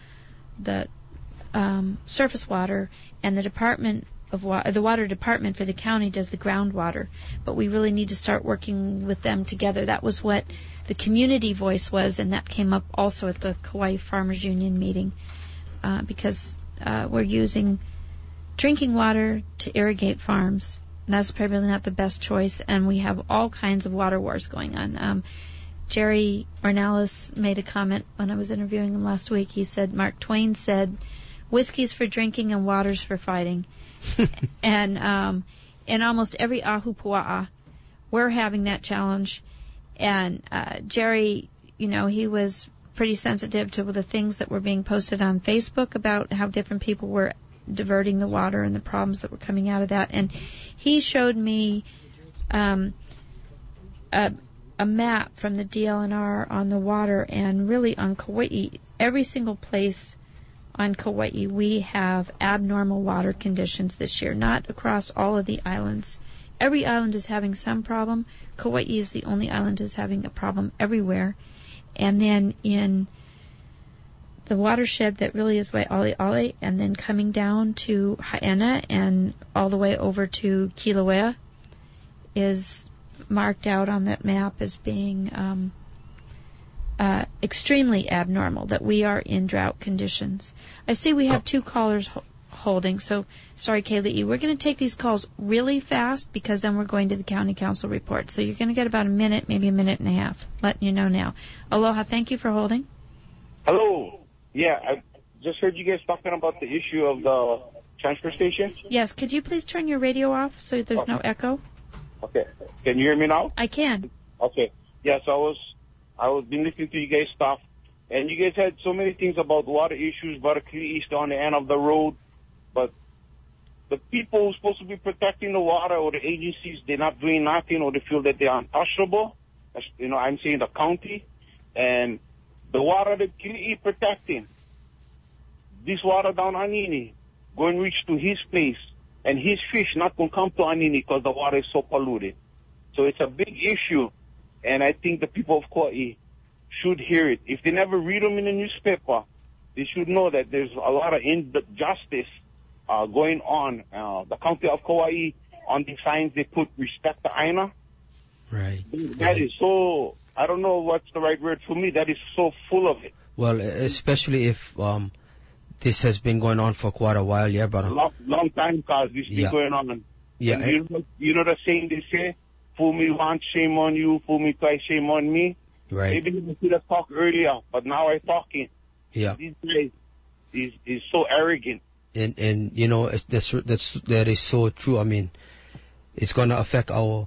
[SPEAKER 1] surface water, and the water department for the county does the groundwater. But we really need to start working with them together. That was what the community voice was, and that came up also at the Kauai Farmers Union meeting, because we're using drinking water to irrigate farms. And that's probably not the best choice, and we have all kinds of water wars going on. Jerry Ornelas made a comment when I was interviewing him last week. He said, Mark Twain said, whiskey's for drinking and water's for fighting. And in almost every ahupua'a, we're having that challenge. And Jerry, he was pretty sensitive to the things that were being posted on Facebook about how different people were diverting the water and the problems that were coming out of that. And he showed me a map from the DLNR on the water, and really on Kauai, every single place on Kauai, we have abnormal water conditions this year, not across all of the islands. Every island is having some problem. Kauai is the only island that's having a problem everywhere. And then in the watershed that really is Waialeale, and then coming down to Haena and all the way over to Kilauea, is marked out on that map as being extremely abnormal, that we are in drought conditions. I see we have two callers holding, so sorry, Kaylee. We're going to take these calls really fast because then we're going to the County Council report. So you're going to get about a minute, maybe a minute and a half, letting you know now. Aloha, thank you for holding.
[SPEAKER 4] Hello. Yeah, I just heard you guys talking about the issue of the transfer station.
[SPEAKER 1] Yes, could you please turn your radio off so there's no echo?
[SPEAKER 4] Okay. Can you hear me now?
[SPEAKER 1] I can.
[SPEAKER 4] Okay. Yeah, so I was been listening to you guys stuff, and you guys had so many things about water issues, Varakili East on the end of the road, but the people who's supposed to be protecting the water, or the agencies, they're not doing nothing, or they feel that they're untouchable. I'm saying the county, and the water that Kili'i protecting, this water down Anini, going to reach to his place, and his fish not going to come to Anini because the water is so polluted. So it's a big issue, and I think the people of Kauai should hear it. If they never read them in the newspaper, they should know that there's a lot of injustice going on. The county of Kauai, on the signs they put respect to Aina.
[SPEAKER 2] Right.
[SPEAKER 4] That is so, I don't know what's the right word for me, that is so full of it.
[SPEAKER 2] Well, especially if this has been going on for quite a while, yeah, brother.
[SPEAKER 4] Long time, because this been going on.
[SPEAKER 2] Yeah.
[SPEAKER 4] And you know the saying they say, fool me once, shame on you, fool me twice, shame on me.
[SPEAKER 2] Right.
[SPEAKER 4] Maybe you should have talked earlier, but now I'm talking.
[SPEAKER 2] Yeah.
[SPEAKER 4] These guys is so arrogant.
[SPEAKER 2] And that is so true. I mean, it's going to affect our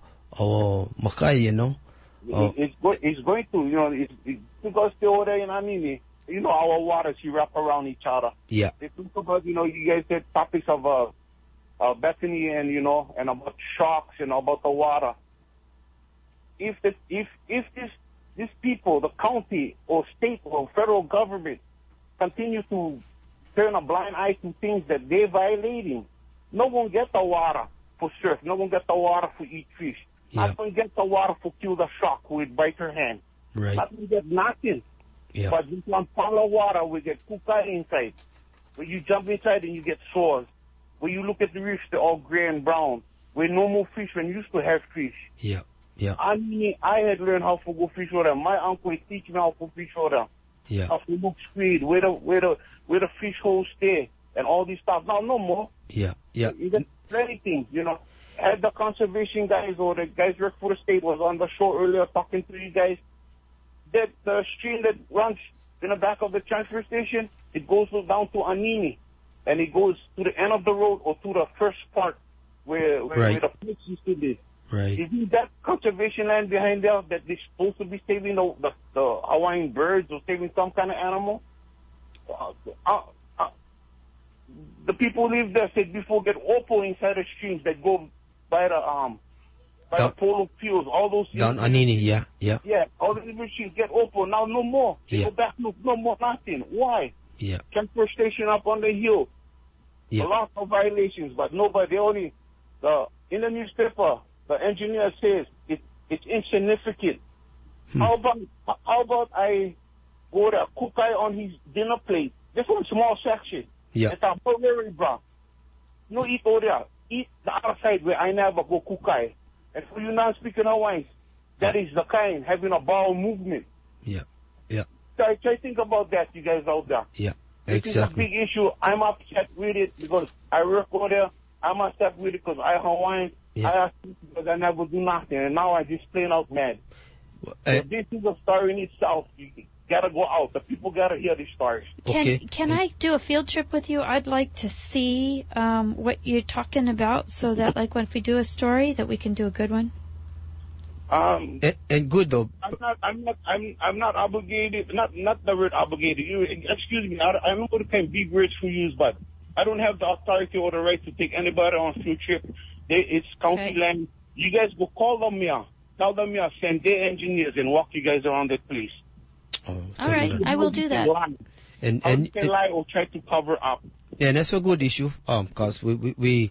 [SPEAKER 2] makai,
[SPEAKER 4] It's going to, because they're over there in Anini, our waters, you wrap around each other.
[SPEAKER 2] Yeah.
[SPEAKER 4] They talk about, you guys said topics of Bethany and, and about sharks and about the water. If these people, the county or state or federal government, continue to turn a blind eye to things that they're violating, no one get the water for surf, no one get the water for eat fish.
[SPEAKER 2] Yeah.
[SPEAKER 4] Not going to get the water for kill the shark who would bite her hand.
[SPEAKER 2] Right.
[SPEAKER 4] Not going to get nothing.
[SPEAKER 2] Yeah.
[SPEAKER 4] But this one pound of water, we get kukai inside. Where you jump inside and you get sores. Where you look at the reefs, they're all gray and brown. Where no more fish when you used to have fish.
[SPEAKER 2] Yeah. Yeah.
[SPEAKER 4] I had learned how to go fish with them. My uncle is teaching me how to fish with them.
[SPEAKER 2] Yeah.
[SPEAKER 4] How to look squid, where the fish holes stay, and all this stuff. Now, no more.
[SPEAKER 2] Yeah. Yeah.
[SPEAKER 4] You get plenty things, had the conservation guys or the guys work for the state was on the show earlier talking to you guys. That the stream that runs in the back of the transfer station, it goes down to Anini, and it goes to the end of the road or to the first part where the police used to be.
[SPEAKER 2] Right.
[SPEAKER 4] Isn't that conservation land behind there that they're supposed to be saving the Hawaiian birds or saving some kind of animal? The people who live there said before get Oppo inside the streams that go by the polo fields, all those
[SPEAKER 2] down Anini, yeah.
[SPEAKER 4] Yeah, all the streams get Oppo. Now no more. They go back, no more, nothing. Why?
[SPEAKER 2] Yeah.
[SPEAKER 4] Transfer station up on the hill.
[SPEAKER 2] Yeah.
[SPEAKER 4] A lot of violations, but nobody, in the newspaper, the engineer says it's insignificant. How about I go there, cook on his dinner plate, just one small section.
[SPEAKER 2] Yeah.
[SPEAKER 4] It's a very bra. No eat over there. Eat the other side where I never go cook. And for you non-speaking Hawaiians, that is the kind, having a bowel movement.
[SPEAKER 2] Yeah. Yeah.
[SPEAKER 4] Try to think about that, you guys out there.
[SPEAKER 2] Yeah.
[SPEAKER 4] This is a big issue. I'm upset with it because I work over there. I'm upset with it because I Hawaiian.
[SPEAKER 2] Yeah.
[SPEAKER 4] I ask because I never do nothing. And now I just plain out mad. So this is a story in itself. You gotta go out. The people gotta hear these stories.
[SPEAKER 1] Can I do a field trip with you? I'd like to see what you're talking about, so that like when we do a story, that we can do a good one.
[SPEAKER 2] And good though.
[SPEAKER 4] I'm not obligated. Not the word obligated. Excuse me. I don't know what kind of big words we use, but I don't have the authority or the right to take anybody on a field trip. It's county land. You guys go call them here. Tell them here, send their engineers and walk you guys around the place.
[SPEAKER 1] All right, I will do that.
[SPEAKER 4] And you can lie or try to cover up.
[SPEAKER 2] Yeah, that's a good issue. Cause we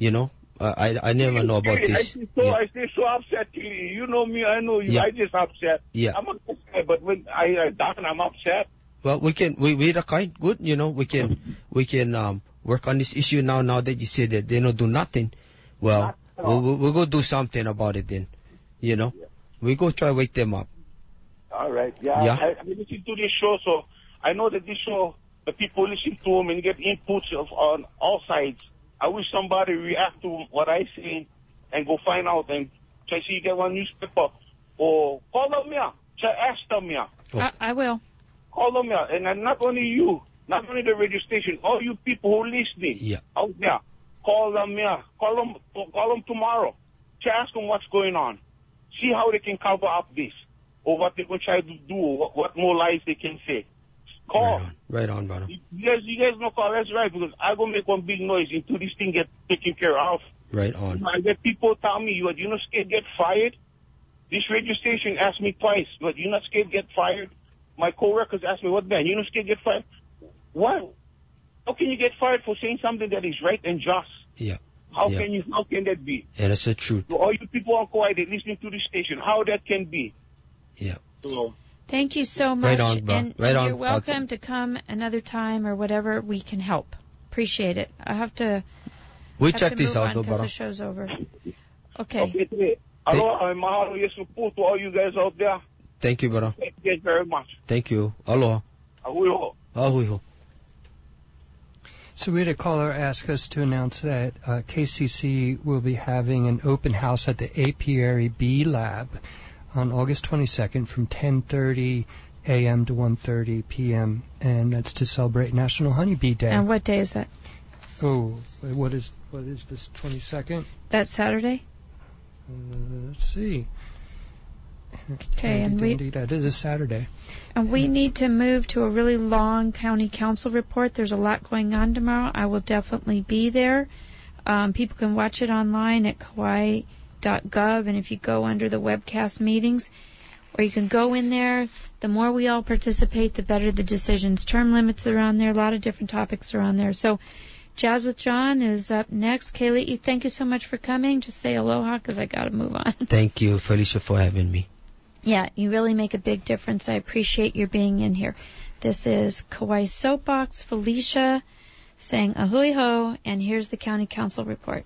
[SPEAKER 2] I never know about this.
[SPEAKER 4] I stay so upset. You know me, I know you.
[SPEAKER 2] Yeah.
[SPEAKER 4] I just upset.
[SPEAKER 2] Yeah.
[SPEAKER 4] I'm upset, but when I'm upset.
[SPEAKER 2] Well, we the kind good. We can work on this issue now. Now that you say that they don't do nothing, well, we'll go do something about it then. We go try to wake them up.
[SPEAKER 4] All right. Yeah. I listen to this show, so I know that this show, the people listen to them and get inputs on all sides. I wish somebody react to what I say and go find out and try to see you get one newspaper or call them here. Try ask them here.
[SPEAKER 1] I will.
[SPEAKER 4] Call them here. And not only you, not only the radio station, all you people who listening out there, call them here. Call them tomorrow. Try ask them what's going on. See how they can cover up this or what they're going to try to do or what more lies they can say. Call.
[SPEAKER 2] Right on, brother.
[SPEAKER 4] You guys know call. That's right, because I go make one big noise until this thing get taken care of.
[SPEAKER 2] Right on.
[SPEAKER 4] I get people tell me, you're not scared to get fired? This radio station asked me twice, but you're not scared to get fired? My co-workers asked me, what man, you're not scared to get fired? What? How can you get fired for saying something that is right and just?
[SPEAKER 2] Yeah.
[SPEAKER 4] How can that be?
[SPEAKER 2] Yeah, that's the truth.
[SPEAKER 4] So all you people are quiet listening to the station, how that can be?
[SPEAKER 2] Yeah.
[SPEAKER 4] So,
[SPEAKER 1] thank you so much.
[SPEAKER 2] Right on, bro.
[SPEAKER 1] And you're welcome to come another time or whatever we can help. Appreciate it. I have to.
[SPEAKER 2] We check this out, though,
[SPEAKER 1] brother. The show's over. Okay.
[SPEAKER 4] Aloha, mahalo, yes, support to all you guys out there.
[SPEAKER 2] Thank you, brother.
[SPEAKER 4] Thank you guys very much.
[SPEAKER 2] Thank you. Aloha.
[SPEAKER 4] Ahuiho.
[SPEAKER 2] Ahuiho.
[SPEAKER 3] So we had a caller ask us to announce that KCC will be having an open house at the Apiary Bee Lab on August 22nd from 10:30 a.m. to 1:30 p.m. and that's to celebrate National Honeybee Day.
[SPEAKER 1] And what day is that?
[SPEAKER 3] Oh, what is this 22nd?
[SPEAKER 1] That's Saturday.
[SPEAKER 3] Let's see.
[SPEAKER 1] Okay,
[SPEAKER 3] that is a Saturday.
[SPEAKER 1] And we need to move to a really long county council report. There's a lot going on tomorrow. I will definitely be there. People can watch it online at Kauai.gov, and if you go under the webcast meetings, or you can go in there, the more we all participate, the better the decisions. Term limits are on there. A lot of different topics are on there. So Jazz with John is up next. Kaylee, thank you so much for coming. Just say aloha because I got to move on.
[SPEAKER 2] Thank you, Felicia, for having me.
[SPEAKER 1] Yeah, you really make a big difference. I appreciate your being in here. This is Kauai Soapbox, Felicia saying ahui ho, and here's the County Council report.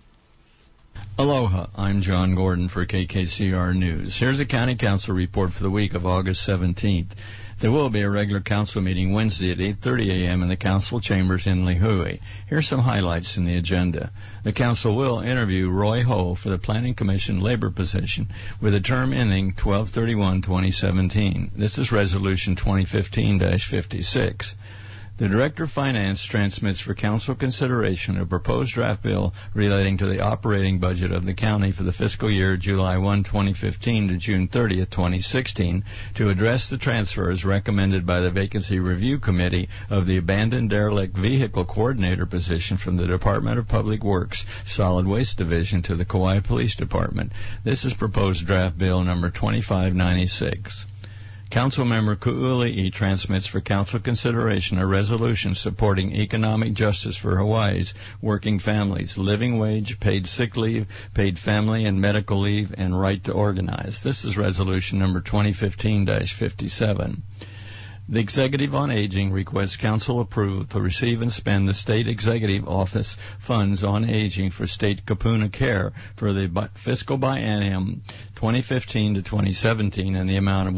[SPEAKER 5] Aloha, I'm John Gordon for KKCR News. Here's the County Council report for the week of August 17th. There will be a regular council meeting Wednesday at 8:30 a.m. in the council chambers in Lihue. Here's some highlights in the agenda. The council will interview Roy Ho for the Planning Commission labor position with a term ending 12/31/2017. This is Resolution 2015-56. The Director of Finance transmits for council consideration a proposed draft bill relating to the operating budget of the county for the fiscal year July 1, 2015 to June 30, 2016 to address the transfers recommended by the Vacancy Review Committee of the Abandoned Derelict Vehicle Coordinator position from the Department of Public Works Solid Waste Division to the Kauai Police Department. This is proposed draft bill number 2596. Councilmember Ku'uli'i transmits for council consideration a resolution supporting economic justice for Hawaii's working families, living wage, paid sick leave, paid family and medical leave, and right to organize. This is resolution number 2015-57. The Executive on Aging requests council approval to receive and spend the State Executive Office funds on aging for State Kapuna Care for the fiscal biennium 2015 to 2017 in the amount of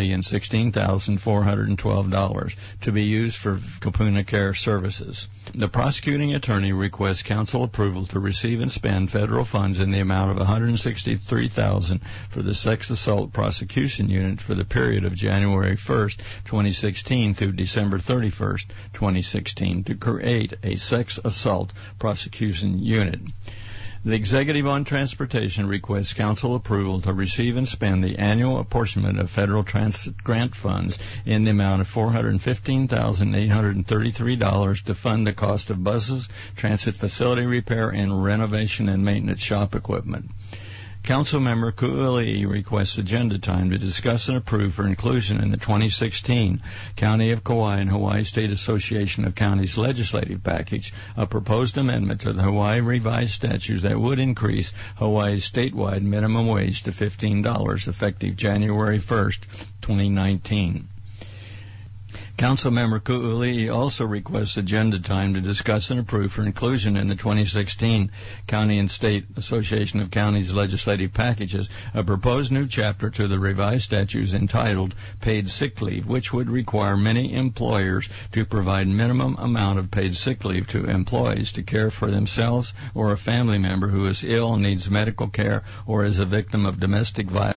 [SPEAKER 5] $1,016,412 to be used for Kapuna Care services. The prosecuting attorney requests council approval to receive and spend federal funds in the amount of $163,000 for the Sex Assault Prosecution Unit for the period of January 1st, 2016 through December 31st, 2016 to create a Sex Assault Prosecution Unit. The Executive on Transportation requests council approval to receive and spend the annual apportionment of federal transit grant funds in the amount of $415,833 to fund the cost of buses, transit facility repair, and renovation and maintenance shop equipment. Councilmember Ku'uli'i requests agenda time to discuss and approve for inclusion in the 2016 County of Kauai and Hawaii State Association of Counties legislative package a proposed amendment to the Hawaii revised statutes that would increase Hawaii's statewide minimum wage to $15 effective January 1st, 2019. Councilmember Ku'uli'i also requests agenda time to discuss and approve for inclusion in the 2016 County and State Association of Counties legislative packages a proposed new chapter to the revised statutes entitled Paid Sick Leave, which would require many employers to provide minimum amount of paid sick leave to employees to care for themselves or a family member who is ill, needs medical care, or is a victim of domestic violence